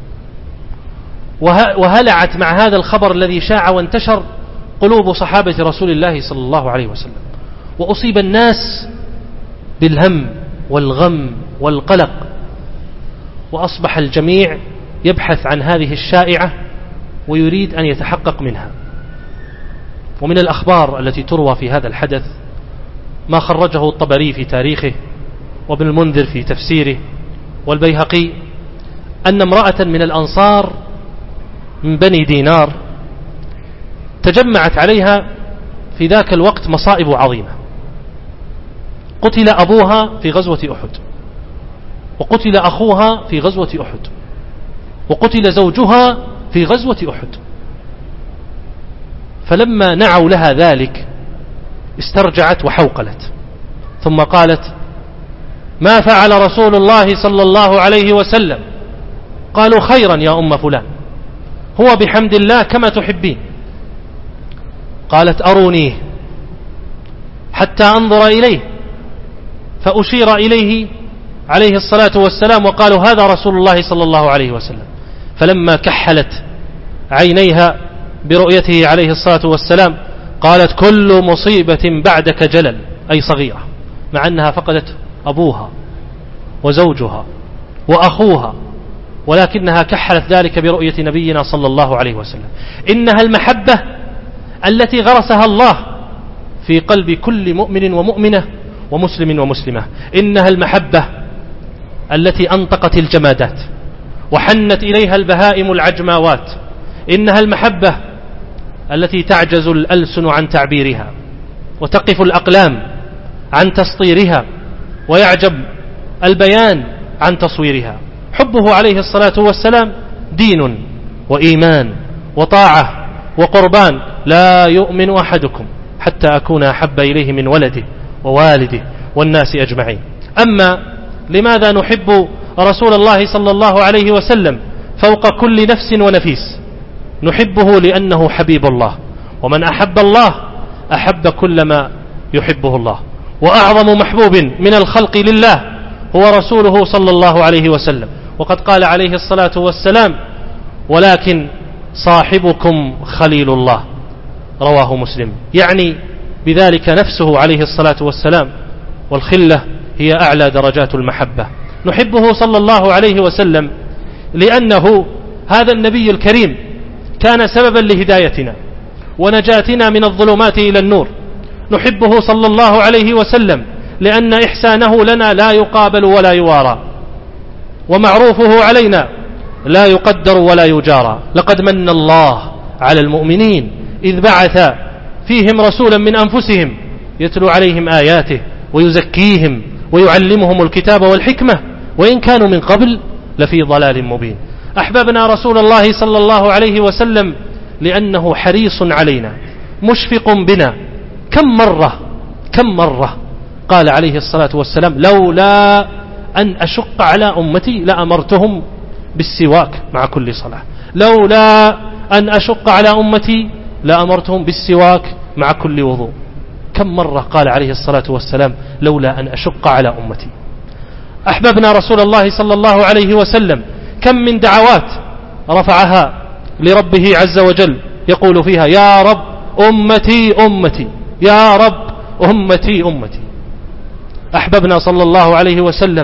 S1: وهلعت مع هذا الخبر الذي شاع وانتشر قلوب صحابة رسول الله صلى الله عليه وسلم، وأصيب الناس بالهم والغم والقلق، وأصبح الجميع يبحث عن هذه الشائعة ويريد أن يتحقق منها. ومن الأخبار التي تروى في هذا الحدث ما خرجه الطبري في تاريخه، وابن المنذر في تفسيره، والبيهقي، أن امرأة من الأنصار من بني دينار تجمعت عليها في ذاك الوقت مصائب عظيمة. قتل أبوها في غزوة أحد، وقتل أخوها في غزوة أحد، وقتل زوجها في غزوة أحد. فلما نعوا لها ذلك استرجعت وحوقلت، ثم قالت: ما فعل رسول الله صلى الله عليه وسلم؟ قالوا: خيرا يا أم فلان، هو بحمد الله كما تحبين. قالت: أرونيه حتى أنظر إليه. فأشير إليه عليه الصلاة والسلام وقالوا: هذا رسول الله صلى الله عليه وسلم. فلما كحلت عينيها برؤيته عليه الصلاة والسلام قالت: كل مصيبة بعدك جلل، أي صغيرة، مع أنها فقدت أبوها وزوجها وأخوها، ولكنها كحلت ذلك برؤية نبينا صلى الله عليه وسلم. إنها المحبة التي غرسها الله في قلب كل مؤمن ومؤمنة ومسلم ومسلمة، إنها المحبة التي أنطقت الجمادات وحنت إليها البهائم العجماوات، إنها المحبة التي تعجز الألسن عن تعبيرها وتقف الأقلام عن تسطيرها ويعجب البيان عن تصويرها. حبه عليه الصلاة والسلام دين وإيمان وطاعة وقربان. لا يؤمن أحدكم حتى أكون أحب إليه من ولده ووالده والناس أجمعين. أما لماذا نحب رسول الله صلى الله عليه وسلم فوق كل نفس ونفيس؟ نحبه لأنه حبيب الله، ومن أحب الله أحب كل ما يحبه الله. وأعظم محبوب من الخلق لله هو رسوله صلى الله عليه وسلم، وقد قال عليه الصلاة والسلام: ولكن صاحبكم خليل الله، رواه مسلم، يعني بذلك نفسه عليه الصلاة والسلام. والخلة هي أعلى درجات المحبة. نحبه صلى الله عليه وسلم لأنه هذا النبي الكريم كان سببا لهدايتنا ونجاتنا من الظلمات إلى النور. نحبه صلى الله عليه وسلم لأن إحسانه لنا لا يقابل ولا يوارى، ومعروفه علينا لا يقدر ولا يجارى. لقد من الله على المؤمنين إذ بعث فيهم رسولا من أنفسهم يتلو عليهم آياته ويزكيهم ويعلمهم الكتاب والحكمة وإن كانوا من قبل لفي ضلال مبين. أحببنا رسول الله صلى الله عليه وسلم لأنه حريص علينا مشفق بنا. كم مرة كم مرة قال عليه الصلاة والسلام لولا أن أشق على أمتي لأمرتهم بالسواك مع كل صلاة، لولا أن أشق على أمتي لأمرتهم بالسواك مع كل وضوء. كم مرة قال عليه الصلاة والسلام لولا أن أشق على أمتي. أحببنا رسول الله صلى الله عليه وسلم كم من دعوات رفعها لربه عز وجل يقول فيها يا رب أمتي أمتي يا رب أمتي أمتي. أحببنا صلى الله عليه وسلم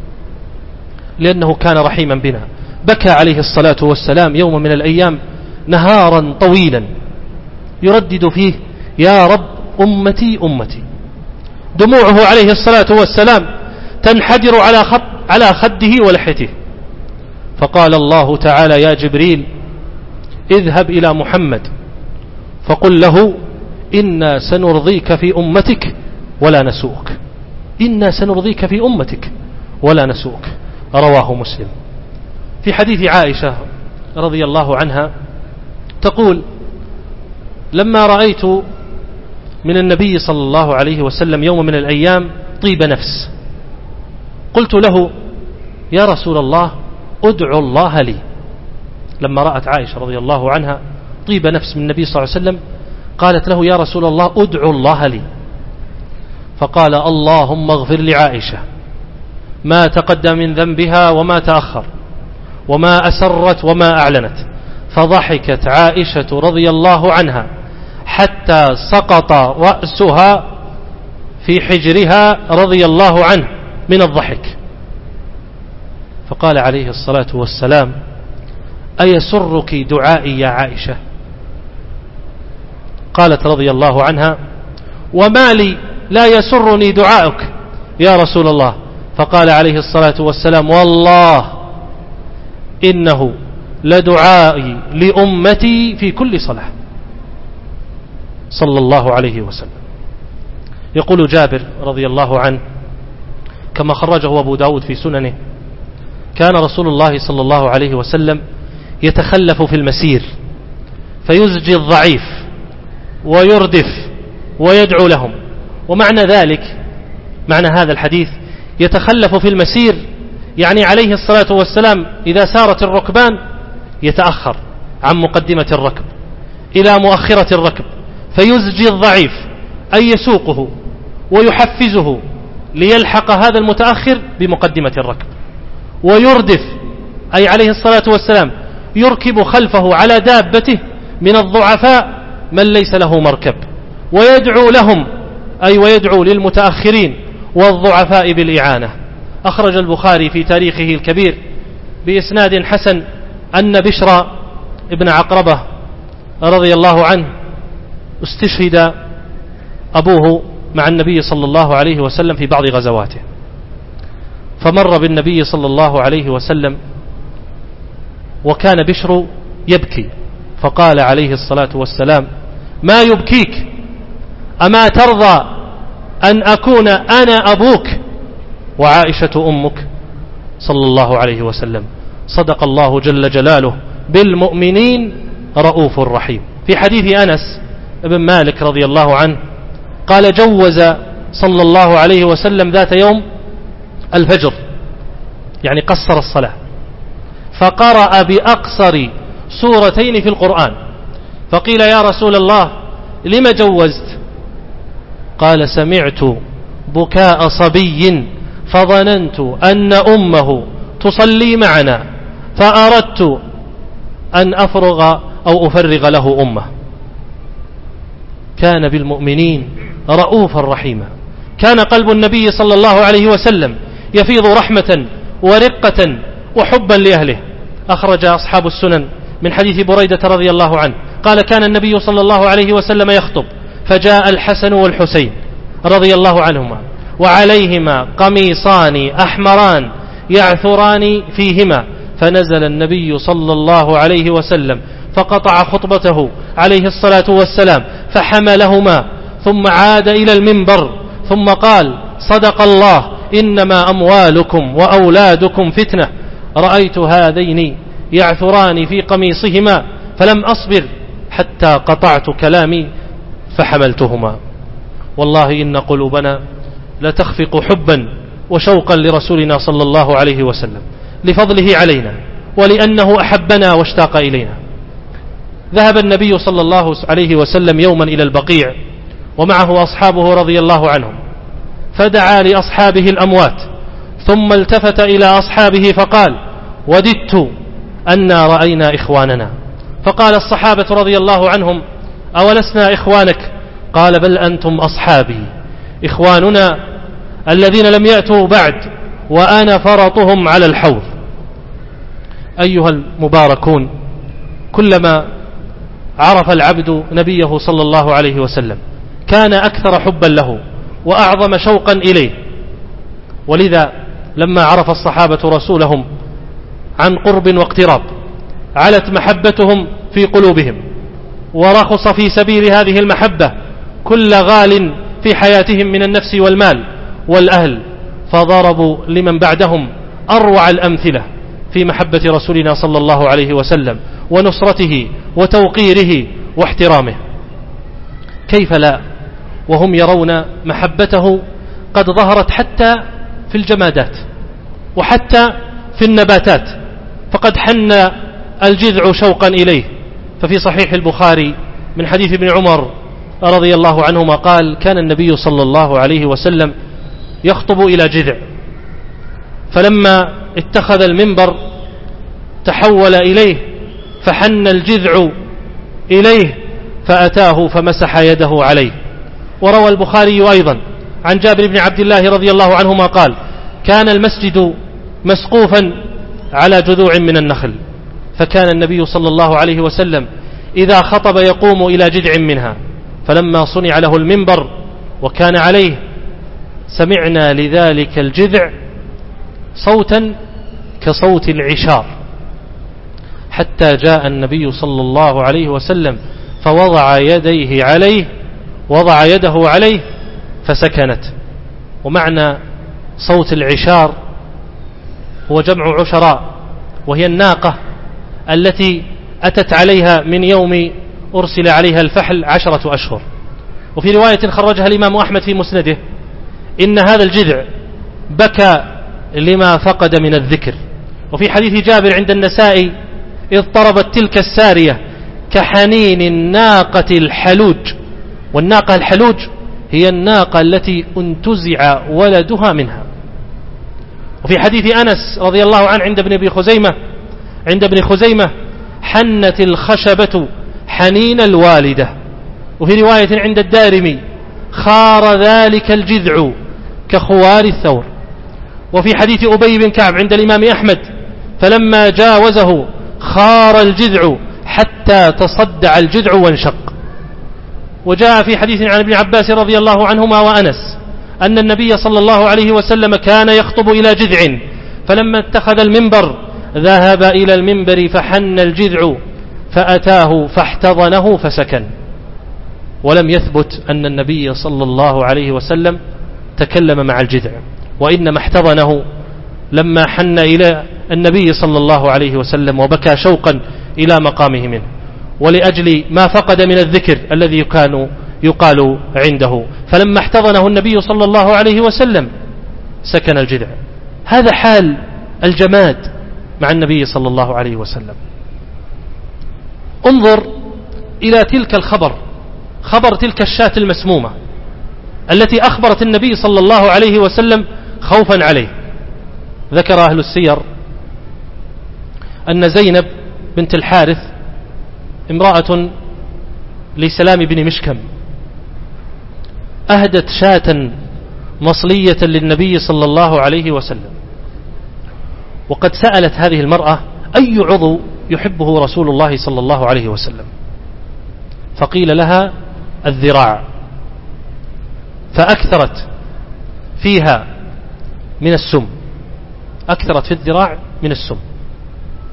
S1: لأنه كان رحيما بنا، بكى عليه الصلاة والسلام يوم من الأيام نهارا طويلا يردد فيه يا رب أمتي أمتي. دموعه عليه الصلاة والسلام تنحدر على خط على خده ولحيته. فقال الله تعالى يا جبريل اذهب إلى محمد فقل له إنا سنرضيك في أمتك ولا نسوءك، إنا سنرضيك في أمتك ولا نسوءك. رواه مسلم. في حديث عائشة رضي الله عنها تقول لما رأيت من النبي صلى الله عليه وسلم يوم من الأيام طيب نفس قلت له يا رسول الله ادعو الله لي. لما رأت عائشة رضي الله عنها طيب نفس من النبي صلى الله عليه وسلم قالت له يا رسول الله ادعو الله لي. فقال اللهم اغفر لعائشة ما تقدم من ذنبها وما تأخر وما أسرت وما أعلنت. فضحكت عائشة رضي الله عنها حتى سقط رأسها في حجرها رضي الله عنه من الضحك. فقال عليه الصلاة والسلام أيسرك دعائي يا عائشة؟ قالت رضي الله عنها وما لي لا يسرني دعائك يا رسول الله. فقال عليه الصلاة والسلام والله إنه لدعائي لأمتي في كل صلاة صلى الله عليه وسلم. يقول جابر رضي الله عنه كما خرجه أبو داود في سننه كان رسول الله صلى الله عليه وسلم يتخلف في المسير فيزجي الضعيف ويردف ويدعو لهم. ومعنى ذلك معنى هذا الحديث يتخلف في المسير يعني عليه الصلاة والسلام إذا سارت الركبان يتأخر عن مقدمة الركب إلى مؤخرة الركب فيزجي الضعيف أي يسوقه ويحفزه ليلحق هذا المتأخر بمقدمة الركب، ويردف أي عليه الصلاة والسلام يركب خلفه على دابته من الضعفاء من ليس له مركب، ويدعو لهم أي ويدعو للمتأخرين والضعفاء بالإعانة. أخرج البخاري في تاريخه الكبير بإسناد حسن أن بشر ابن عقربة رضي الله عنه استشهد أبوه مع النبي صلى الله عليه وسلم في بعض غزواته، فمر بالنبي صلى الله عليه وسلم وكان بشر يبكي، فقال عليه الصلاة والسلام ما يبكيك؟ أما ترضى أن أكون أنا أبوك وعائشة أمك؟ صلى الله عليه وسلم. صدق الله جل جلاله بالمؤمنين رؤوف رحيم. في حديث أنس بن مالك رضي الله عنه قال جوز صلى الله عليه وسلم ذات يوم الفجر يعني قصر الصلاة فقرأ بأقصر سورتين في القرآن، فقيل يا رسول الله لم جوزت؟ قال سمعت بكاء صبي فظننت أن أمه تصلي معنا فأردت أن أفرغ أو أفرغ له أمه. كان بالمؤمنين رؤوفا رحيما. كان قلب النبي صلى الله عليه وسلم يفيض رحمة ورقة وحبا لأهله. أخرج أصحاب السنن من حديث بريدة رضي الله عنه قال كان النبي صلى الله عليه وسلم يخطب فجاء الحسن والحسين رضي الله عنهما وعليهما قميصان أحمران يعثران فيهما، فنزل النبي صلى الله عليه وسلم فقطع خطبته عليه الصلاة والسلام فحملهما ثم عاد إلى المنبر ثم قال: صدق الله، إنما أموالكم وأولادكم فتنة. رأيت هذين يعثران في قميصهما فلم أصبر حتى قطعت كلامي فحملتهما. والله إن قلوبنا لتخفق حبا وشوقا لرسولنا صلى الله عليه وسلم لفضله علينا ولأنه أحبنا واشتاق إلينا. ذهب النبي صلى الله عليه وسلم يوما إلى البقيع ومعه أصحابه رضي الله عنهم، فدعا لأصحابه الأموات ثم التفت إلى أصحابه فقال: وددت أنا رأينا إخواننا. فقال الصحابة رضي الله عنهم: أولسنا إخوانك؟ قال: بل أنتم أصحابي، إخواننا الذين لم يأتوا بعد وأنا فرطهم على الحوض. أيها المباركون، كلما عرف العبد نبيه صلى الله عليه وسلم كان أكثر حبا له وأعظم شوقا إليه. ولذا لما عرف الصحابة رسولهم عن قرب واقتراب علت محبتهم في قلوبهم، ورخص في سبيل هذه المحبة كل غال في حياتهم من النفس والمال والأهل، فضربوا لمن بعدهم أروع الأمثلة في محبة رسولنا صلى الله عليه وسلم ونصرته وتوقيره واحترامه. كيف لا وهم يرون محبته قد ظهرت حتى في الجمادات وحتى في النباتات، فقد حن الجذع شوقا إليه. ففي صحيح البخاري من حديث ابن عمر رضي الله عنهما قال: كان النبي صلى الله عليه وسلم يخطب إلى جذع، فلما اتخذ المنبر تحول إليه فحن الجذع إليه فأتاه فمسح يده عليه. وروى البخاري أيضا عن جابر بن عبد الله رضي الله عنهما قال: كان المسجد مسقوفا على جذوع من النخل، فكان النبي صلى الله عليه وسلم إذا خطب يقوم إلى جذع منها، فلما صنع له المنبر وكان عليه سمعنا لذلك الجذع صوتا كصوت العشار، حتى جاء النبي صلى الله عليه وسلم فوضع يديه عليه وضع يده عليه فسكنت. ومعنى صوت العشار هو جمع عشراء، وهي الناقة التي أتت عليها من يوم أرسل عليها الفحل عشرة أشهر. وفي رواية خرجها الإمام أحمد في مسنده إن هذا الجذع بكى لما فقد من الذكر. وفي حديث جابر عند النسائي: إذ طربت تلك السارية كحنين الناقة الحلوج. والناقة الحلوج هي الناقة التي انتزع ولدها منها. وفي حديث أنس رضي الله عنه عند ابن خزيمة عند ابن خزيمة: حنت الخشبة حنين الوالدة. وفي رواية عند الدارمي: خار ذلك الجذع كخوار الثور. وفي حديث أبي بن كعب عند الإمام أحمد: فلما جاوزه خار الجذع حتى تصدع الجذع وانشق. وجاء في حديث عن ابن عباس رضي الله عنهما وأنس أن النبي صلى الله عليه وسلم كان يخطب إلى جذع، فلما اتخذ المنبر ذهب إلى المنبر فحن الجذع فأتاه فاحتضنه فسكن. ولم يثبت أن النبي صلى الله عليه وسلم تكلم مع الجذع، وإنما احتضنه لما حن إلى النبي صلى الله عليه وسلم وبكى شوقا إلى مقامه منه، ولأجل ما فقد من الذكر الذي كان يقال عنده. فلما احتضنه النبي صلى الله عليه وسلم سكن الجذع. هذا حال الجماد مع النبي صلى الله عليه وسلم. انظر إلى تلك الخبر، خبر تلك الشاة المسمومة التي أخبرت النبي صلى الله عليه وسلم خوفا عليه. ذكر أهل السير أن زينب بنت الحارث امرأة لسلام بن مشكم أهدت شاة مصلية للنبي صلى الله عليه وسلم، وقد سألت هذه المرأة أي عضو يحبه رسول الله صلى الله عليه وسلم، فقيل لها الذراع، فأكثرت فيها من السم، أكثرت في الذراع من السم،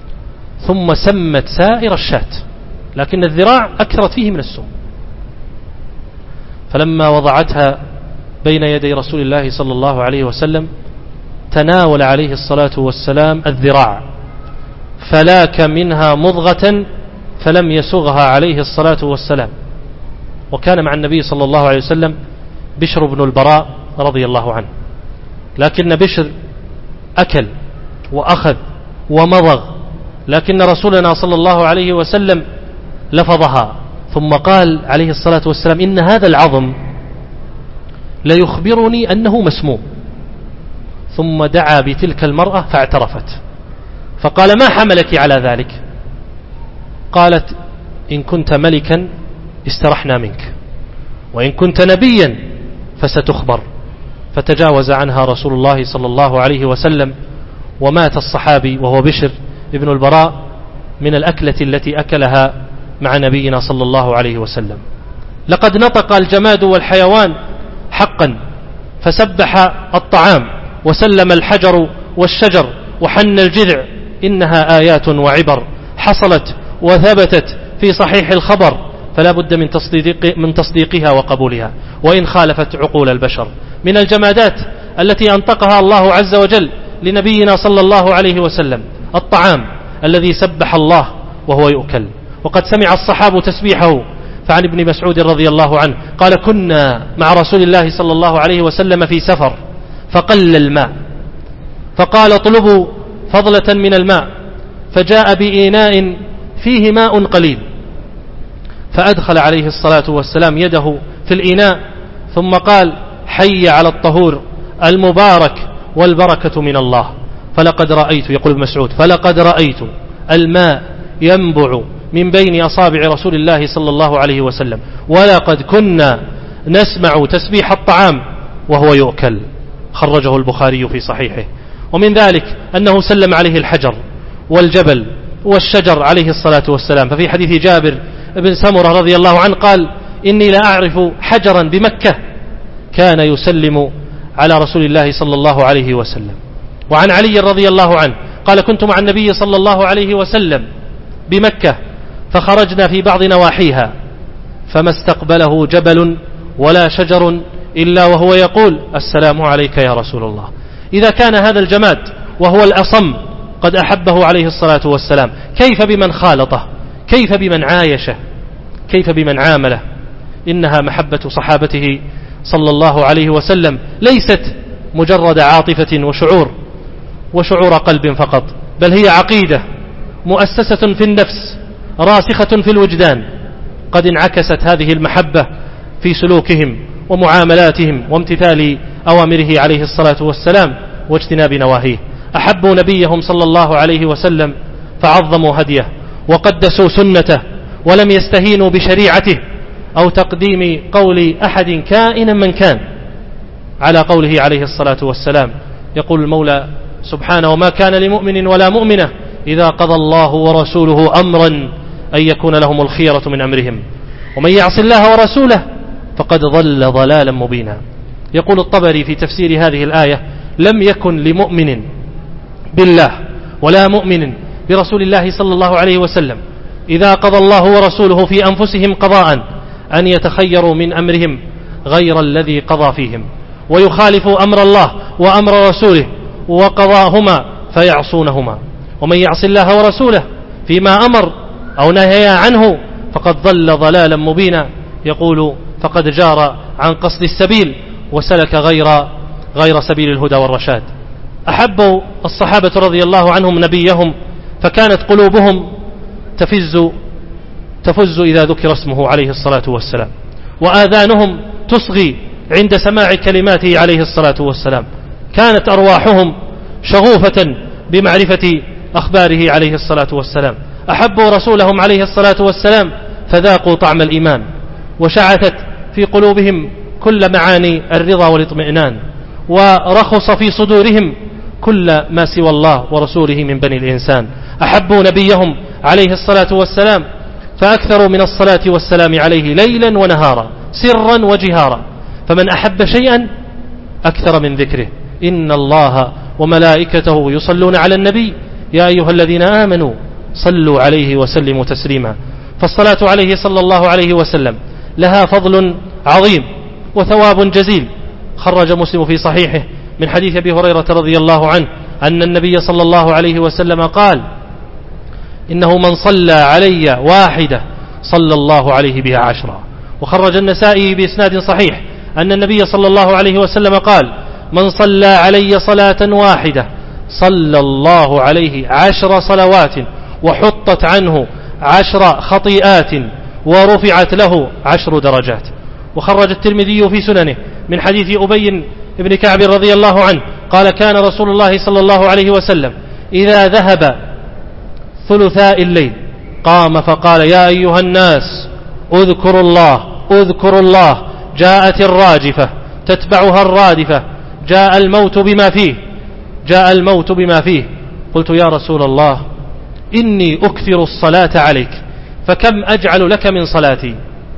S1: ثم سمت سائر الشاة، لكن الذراع أكثرت فيه من السم. فلما وضعتها بين يدي رسول الله صلى الله عليه وسلم تناول عليه الصلاة والسلام الذراع فلاك منها مضغة فلم يسغها عليه الصلاة والسلام. وكان مع النبي صلى الله عليه وسلم بشر بن البراء رضي الله عنه، لكن بشر أكل وأخذ ومضغ، لكن رسولنا صلى الله عليه وسلم لفظها ثم قال عليه الصلاة والسلام: إن هذا العظم ليخبرني أنه مسموم. ثم دعا بتلك المرأة فاعترفت، فقال: ما حملك على ذلك؟ قالت: إن كنت ملكا استرحنا منك، وإن كنت نبيا فستخبر. فتجاوز عنها رسول الله صلى الله عليه وسلم، ومات الصحابي وهو بشر ابن البراء من الأكلة التي أكلها مع نبينا صلى الله عليه وسلم. لقد نطق الجماد والحيوان حقا، فسبح الطعام وسلم الحجر والشجر وحن الجذع، إنها آيات وعبر حصلت وثبتت في صحيح الخبر، فلا بد من تصديق من تصديقها وقبولها وإن خالفت عقول البشر. من الجمادات التي أنطقها الله عز وجل لنبينا صلى الله عليه وسلم الطعام الذي سبح الله وهو يؤكل. وقد سمع الصحابة تسبيحه، فعن ابن مسعود رضي الله عنه قال: كنا مع رسول الله صلى الله عليه وسلم في سفر فقل الماء، فقال: اطلبوا فضلة من الماء، فجاء بإناء فيه ماء قليل، فأدخل عليه الصلاة والسلام يده في الإناء ثم قال: حي على الطهور المبارك والبركة من الله. فلقد رأيت، يقول ابن مسعود، فلقد رأيت الماء ينبع من بين أصابع رسول الله صلى الله عليه وسلم، ولقد كنا نسمع تسبيح الطعام وهو يؤكل. خرجه البخاري في صحيحه. ومن ذلك أنه سلم عليه الحجر والجبل والشجر عليه الصلاة والسلام. ففي حديث جابر بن سمرة رضي الله عنه قال: إني لا أعرف حجرا بمكة كان يسلم على رسول الله صلى الله عليه وسلم. وعن علي رضي الله عنه قال: كنت مع النبي صلى الله عليه وسلم بمكة فخرجنا في بعض نواحيها فما استقبله جبل ولا شجر إلا وهو يقول: السلام عليك يا رسول الله. إذا كان هذا الجماد وهو الأصم قد أحبه عليه الصلاة والسلام، كيف بمن خالطه؟ كيف بمن عايشه؟ كيف بمن عامله؟ إنها محبة صحابته صلى الله عليه وسلم ليست مجرد عاطفة وشعور وشعور قلب فقط، بل هي عقيدة مؤسسة في النفس راسخة في الوجدان. قد انعكست هذه المحبة في سلوكهم ومعاملاتهم وامتثال أوامره عليه الصلاة والسلام واجتناب نواهيه. أحبوا نبيهم صلى الله عليه وسلم فعظموا هديه وقدسوا سنته، ولم يستهينوا بشريعته أو تقديم قول أحد كائنا من كان على قوله عليه الصلاة والسلام. يقول المولى سبحانه: وما كان لمؤمن ولا مؤمنة إذا قضى الله ورسوله أمرا أن يكون لهم الخيرة من أمرهم ومن يعص الله ورسوله فقد ضل ضلالا مبينا. يقول الطبري في تفسير هذه الآية: لم يكن لمؤمن بالله ولا مؤمن برسول الله صلى الله عليه وسلم إذا قضى الله ورسوله في أنفسهم قضاء أن يتخيروا من أمرهم غير الذي قضى فيهم، ويخالفوا أمر الله وأمر رسوله وقضاهما فيعصونهما. ومن يعص الله ورسوله فيما أمر أو نهي عنه فقد ضل ضلالا مبينا. يقول: فقد جار عن قصد السبيل وسلك غير غير سبيل الهدى والرشاد. أحبوا الصحابة رضي الله عنهم نبيهم، فكانت قلوبهم تفز تفز إذا ذكر اسمه عليه الصلاة والسلام، وآذانهم تصغي عند سماع كلماته عليه الصلاة والسلام. كانت أرواحهم شغوفة بمعرفة أخباره عليه الصلاة والسلام. أحبوا رسولهم عليه الصلاة والسلام فذاقوا طعم الإيمان، وشعثت في قلوبهم كل معاني الرضا والاطمئنان، ورخص في صدورهم كل ما سوى الله ورسوله من بني الإنسان. أحبوا نبيهم عليه الصلاة والسلام فأكثروا من الصلاة والسلام عليه ليلا ونهارا سرا وجهارا. فمن أحب شيئا أكثر من ذكره. إن الله وملائكته يصلون على النبي يا أيها الذين آمنوا صلوا عليه وسلموا تسليما. فالصلاة عليه صلى الله عليه وسلم لها فضل عظيم وثواب جزيل. خرج مسلم في صحيحه من حديث أبي هريرة رضي الله عنه أن النبي صلى الله عليه وسلم قال: إنه من صلى علي واحدة صلى الله عليه بها عشرا. وخرج النسائي بإسناد صحيح أن النبي صلى الله عليه وسلم قال: من صلى علي صلاة واحدة صلى الله عليه عشر صلوات وحطت عنه عشر خطيئات ورفعت له عشر درجات. وخرج الترمذي في سننه من حديث أبي بن كعب رضي الله عنه قال: كان رسول الله صلى الله عليه وسلم إذا ذهب ثلثاء الليل قام فقال: يا أيها الناس اذكروا الله اذكروا الله جاءت الراجفة تتبعها الرادفة جاء الموت بما فيه جاء الموت بما فيه. قلت: يا رسول الله إني أكثر الصلاة عليك فكم أجعل لك من صلاتي؟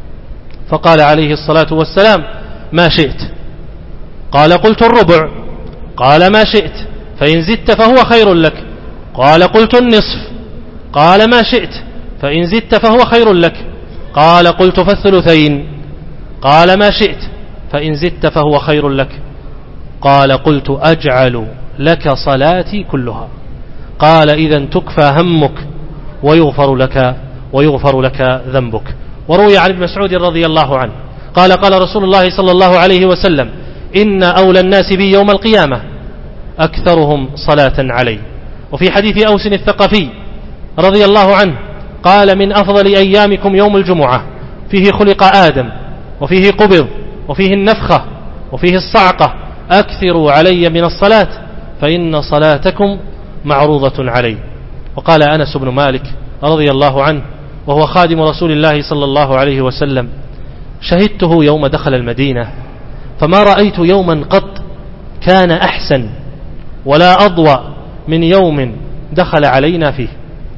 S1: فقال عليه الصلاة والسلام: ما شئت. قال: قلت الربع. قال: ما شئت، فإن زدت فهو خير لك. قال: قلت النصف. قال: ما شئت، فإن زدت فهو خير لك. قال: قلت فالثلثين. قال: ما شئت، فإن زدت فهو خير لك. قال: قلت أجعل لك صلاتي كلها. قال: إذن تكفى همك ويغفر لك ويغفر لك ذنبك. وروي عن ابن مسعود رضي الله عنه قال: قال رسول الله صلى الله عليه وسلم: إن أولى الناس بي يوم القيامة أكثرهم صلاة علي. وفي حديث أوس الثقفي رضي الله عنه قال: من أفضل أيامكم يوم الجمعة فيه خلق آدم وفيه قبض وفيه النفخة وفيه الصعقة، أكثروا علي من الصلاة فإن صلاتكم معروضة علي. وقال أنس بن مالك رضي الله عنه وهو خادم رسول الله صلى الله عليه وسلم: شهدته يوم دخل المدينة فما رأيت يوما قط كان أحسن ولا أضوأ من يوم دخل علينا فيه،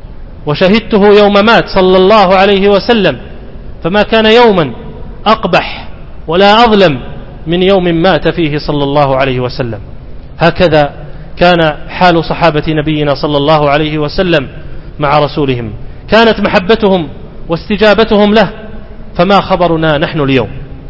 S1: وشهدته يوم مات صلى الله عليه وسلم فما كان يوما أقبح ولا أظلم من يوم مات فيه صلى الله عليه وسلم. هكذا كان حال صحابة نبينا صلى الله عليه وسلم مع رسولهم، كانت محبتهم واستجابتهم له. فما خبرنا نحن اليوم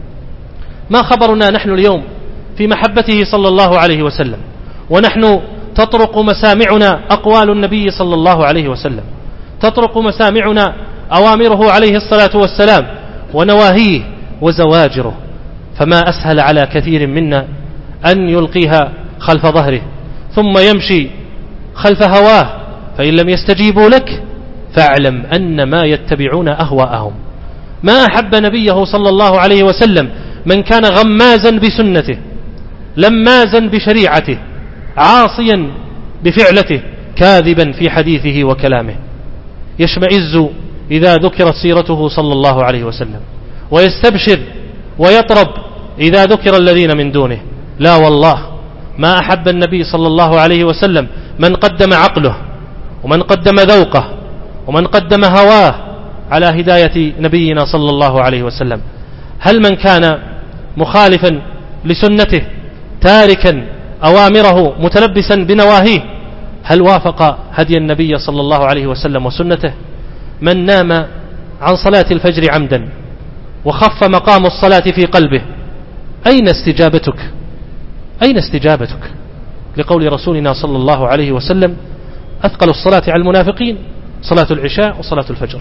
S1: ما خبرنا نحن اليوم في محبته صلى الله عليه وسلم ونحن تطرق مسامعنا أقوال النبي صلى الله عليه وسلم، تطرق مسامعنا أوامره عليه الصلاة والسلام ونواهيه وزواجره. فما أسهل على كثير منا أن يلقيها خلف ظهره ثم يمشي خلف هواه، فإن لم يستجيبوا لك فاعلم أن ما يتبعون أهواءهم. ما أحب نبيه صلى الله عليه وسلم من كان غمازا بسنته لمازا بشريعته عاصيا بفعلته كاذبا في حديثه وكلامه، يشمئز إذا ذكرت سيرته صلى الله عليه وسلم ويستبشر ويطرب إذا ذكر الذين من دونه. لا والله، ما أحب النبي صلى الله عليه وسلم من قدم عقله ومن قدم ذوقه ومن قدم هواه على هداية نبينا صلى الله عليه وسلم. هل من كان مخالفا لسنته تاركا أوامره متلبسا بنواهيه هل وافق هدي النبي صلى الله عليه وسلم وسنته؟ من نام عن صلاة الفجر عمدا وخف مقام الصلاة في قلبه أين استجابتك؟ أين استجابتك لقول رسولنا صلى الله عليه وسلم: أثقل الصلاة على المنافقين صلاة العشاء وصلاة الفجر.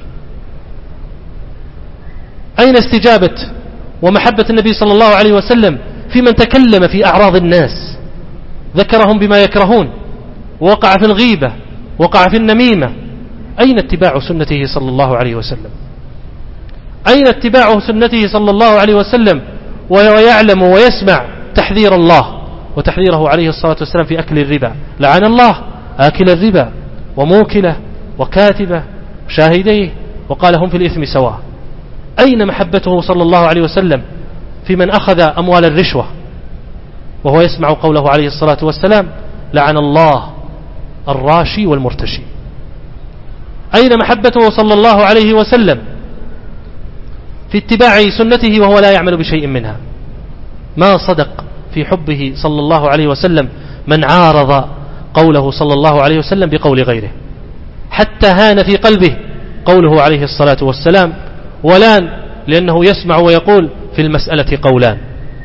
S1: أين استجابة ومحبة النبي صلى الله عليه وسلم في من تكلم في أعراض الناس، ذكرهم بما يكرهون، ووقع في الغيبة، وقع في النميمة؟ أين اتباع سنته صلى الله عليه وسلم؟ أين اتباع سنته صلى الله عليه وسلم ويعلم ويسمع تحذير الله وتحذيره عليه الصلاة والسلام في أكل الربا؟ لعن الله آكل الربا وموكله وكاتبه شاهديه وقال: هم في الإثم سواء. أين محبته صلى الله عليه وسلم في من أخذ أموال الرشوة وهو يسمع قوله عليه الصلاة والسلام: لعن الله الراشي والمرتشي؟ أين محبته صلى الله عليه وسلم في اتباع سنته وهو لا يعمل بشيء منها؟ ما صدق في حبه صلى الله عليه وسلم من عارض قوله صلى الله عليه وسلم بقول غيره، حتى هان في قلبه قوله عليه الصلاة والسلام، ولان لأنه يسمع ويقول: في المسألة قولان.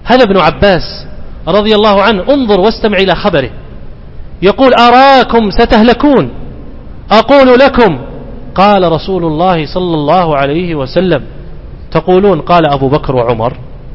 S1: هذا ابن عباس رضي الله عنه، انظر واستمع إلى خبره، يقول أراكم ستهلكون أقول لكم قال رسول الله صلى الله عليه وسلم تقولون قال أبو بكر وعمر.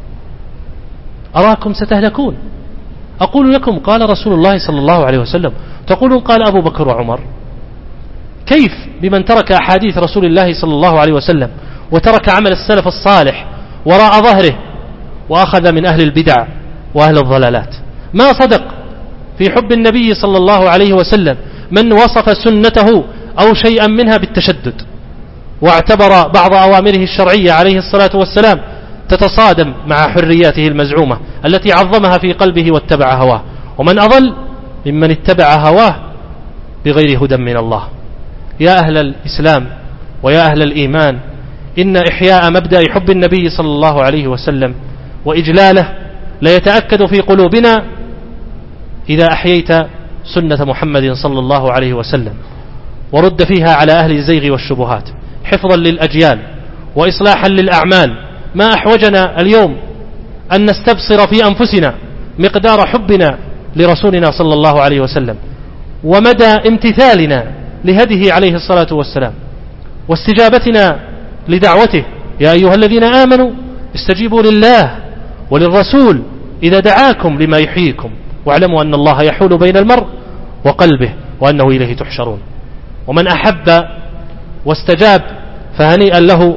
S1: أراكم ستهلكون أقول لكم قال رسول الله صلى الله عليه وسلم تقولون قال أبو بكر وعمر. كيف بمن ترك أحاديث رسول الله صلى الله عليه وسلم وترك عمل السلف الصالح وراء ظهره وأخذ من أهل البدع وأهل الضلالات؟ ما صدق في حب النبي صلى الله عليه وسلم من وصف سنته أو شيئا منها بالتشدد، واعتبر بعض أوامره الشرعية عليه الصلاة والسلام تتصادم مع حرياته المزعومة التي عظمها في قلبه واتبع هواه. ومن أضل ممن اتبع هواه بغير هدى من الله. يا أهل الإسلام ويا أهل الإيمان، إن إحياء مبدأ حب النبي صلى الله عليه وسلم وإجلاله لا يتأكد في قلوبنا إذا أحييت سنة محمد صلى الله عليه وسلم ورد فيها على أهل الزيغ والشبهات حفظا للأجيال وإصلاحا للأعمال. ما أحوجنا اليوم أن نستبصر في أنفسنا مقدار حبنا لرسولنا صلى الله عليه وسلم ومدى امتثالنا لهديه عليه الصلاة والسلام واستجابتنا لدعوته. يا أيها الذين آمنوا استجيبوا لله وللرسول إذا دعاكم لما يحييكم واعلموا أن الله يحول بين المرء وقلبه وأنه إليه تحشرون. ومن أحب واستجاب فهنيئا له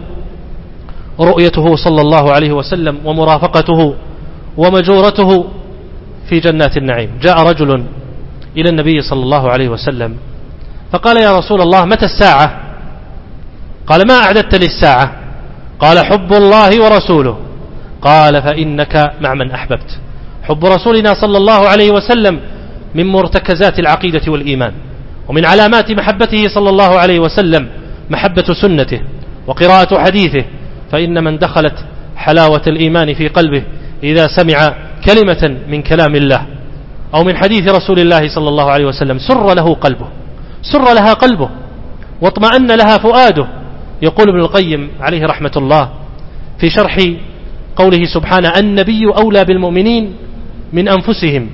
S1: رؤيته صلى الله عليه وسلم ومرافقته ومجورته في جنات النعيم. جاء رجل إلى النبي صلى الله عليه وسلم فقال يا رسول الله متى الساعة؟ قال ما أعددت للساعة؟ قال حب الله ورسوله. قال فإنك مع من أحببت. حب رسولنا صلى الله عليه وسلم من مرتكزات العقيدة والإيمان، ومن علامات محبته صلى الله عليه وسلم محبة سنته وقراءة حديثه، فإن من دخلت حلاوة الإيمان في قلبه إذا سمع كلمة من كلام الله أو من حديث رسول الله صلى الله عليه وسلم سر له قلبه سر لها قلبه واطمأن لها فؤاده. يقول ابن القيم عليه رحمة الله في شرح قوله سبحانه النبي أولى بالمؤمنين من أنفسهم،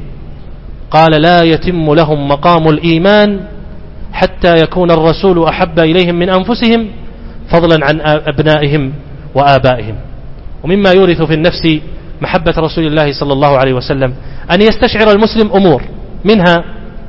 S1: قال لا يتم لهم مقام الإيمان حتى يكون الرسول أحب إليهم من أنفسهم فضلا عن أبنائهم وآبائهم. ومما يورث في النفس محبة رسول الله صلى الله عليه وسلم أن يستشعر المسلم أمور، منها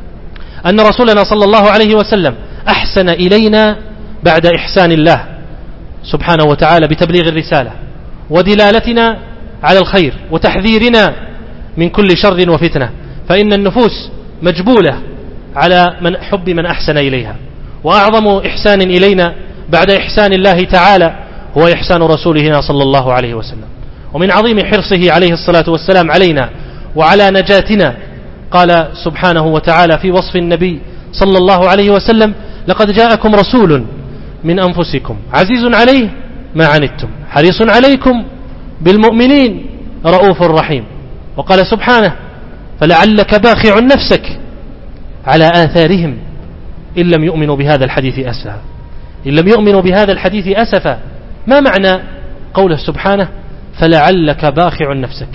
S1: أن رسولنا صلى الله عليه وسلم أحسن إلينا بعد إحسان الله سبحانه وتعالى بتبليغ الرسالة ودلالتنا على الخير وتحذيرنا من كل شر وفتنة، فإن النفوس مجبولة على من حب من أحسن إليها. وأعظم إحسان إلينا بعد إحسان الله تعالى هو إحسان رسولنا صلى الله عليه وسلم. ومن عظيم حرصه عليه الصلاة والسلام علينا وعلى نجاتنا قال سبحانه وتعالى في وصف النبي صلى الله عليه وسلم لقد جاءكم رسول من أنفسكم عزيز عليه ما عنتم حريص عليكم بالمؤمنين رؤوف رحيم. وقال سبحانه فلعلك باخع نفسك على آثارهم إن لم يؤمنوا بهذا الحديث أسفا. إن لم يؤمنوا بهذا الحديث أسفا، ما معنى قوله سبحانه فلعلك باخع نفسك؟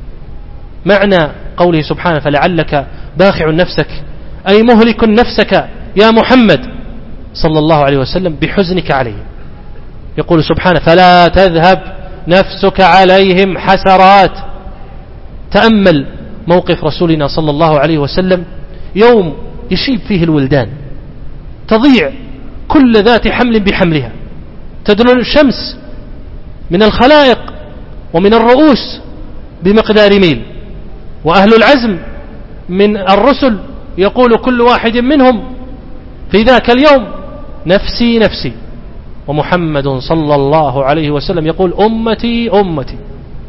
S1: معنى قوله سبحانه فلعلك باخع نفسك أي مهلك نفسك يا محمد صلى الله عليه وسلم بحزنك عليهم. يقول سبحانه فلا تذهب نفسك عليهم حسرات. تأمل موقف رسولنا صلى الله عليه وسلم يوم يشيب فيه الولدان، تضيع كل ذات حمل بحملها، تدنو الشمس من الخلائق ومن الرؤوس بمقدار ميل، وأهل العزم من الرسل يقول كل واحد منهم في ذاك اليوم نفسي نفسي، ومحمد صلى الله عليه وسلم يقول أمتي أمتي.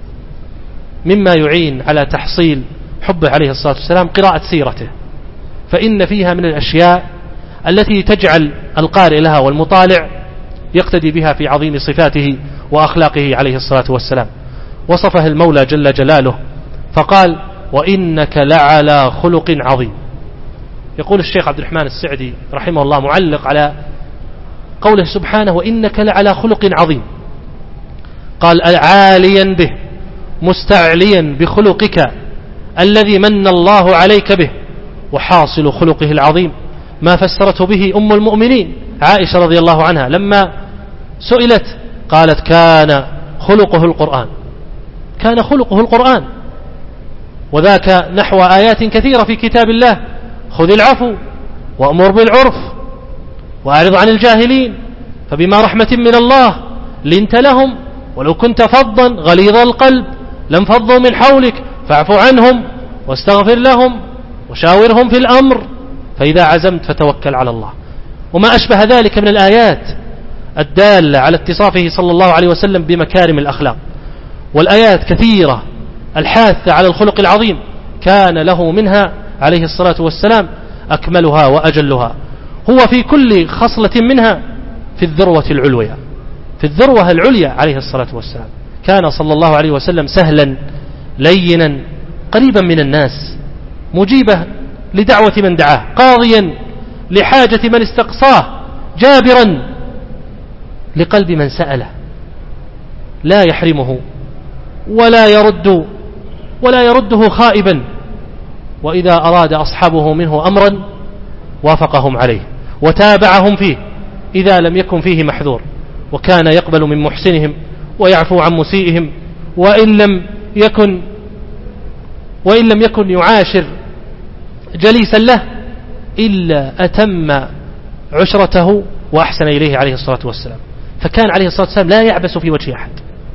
S1: مما يعين على تحصيل حبه عليه الصلاة والسلام قراءة سيرته، فإن فيها من الأشياء التي تجعل القارئ لها والمطالع يقتدي بها في عظيم صفاته وأخلاقه عليه الصلاة والسلام. وصفه المولى جل جلاله فقال وإنك لعلى خلق عظيم. يقول الشيخ عبد الرحمن السعدي رحمه الله معلق على قوله سبحانه وإنك لعلى خلق عظيم، قال عاليا به مستعليا بخلقك الذي من الله عليك به، وحاصل خلقه العظيم ما فسرته به أم المؤمنين عائشة رضي الله عنها لما سئلت قالت كان خلقه القرآن، كان خلقه القرآن، وذاك نحو آيات كثيرة في كتاب الله: خذ العفو وأمر بالعرف وأعرض عن الجاهلين فبما رحمة من الله لنت لهم ولو كنت فظا غليظ القلب لانفضوا من حولك فاعف عنهم واستغفر لهم وشاورهم في الأمر فإذا عزمت فتوكل على الله. وما أشبه ذلك من الآيات الدالة على اتصافه صلى الله عليه وسلم بمكارم الأخلاق، والآيات كثيرة الحاثة على الخلق العظيم كان له منها عليه الصلاة والسلام أكملها وأجلها. هو في كل خصلة منها في الذروة العليا، في الذروة العليا عليه الصلاة والسلام. كان صلى الله عليه وسلم سهلا لينا قريبا من الناس، مجيبا لدعوة من دعاه، قاضيا لحاجة من استقصاه، جابرا لقلب من سأله، لا يحرمه ولا يرد ولا يرده خائبا، وإذا أراد أصحابه منه أمرا وافقهم عليه وتابعهم فيه إذا لم يكن فيه محذور، وكان يقبل من محسنهم ويعفو عن مسيئهم، وإن لم يكن وإن لم يكن يعاشر جليسا له إلا أتم عشرته وأحسن إليه عليه الصلاة والسلام. فكان عليه الصلاة والسلام لا يعبس في وجه أحد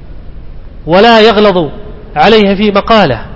S1: ولا يغلظ عليه في مقاله،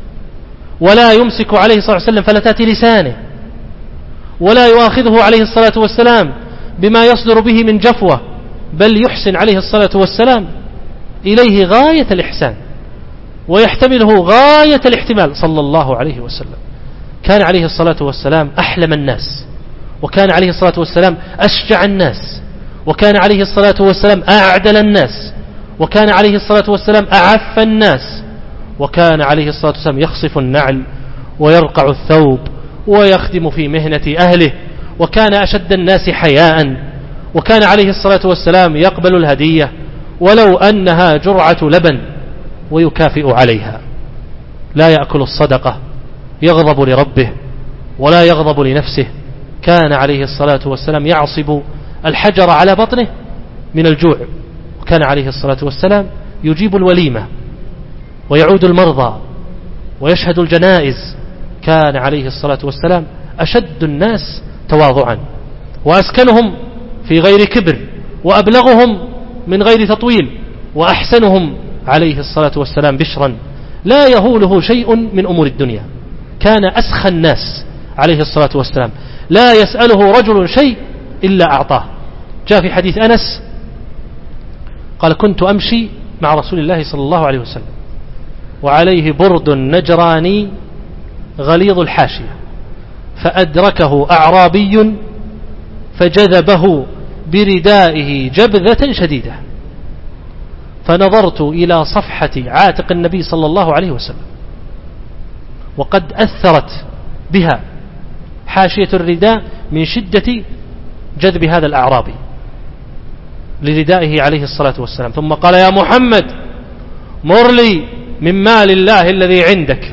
S1: ولا يمسك عليه الصلاة والسلام فلتات لسانه، ولا يؤاخذه عليه الصلاة والسلام بما يصدر به من جفوة، بل يحسن عليه الصلاة والسلام إليه غاية الإحسان ويحتمله غاية الاحتمال صلى الله عليه وسلم. كان عليه الصلاة والسلام أحلم الناس، وكان عليه الصلاة والسلام أشجع الناس، وكان عليه الصلاة والسلام أعدل الناس، وكان عليه الصلاة والسلام أعف الناس، وكان عليه الصلاة والسلام يخصف النعل ويرقع الثوب ويخدم في مهنة أهله، وكان أشد الناس حياء، وكان عليه الصلاة والسلام يقبل الهدية ولو أنها جرعة لبن ويكافئ عليها، لا يأكل الصدقة يغضب لربه ولا يغضب لنفسه. كان عليه الصلاة والسلام يعصب الحجر على بطنه من الجوع، وكان عليه الصلاة والسلام يجيب الوليمة ويعود المرضى ويشهد الجنائز. كان عليه الصلاة والسلام أشد الناس تواضعا وأسكنهم في غير كبر وأبلغهم من غير تطويل وأحسنهم عليه الصلاة والسلام بشرا، لا يهوله شيء من أمور الدنيا. كان أسخى الناس عليه الصلاة والسلام، لا يسأله رجل شيء إلا أعطاه. جاء في حديث أنس قال: كنت أمشي مع رسول الله صلى الله عليه وسلم وعليه برد نجراني غليظ الحاشية، فأدركه أعرابي فجذبه بردائه جبذة شديدة، فنظرت إلى صفحة عاتق النبي صلى الله عليه وسلم وقد أثرت بها حاشية الرداء من شدة جذب هذا الأعرابي لردائه عليه الصلاة والسلام، ثم قال: يا محمد مر لي من مال الله الذي عندك.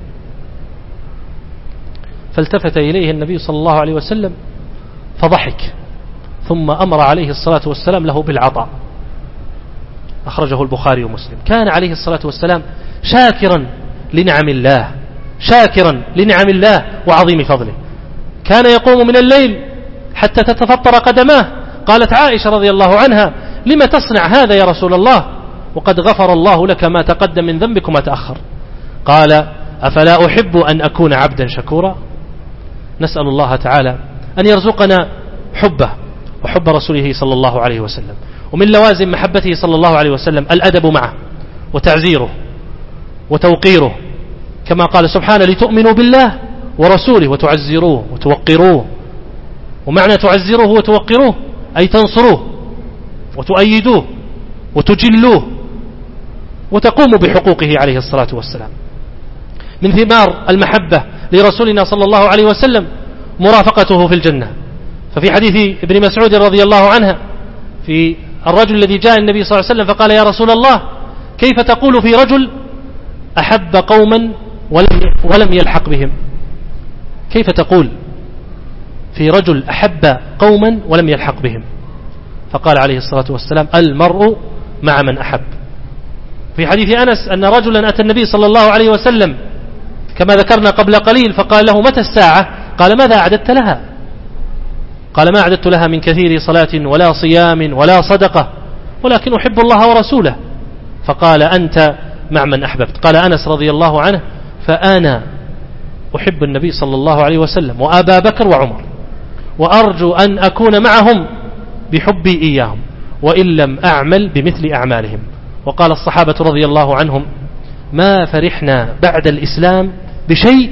S1: فالتفت إليه النبي صلى الله عليه وسلم فضحك، ثم أمر عليه الصلاة والسلام له بالعطاء. أخرجه البخاري ومسلم. كان عليه الصلاة والسلام شاكرا لنعم الله، شاكرا لنعم الله وعظيم فضله. كان يقوم من الليل حتى تتفطر قدماه. قالت عائشة رضي الله عنها: لم تصنع هذا يا رسول الله وقد غفر الله لك ما تقدم من ذنبك وما تأخر؟ قال: أفلا أحب أن أكون عبدا شكورا. نسأل الله تعالى أن يرزقنا حبه وحب رسوله صلى الله عليه وسلم. ومن لوازم محبته صلى الله عليه وسلم الأدب معه وتعزيره وتوقيره، كما قال سبحانه: لتؤمنوا بالله ورسوله وتعزروه وتوقروه. ومعنى تعزروه وتوقروه أي تنصروه وتؤيدوه وتجلوه وتقوموا بحقوقه عليه الصلاة والسلام. من ثمار المحبة لرسولنا صلى الله عليه وسلم مرافقته في الجنة. ففي حديث ابن مسعود رضي الله عنه في الرجل الذي جاء النبي صلى الله عليه وسلم فقال: يا رسول الله كيف تقول في رجل أحب قوما ولم ولم يلحق بهم؟ كيف تقول في رجل أحب قوما ولم يلحق بهم؟ فقال عليه الصلاة والسلام: المرء مع من أحب. في حديث أنس أن رجلا أتى النبي صلى الله عليه وسلم كما ذكرنا قبل قليل، فقال له: متى الساعة؟ قال: ماذا أعددت لها؟ قال: ما أعددت لها من كثير صلاة ولا صيام ولا صدقة، ولكن أحب الله ورسوله. فقال: أنت مع من أحببت. قال أنس رضي الله عنه: فأنا أحب النبي صلى الله عليه وسلم وأبا بكر وعمر، وأرجو أن أكون معهم بحبي إياهم وإن لم أعمل بمثل أعمالهم. وقال الصحابة رضي الله عنهم: ما فرحنا بعد الإسلام بشيء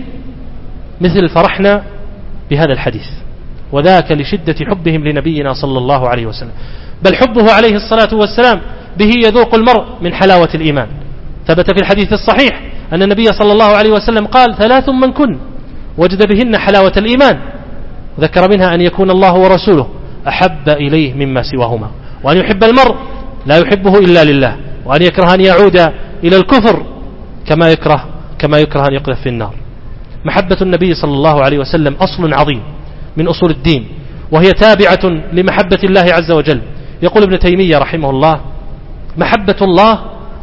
S1: مثل فرحنا بهذا الحديث، وذاك لشدة حبهم لنبينا صلى الله عليه وسلم، بل حبه عليه الصلاة والسلام به يذوق المرء من حلاوة الإيمان. ثبت في الحديث الصحيح أن النبي صلى الله عليه وسلم قال: ثلاث من كن وجد بهن حلاوة الإيمان، ذكر منها أن يكون الله ورسوله أحب إليه مما سواهما، وأن يحب المرء لا يحبه إلا لله، وأن يكره أن يعود إلى الكفر كما يكره كما يكره أن يقذف في النار. محبة النبي صلى الله عليه وسلم أصل عظيم من أصول الدين، وهي تابعة لمحبة الله عز وجل. يقول ابن تيمية رحمه الله: محبة الله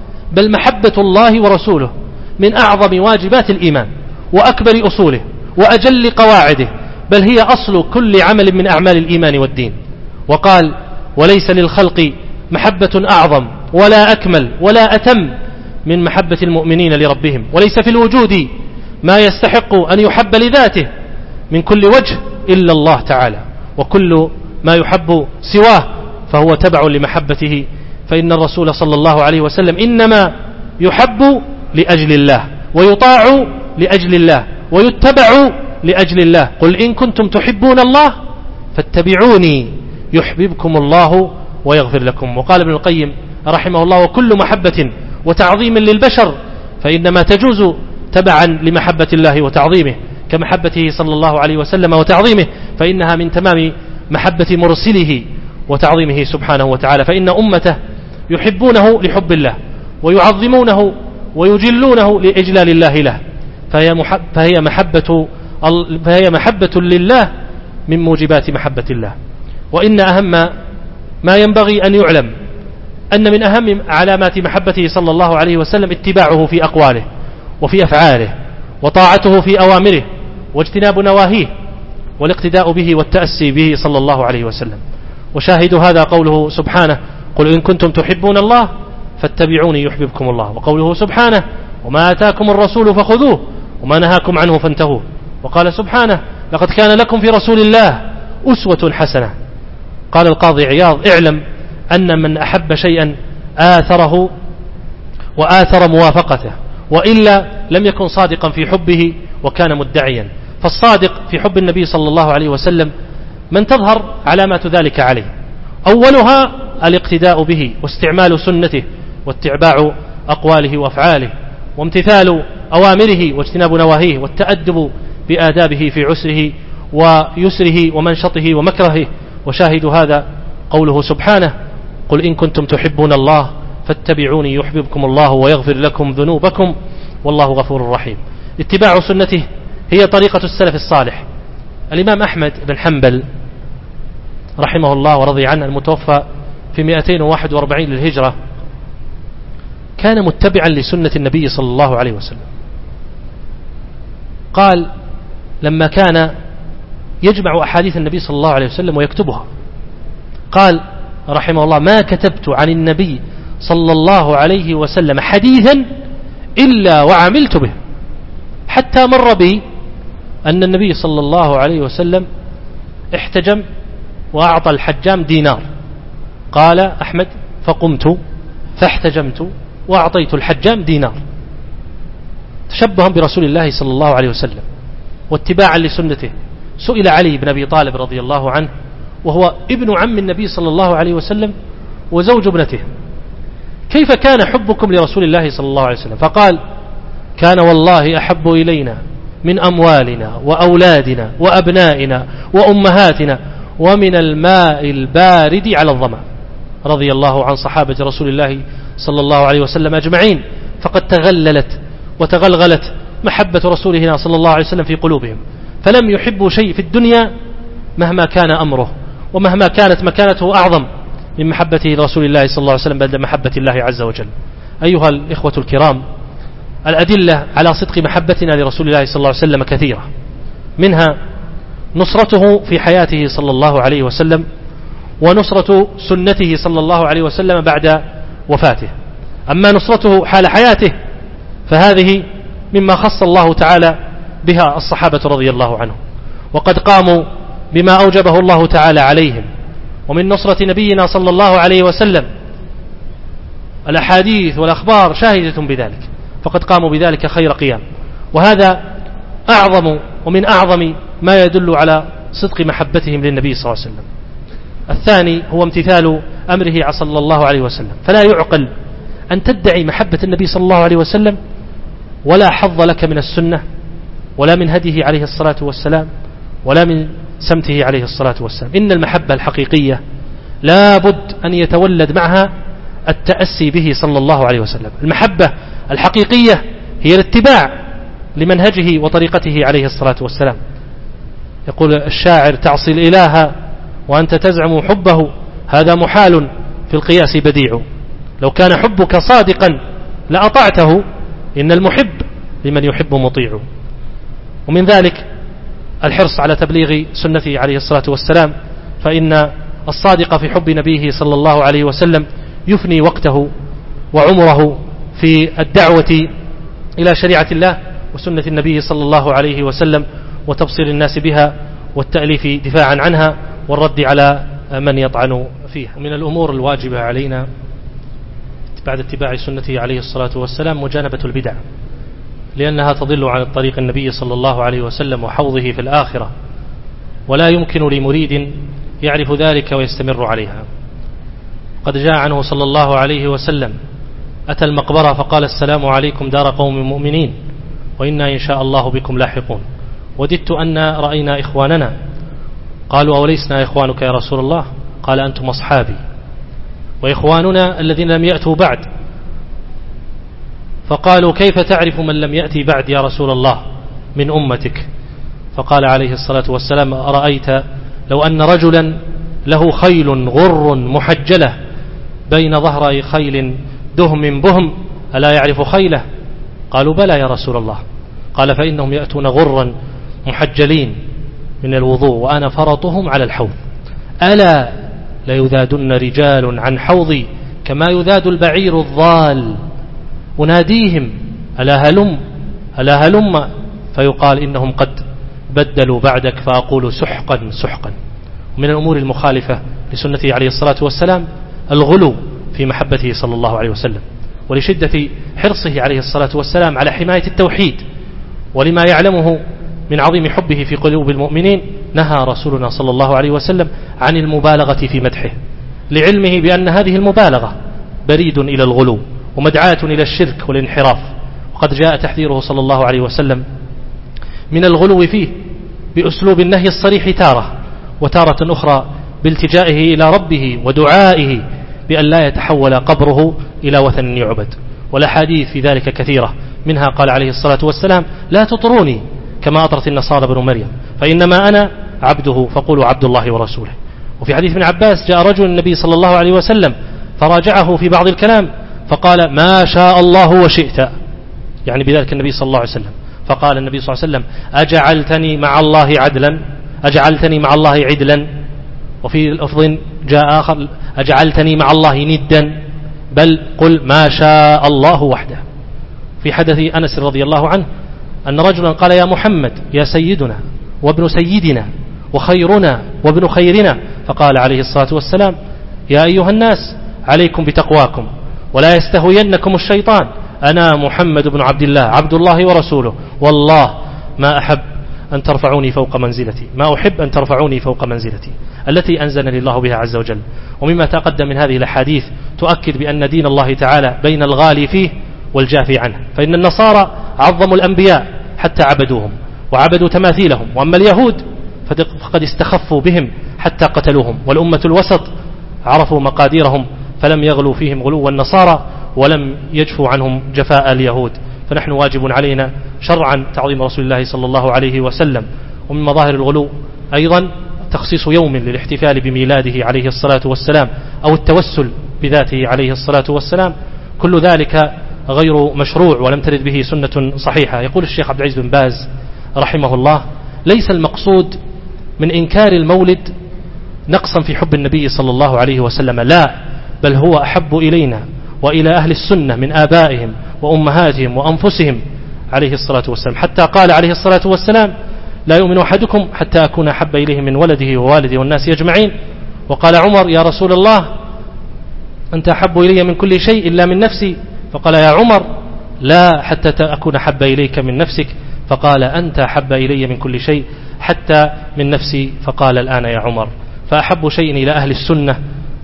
S1: بل محبة الله ورسوله من أعظم واجبات الإيمان وأكبر أصوله وأجل قواعده، بل هي أصل كل عمل من أعمال الإيمان والدين. وقال: وليس للخلق محبة أعظم ولا أكمل ولا أتم من محبة المؤمنين لربهم، وليس في الوجود ما يستحق أن يحب لذاته من كل وجه إلا الله تعالى، وكل ما يحب سواه فهو تبع لمحبته. فإن الرسول صلى الله عليه وسلم إنما يحب لأجل الله، ويطاع لأجل الله، ويتبع لأجل الله. قل إن كنتم تحبون الله فاتبعوني يحببكم الله ويغفر لكم. وقال ابن القيم رحمه الله: وكل محبة وتعظيم للبشر فإنما تجوز تبعا لمحبة الله وتعظيمه، كمحبته صلى الله عليه وسلم وتعظيمه، فإنها من تمام محبة مرسله وتعظيمه سبحانه وتعالى. فإن أمته يحبونه لحب الله، ويعظمونه ويجلونه لإجلال الله له، فهي, محب فهي, محبة فهي محبة لله من موجبات محبة الله. وإن أهم ما ينبغي أن يعلم أن من أهم علامات محبته صلى الله عليه وسلم اتباعه في أقواله وفي أفعاله، وطاعته في أوامره، واجتناب نواهيه، والاقتداء به والتأسي به صلى الله عليه وسلم. وشاهد هذا قوله سبحانه: قل إن كنتم تحبون الله فاتبعوني يحببكم الله. وقوله سبحانه: وما آتاكم الرسول فخذوه وما نهاكم عنه فانتهوا. وقال سبحانه: لقد كان لكم في رسول الله أسوة حسنة. قال القاضي عياض: اعلم أن من أحب شيئا آثره وآثر موافقته، وإلا لم يكن صادقا في حبه وكان مدعيا. فالصادق في حب النبي صلى الله عليه وسلم من تظهر علامات ذلك عليه، أولها الاقتداء به واستعمال سنته واتباع أقواله وأفعاله، وامتثال أوامره واجتناب نواهيه، والتأدب بآدابه في عسره ويسره ومنشطه ومكرهه. وشاهد هذا قوله سبحانه: قل إن كنتم تحبون الله فاتبعوني يحببكم الله ويغفر لكم ذنوبكم والله غفور رحيم. اتباع سنته هي طريقة السلف الصالح. الإمام أحمد بن حنبل رحمه الله ورضي عنه المتوفى في مئتين وواحد وأربعين للهجرة كان متبعا لسنة النبي صلى الله عليه وسلم. قال: لما كان يجمع أحاديث النبي صلى الله عليه وسلم ويكتبها، قال رحمه الله: ما كتبت عن النبي صلى الله عليه وسلم حديثا إلا وعملت به، حتى مر بي أن النبي صلى الله عليه وسلم احتجم وأعطى الحجام دينار. قال أحمد: فقمت فاحتجمت وأعطيت الحجام دينار، تشبها برسول الله صلى الله عليه وسلم واتباعا لسنته. سئل علي بن أبي طالب رضي الله عنه، وهو ابن عم النبي صلى الله عليه وسلم وزوج ابنته: كيف كان حبكم لرسول الله صلى الله عليه وسلم؟ فقال: كان والله أحب إلينا من أموالنا وأولادنا وأبنائنا وأمهاتنا ومن الماء البارد على الظمأ. رضي الله عن صحابة رسول الله صلى الله عليه وسلم أجمعين، فقد تغللت وتغلغلت محبة رسولنا صلى الله عليه وسلم في قلوبهم، فلم يحبوا شيء في الدنيا مهما كان أمره ومهما كانت مكانته أعظم من محبته لرسول الله صلى الله عليه وسلم بعد محبة الله عز وجل. أيها الإخوة الكرام، الأدلة على صدق محبتنا لرسول الله صلى الله عليه وسلم كثيرة، منها نصرته في حياته صلى الله عليه وسلم ونصرة سنته صلى الله عليه وسلم بعد وفاته. أما نصرته حال حياته فهذه مما خص الله تعالى بها الصحابة رضي الله عنهم، وقد قاموا بما أوجبه الله تعالى عليهم. ومن نصرة نبينا صلى الله عليه وسلم الأحاديث والأخبار شاهدة بذلك، فقد قاموا بذلك خير قيام، وهذا أعظم ومن أعظم ما يدل على صدق محبتهم للنبي صلى الله عليه وسلم. الثاني هو امتثال أمره صلى الله عليه وسلم، فلا يعقل أن تدعي محبة النبي صلى الله عليه وسلم ولا حظ لك من السنة ولا من هديه عليه الصلاة والسلام ولا من سمته عليه الصلاة والسلام. إن المحبة الحقيقية لا بد أن يتولد معها التأسي به صلى الله عليه وسلم. المحبة الحقيقية هي الاتباع لمنهجه وطريقته عليه الصلاة والسلام. يقول الشاعر: تعصي الإله وأنت تزعم حبه، هذا محال في القياس بديع. لو كان حبك صادقا لأطعته، إن المحب لمن يحب مطيع. ومن ذلك الحرص على تبليغ سنته عليه الصلاة والسلام، فإن الصادق في حب نبيه صلى الله عليه وسلم يفني وقته وعمره في الدعوة إلى شريعة الله وسنة النبي صلى الله عليه وسلم، وتبصير الناس بها والتأليف دفاعا عنها والرد على من يطعن فيها. من الأمور الواجبة علينا بعد اتباع سنته عليه الصلاة والسلام مجانبة البدع، لأنها تضل عن الطريق النبي صلى الله عليه وسلم وحوضه في الآخرة، ولا يمكن لمريد يعرف ذلك ويستمر عليها. قد جاء عنه صلى الله عليه وسلم: أتى المقبرة فقال: السلام عليكم دار قوم مؤمنين وإنا إن شاء الله بكم لاحقون، وددت أن رأينا إخواننا. قالوا: أوليسنا إخوانك يا رسول الله؟ قال: أنتم أصحابي وإخواننا الذين لم يأتوا بعد. فقالوا: كيف تعرف من لم يأتي بعد يا رسول الله من أمتك؟ فقال عليه الصلاة والسلام: أرأيت لو أن رجلا له خيل غر محجلة بين ظهري خيل دهم بهم ألا يعرف خيله؟ قالوا: بلى يا رسول الله. قال: فإنهم يأتون غرا محجلين من الوضوء وأنا فرطهم على الحوض، ألا ليذادن رجال عن حوضي كما يذاد البعير الضال، أناديهم ألا هلم ألا هلم، فيقال إنهم قد بدلوا بعدك، فأقول سحقا سحقا. ومن الأمور المخالفة لسنته عليه الصلاة والسلام الغلو في محبته صلى الله عليه وسلم، ولشدة حرصه عليه الصلاة والسلام على حماية التوحيد ولما يعلمه من عظيم حبه في قلوب المؤمنين، نهى رسولنا صلى الله عليه وسلم عن المبالغة في مدحه، لعلمه بأن هذه المبالغة بريد إلى الغلو ومدعاة إلى الشرك والانحراف. وقد جاء تحذيره صلى الله عليه وسلم من الغلو فيه بأسلوب النهي الصريح تارة، وتارة أخرى بالتجائه إلى ربه ودعائه بأن لا يتحول قبره إلى وثن يعبد. والأحاديث في ذلك كثيرة، منها قال عليه الصلاة والسلام: لا تطروني كما أطرت النصارى بن مريم، فإنما أنا عبده فقولوا عبد الله ورسوله. وفي حديث ابن عباس: جاء رجل النبي صلى الله عليه وسلم فراجعه في بعض الكلام فقال: ما شاء الله وشئت، يعني بذلك النبي صلى الله عليه وسلم. فقال النبي صلى الله عليه وسلم: أجعلتني مع الله عدلا أجعلتني مع الله عدلا. وفي لفظ جاء آخر: أجعلتني مع الله ندا، بل قل ما شاء الله وحده. في حدث أنس رضي الله عنه أن رجلا قال: يا محمد يا سيدنا وابن سيدنا وخيرنا وابن خيرنا. فقال عليه الصلاة والسلام: يا أيها الناس عليكم بتقواكم ولا يستهوينكم الشيطان، أنا محمد بن عبد الله عبد الله ورسوله، والله ما أحب أن ترفعوني فوق منزلتي ما أحب أن ترفعوني فوق منزلتي التي أنزلني الله بها عز وجل. ومما تقدم من هذه الأحاديث تؤكد بأن دين الله تعالى بين الغالي فيه والجافي عنه، فإن النصارى عظموا الأنبياء حتى عبدوهم وعبدوا تماثيلهم، وأما اليهود فقد استخفوا بهم حتى قتلوهم، والأمة الوسط عرفوا مقاديرهم فلم يغلوا فيهم غلو النصارى ولم يجفوا عنهم جفاء اليهود، فنحن واجب علينا شرعا تعظيم رسول الله صلى الله عليه وسلم. ومن مظاهر الغلو أيضا تخصيص يوم للاحتفال بميلاده عليه الصلاة والسلام أو التوسل بذاته عليه الصلاة والسلام، كل ذلك غير مشروع ولم ترد به سنة صحيحة. يقول الشيخ عبد العزيز بن باز رحمه الله: ليس المقصود من إنكار المولد نقصا في حب النبي صلى الله عليه وسلم، لا، بل هو أحب إلينا وإلى أهل السنة من آبائهم وأمهاتهم وأنفسهم عليه الصلاة والسلام، حتى قال عليه الصلاة والسلام: لا يؤمن أحدكم حتى أكون أحب إليه من ولده ووالده والناس أجمعين. وقال عمر: يا رسول الله أنت أحب إلي من كل شيء إلا من نفسي. فقال: يا عمر لا، حتى أكون أحب إليك من نفسك. فقال: أنت أحب إلي من كل شيء حتى من نفسي. فقال: الآن يا عمر. فأحب شيء إلى أهل السنة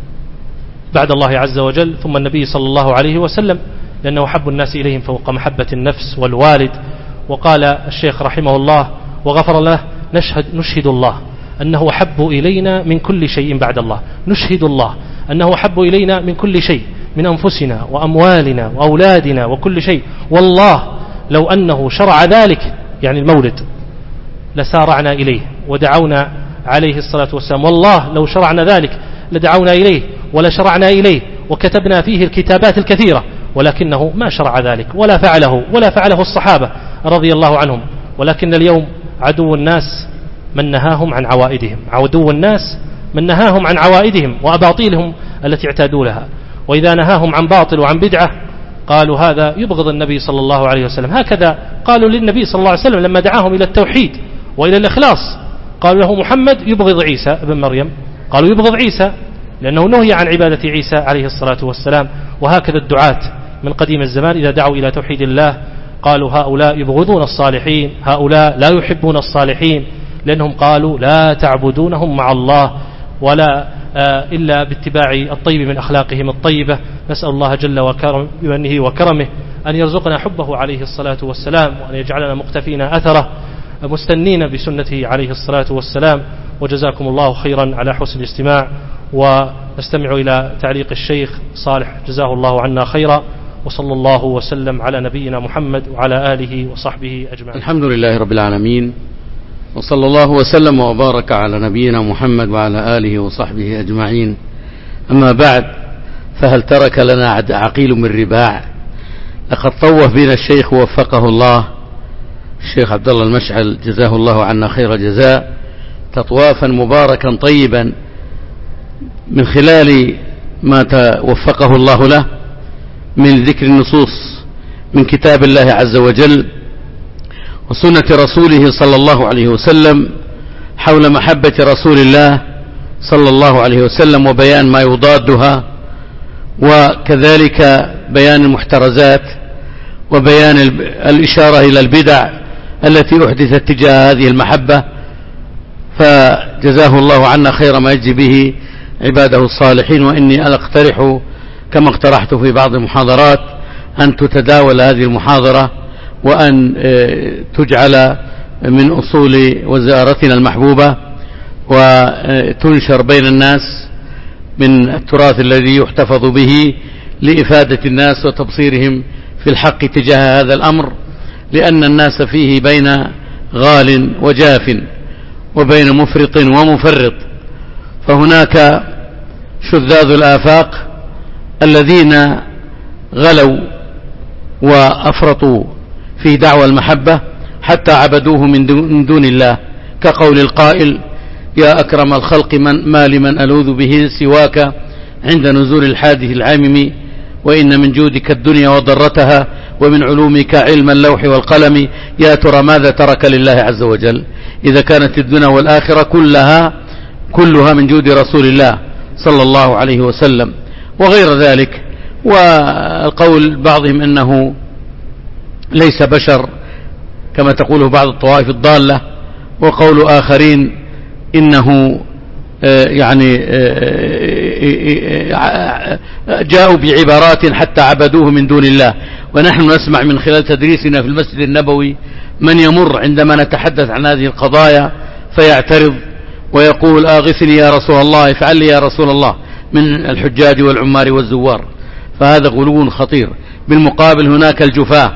S1: بعد الله عز وجل ثم النبي صلى الله عليه وسلم، لأنه حب الناس إليهم فوق محبة النفس والوالد. وقال الشيخ رحمه الله وغفر له: نشهد, نشهد الله أنه أحب إلينا من كل شيء بعد الله، نشهد الله أنه أحب إلينا من كل شيء، من أنفسنا وأموالنا وأولادنا وكل شيء. والله لو أنه شرع ذلك، يعني المولد، لسارعنا إليه ودعونا عليه الصلاة والسلام. والله لو شرعنا ذلك لدعونا إليه ولشرعنا إليه وكتبنا فيه الكتابات الكثيرة، ولكنه ما شرع ذلك ولا فعله ولا فعله الصحابة رضي الله عنهم. ولكن اليوم عدو الناس من نهاهم عن عوائدهم، عدو الناس من نهاهم عن عوائدهم وأباطيلهم التي اعتادوا لها. وإذا نهاهم عن باطل وعن بدعة قالوا هذا يبغض النبي صلى الله عليه وسلم. هكذا قالوا للنبي صلى الله عليه وسلم لما دعاهم إلى التوحيد وإلى الإخلاص، قالوا له: محمد يبغض عيسى ابن مريم. قالوا: يبغض عيسى لأنه نهي عن عبادة عيسى عليه الصلاة والسلام. وهكذا الدعاة من قديم الزمان إذا دعوا إلى توحيد الله قالوا: هؤلاء يبغضون الصالحين، هؤلاء لا يحبون الصالحين، لأنهم قالوا لا تعبدونهم مع الله ولا آه إلا باتباع الطيب من أخلاقهم الطيبة. نسأل الله جل وكرم بمنه وكرمه أن يرزقنا حبه عليه الصلاة والسلام، وأن يجعلنا مقتفين أثره مستنين بسنته عليه الصلاة والسلام. وجزاكم الله خيرا على حسن الاستماع، ونستمع إلى تعليق الشيخ صالح جزاه الله عنا خيرا، وصلى الله وسلم على نبينا محمد وعلى آله وصحبه أجمعين.
S2: الحمد لله رب العالمين، وصلى الله وسلم وبارك على نبينا محمد وعلى آله وصحبه أجمعين. أما بعد، فهل ترك لنا عقيل من رباع؟ لقد طوف بنا الشيخ ووفقه الله الشيخ عبد الله المشعل جزاه الله عنا خير جزاء تطوافا مباركا طيبا من خلال ما وفقه الله له من ذكر النصوص من كتاب الله عز وجل وسنة رسوله صلى الله عليه وسلم حول محبة رسول الله صلى الله عليه وسلم وبيان ما يضادها، وكذلك بيان المحترزات وبيان الإشارة إلى البدع التي أحدثت تجاه هذه المحبة. فجزاه الله عنا خير ما يجزي به عباده الصالحين. وإني أقترح كما اقترحت في بعض المحاضرات أن تتداول هذه المحاضرة وأن تجعل من أصول وزارتنا المحبوبة وتنشر بين الناس من التراث الذي يحتفظ به لإفادة الناس وتبصيرهم في الحق تجاه هذا الأمر، لأن الناس فيه بين غال وجاف وبين مفرط ومفرط. فهناك شذاذ الآفاق الذين غلوا وأفرطوا في دعوى المحبة حتى عبدوه من دون الله، كقول القائل: يا أكرم الخلق من ما لمن ألوذ به سواك عند نزول الحادث العامم، وإن من جودك الدنيا وضرتها ومن علومك علم اللوح والقلم. يا ترى ماذا ترك لله عز وجل إذا كانت الدنيا والآخرة كلها كلها من جود رسول الله صلى الله عليه وسلم وغير ذلك. والقول بعضهم أنه ليس بشر كما تقوله بعض الطوائف الضالة، وقول آخرين إنه يعني جاءوا بعبارات حتى عبدوه من دون الله. ونحن نسمع من خلال تدريسنا في المسجد النبوي من يمر عندما نتحدث عن هذه القضايا فيعترض ويقول: آغثني يا رسول الله، افعل لي يا رسول الله، من الحجاج والعمار والزوار. فهذا غلو خطير. بالمقابل هناك الجفاة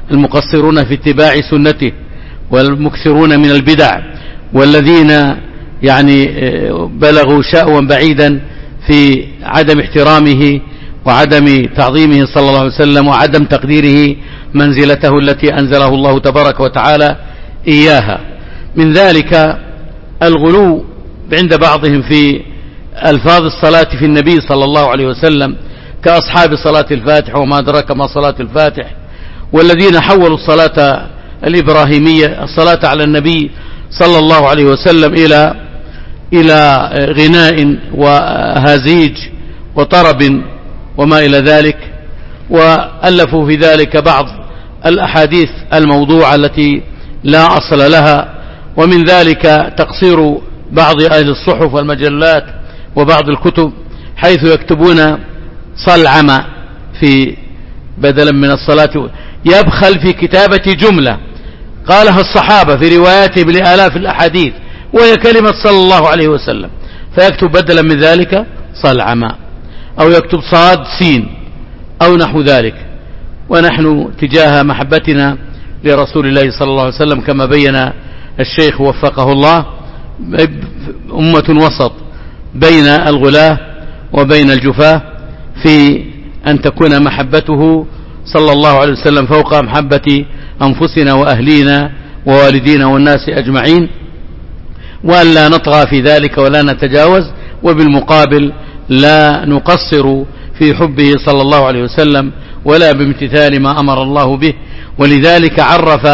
S2: المقصرون في اتباع سنته والمكثرون من البدع والذين يعني بلغوا شأوا بعيدا في عدم احترامه وعدم تعظيمه صلى الله عليه وسلم وعدم تقديره منزلته التي أنزله الله تبارك وتعالى إياها. من ذلك الغلو عند بعضهم في ألفاظ الصلاة في النبي صلى الله عليه وسلم كأصحاب صلاة الفاتح وما أدراك ما صلاة الفاتح، والذين حولوا الصلاة الإبراهيمية الصلاة على النبي صلى الله عليه وسلم إلى إلى غناء وهزيج وطرب وما إلى ذلك، وألفوا في ذلك بعض الأحاديث الموضوعة التي لا أصل لها، ومن ذلك تقصير بعض أهل الصحف والمجلات وبعض الكتب حيث يكتبون صلعم في بدلا من الصلاة، يبخل في كتابة جملة قالها الصحابة في رواياته بآلاف الأحاديث وهي كلمة صلى الله عليه وسلم، فيكتب بدلا من ذلك صلعم أو يكتب صاد سين أو نحو ذلك. ونحن تجاه محبتنا لرسول الله صلى الله عليه وسلم كما بين الشيخ وفقه الله أمة وسط بين الغلاة وبين الجفاة في أن تكون محبته صلى الله عليه وسلم فوق محبة أنفسنا وأهلينا ووالدينا والناس أجمعين، وأن لا نطغى في ذلك ولا نتجاوز، وبالمقابل لا نقصر في حبه صلى الله عليه وسلم ولا بامتثال ما أمر الله به. ولذلك عرف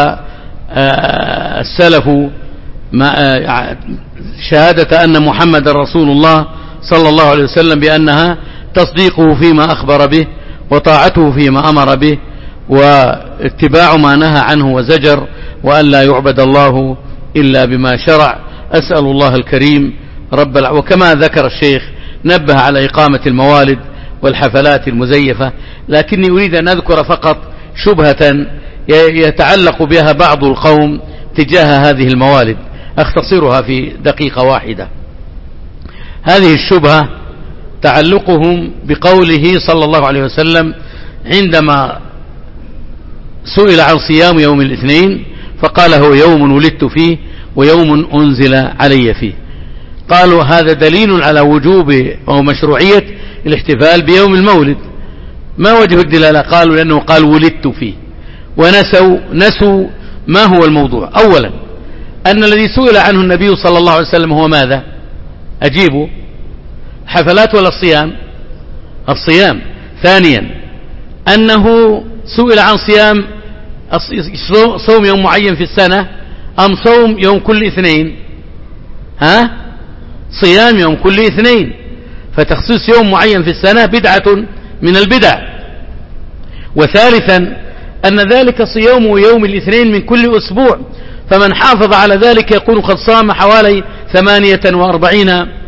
S2: السلف شهادة أن محمد رسول الله صلى الله عليه وسلم بأنها تصديقه فيما أخبر به وطاعته فيما أمر به واتباع ما نهى عنه وزجر، وأن لا يعبد الله إلا بما شرع. أسأل الله الكريم رب الع... وكما ذكر الشيخ نبه على إقامة الموالد والحفلات المزيفة، لكني أريد أن أذكر فقط شبهة يتعلق بها بعض القوم تجاه هذه الموالد، أختصرها في دقيقة واحدة. هذه الشبهة تعلقهم بقوله صلى الله عليه وسلم عندما سئل عن صيام يوم الاثنين فقال هو يوم ولدت فيه ويوم أنزل علي فيه. قالوا هذا دليل على وجوب أو مشروعية الاحتفال بيوم المولد. ما وجه الدلالة؟ قالوا لأنه قال ولدت فيه، ونسوا نسوا ما هو الموضوع. أولا أن الذي سئل عنه النبي صلى الله عليه وسلم هو ماذا؟ أجيبوا، حفلات ولا الصيام؟ الصيام. ثانيا أنه سئل عن صيام صوم يوم معين في السنة أم صوم يوم كل اثنين؟ ها؟ صيام يوم كل اثنين، فتخصيص يوم معين في السنة بدعة من البدع. وثالثا أن ذلك صيام يوم الاثنين من كل أسبوع، فمن حافظ على ذلك يكون قد صام حوالي ثمانية وأربعين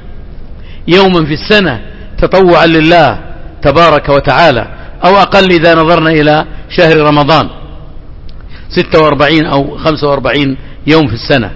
S2: يوما في السنة تطوعا لله تبارك وتعالى، أو أقل إذا نظرنا إلى شهر رمضان ستة وأربعين أو خمسة وأربعين يوم في السنة.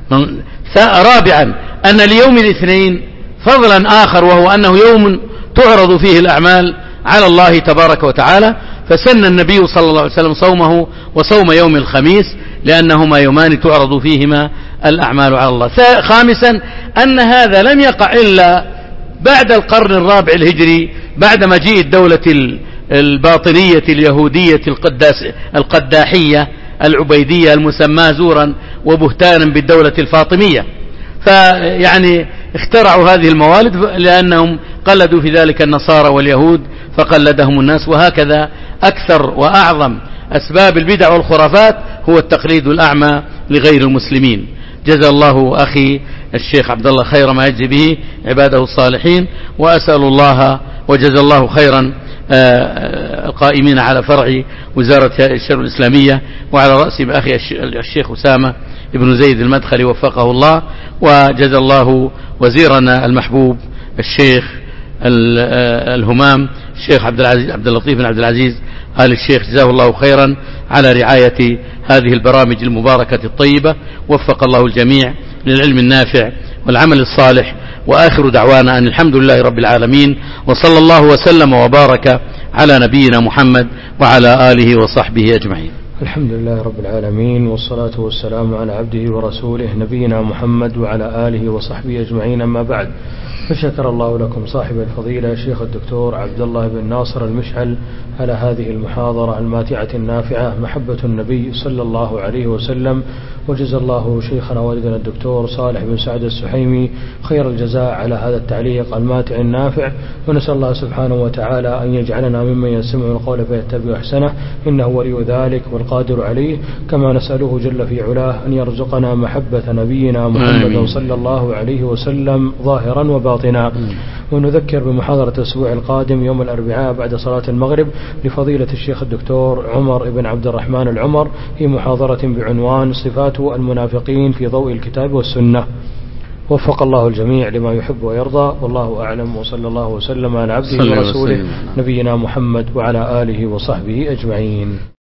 S2: رابعا أن ليوم الاثنين فضلا آخر، وهو أنه يوم تعرض فيه الأعمال على الله تبارك وتعالى، فسن النبي صلى الله عليه وسلم صومه وصوم يوم الخميس لأنهما يومان تعرض فيهما الأعمال على الله. خامسا أن هذا لم يقع إلا بعد القرن الرابع الهجري، بعد مجيء الدولة الباطنية اليهودية القداحية العبيدية المسماة زورا وبهتانا بالدولة الفاطمية. فيعني اخترعوا هذه الموالد لأنهم قلدوا في ذلك النصارى واليهود فقلدهم الناس، وهكذا أكثر وأعظم أسباب البدع والخرافات هو التقليد الأعمى لغير المسلمين. جزا الله أخي الشيخ عبد الله خير ما يجزي به عباده الصالحين، وأسأل الله وجزا الله خيرا القائمين على فرع وزارة الشؤون الإسلامية وعلى رأسهم أخي الشيخ أسامة ابن زيد المدخلي وفقه الله، وجزا الله وزيرنا المحبوب الشيخ الهمام الشيخ عبد العزيز عبد اللطيف بن عبد العزيز آل الشيخ، جزاه الله خيرا على رعاية هذه البرامج المباركة الطيبة. وفق الله الجميع للعلم النافع والعمل الصالح، وآخر دعوانا أن الحمد لله رب العالمين، وصلى الله وسلم وبارك على نبينا محمد وعلى آله وصحبه أجمعين.
S3: الحمد لله رب العالمين، والصلاة والسلام على عبده ورسوله نبينا محمد وعلى آله وصحبه أجمعين، أما بعد. فشكر الله لكم صاحب الفضيلة شيخ الدكتور عبد الله بن ناصر المشعل على هذه المحاضرة الماتعة النافعة، محبة النبي صلى الله عليه وسلم، وجزا الله شيخنا والدنا الدكتور صالح بن سعد السحيمي خير الجزاء على هذا التعليق الماتع النافع، ونسأل الله سبحانه وتعالى أن يجعلنا ممن يستمع القول فيتبع أحسنه، إنه ولي ذلك والقادر عليه، كما نسأله جل في علاه أن يرزقنا محبة نبينا محمد صلى الله عليه وسلم ظاهرا وباطنا. ونذكر بمحاضرة الأسبوع القادم يوم الأربعاء بعد صلاة المغرب لفضيلة الشيخ الدكتور عمر بن عبد الرحمن العمر في محاضرة بعنوان صفات المنافقين في ضوء الكتاب والسنة. وفق الله الجميع لما يحب ويرضى، والله أعلم، وصلى الله وسلم على عبده ورسوله نبينا محمد وعلى آله وصحبه أجمعين.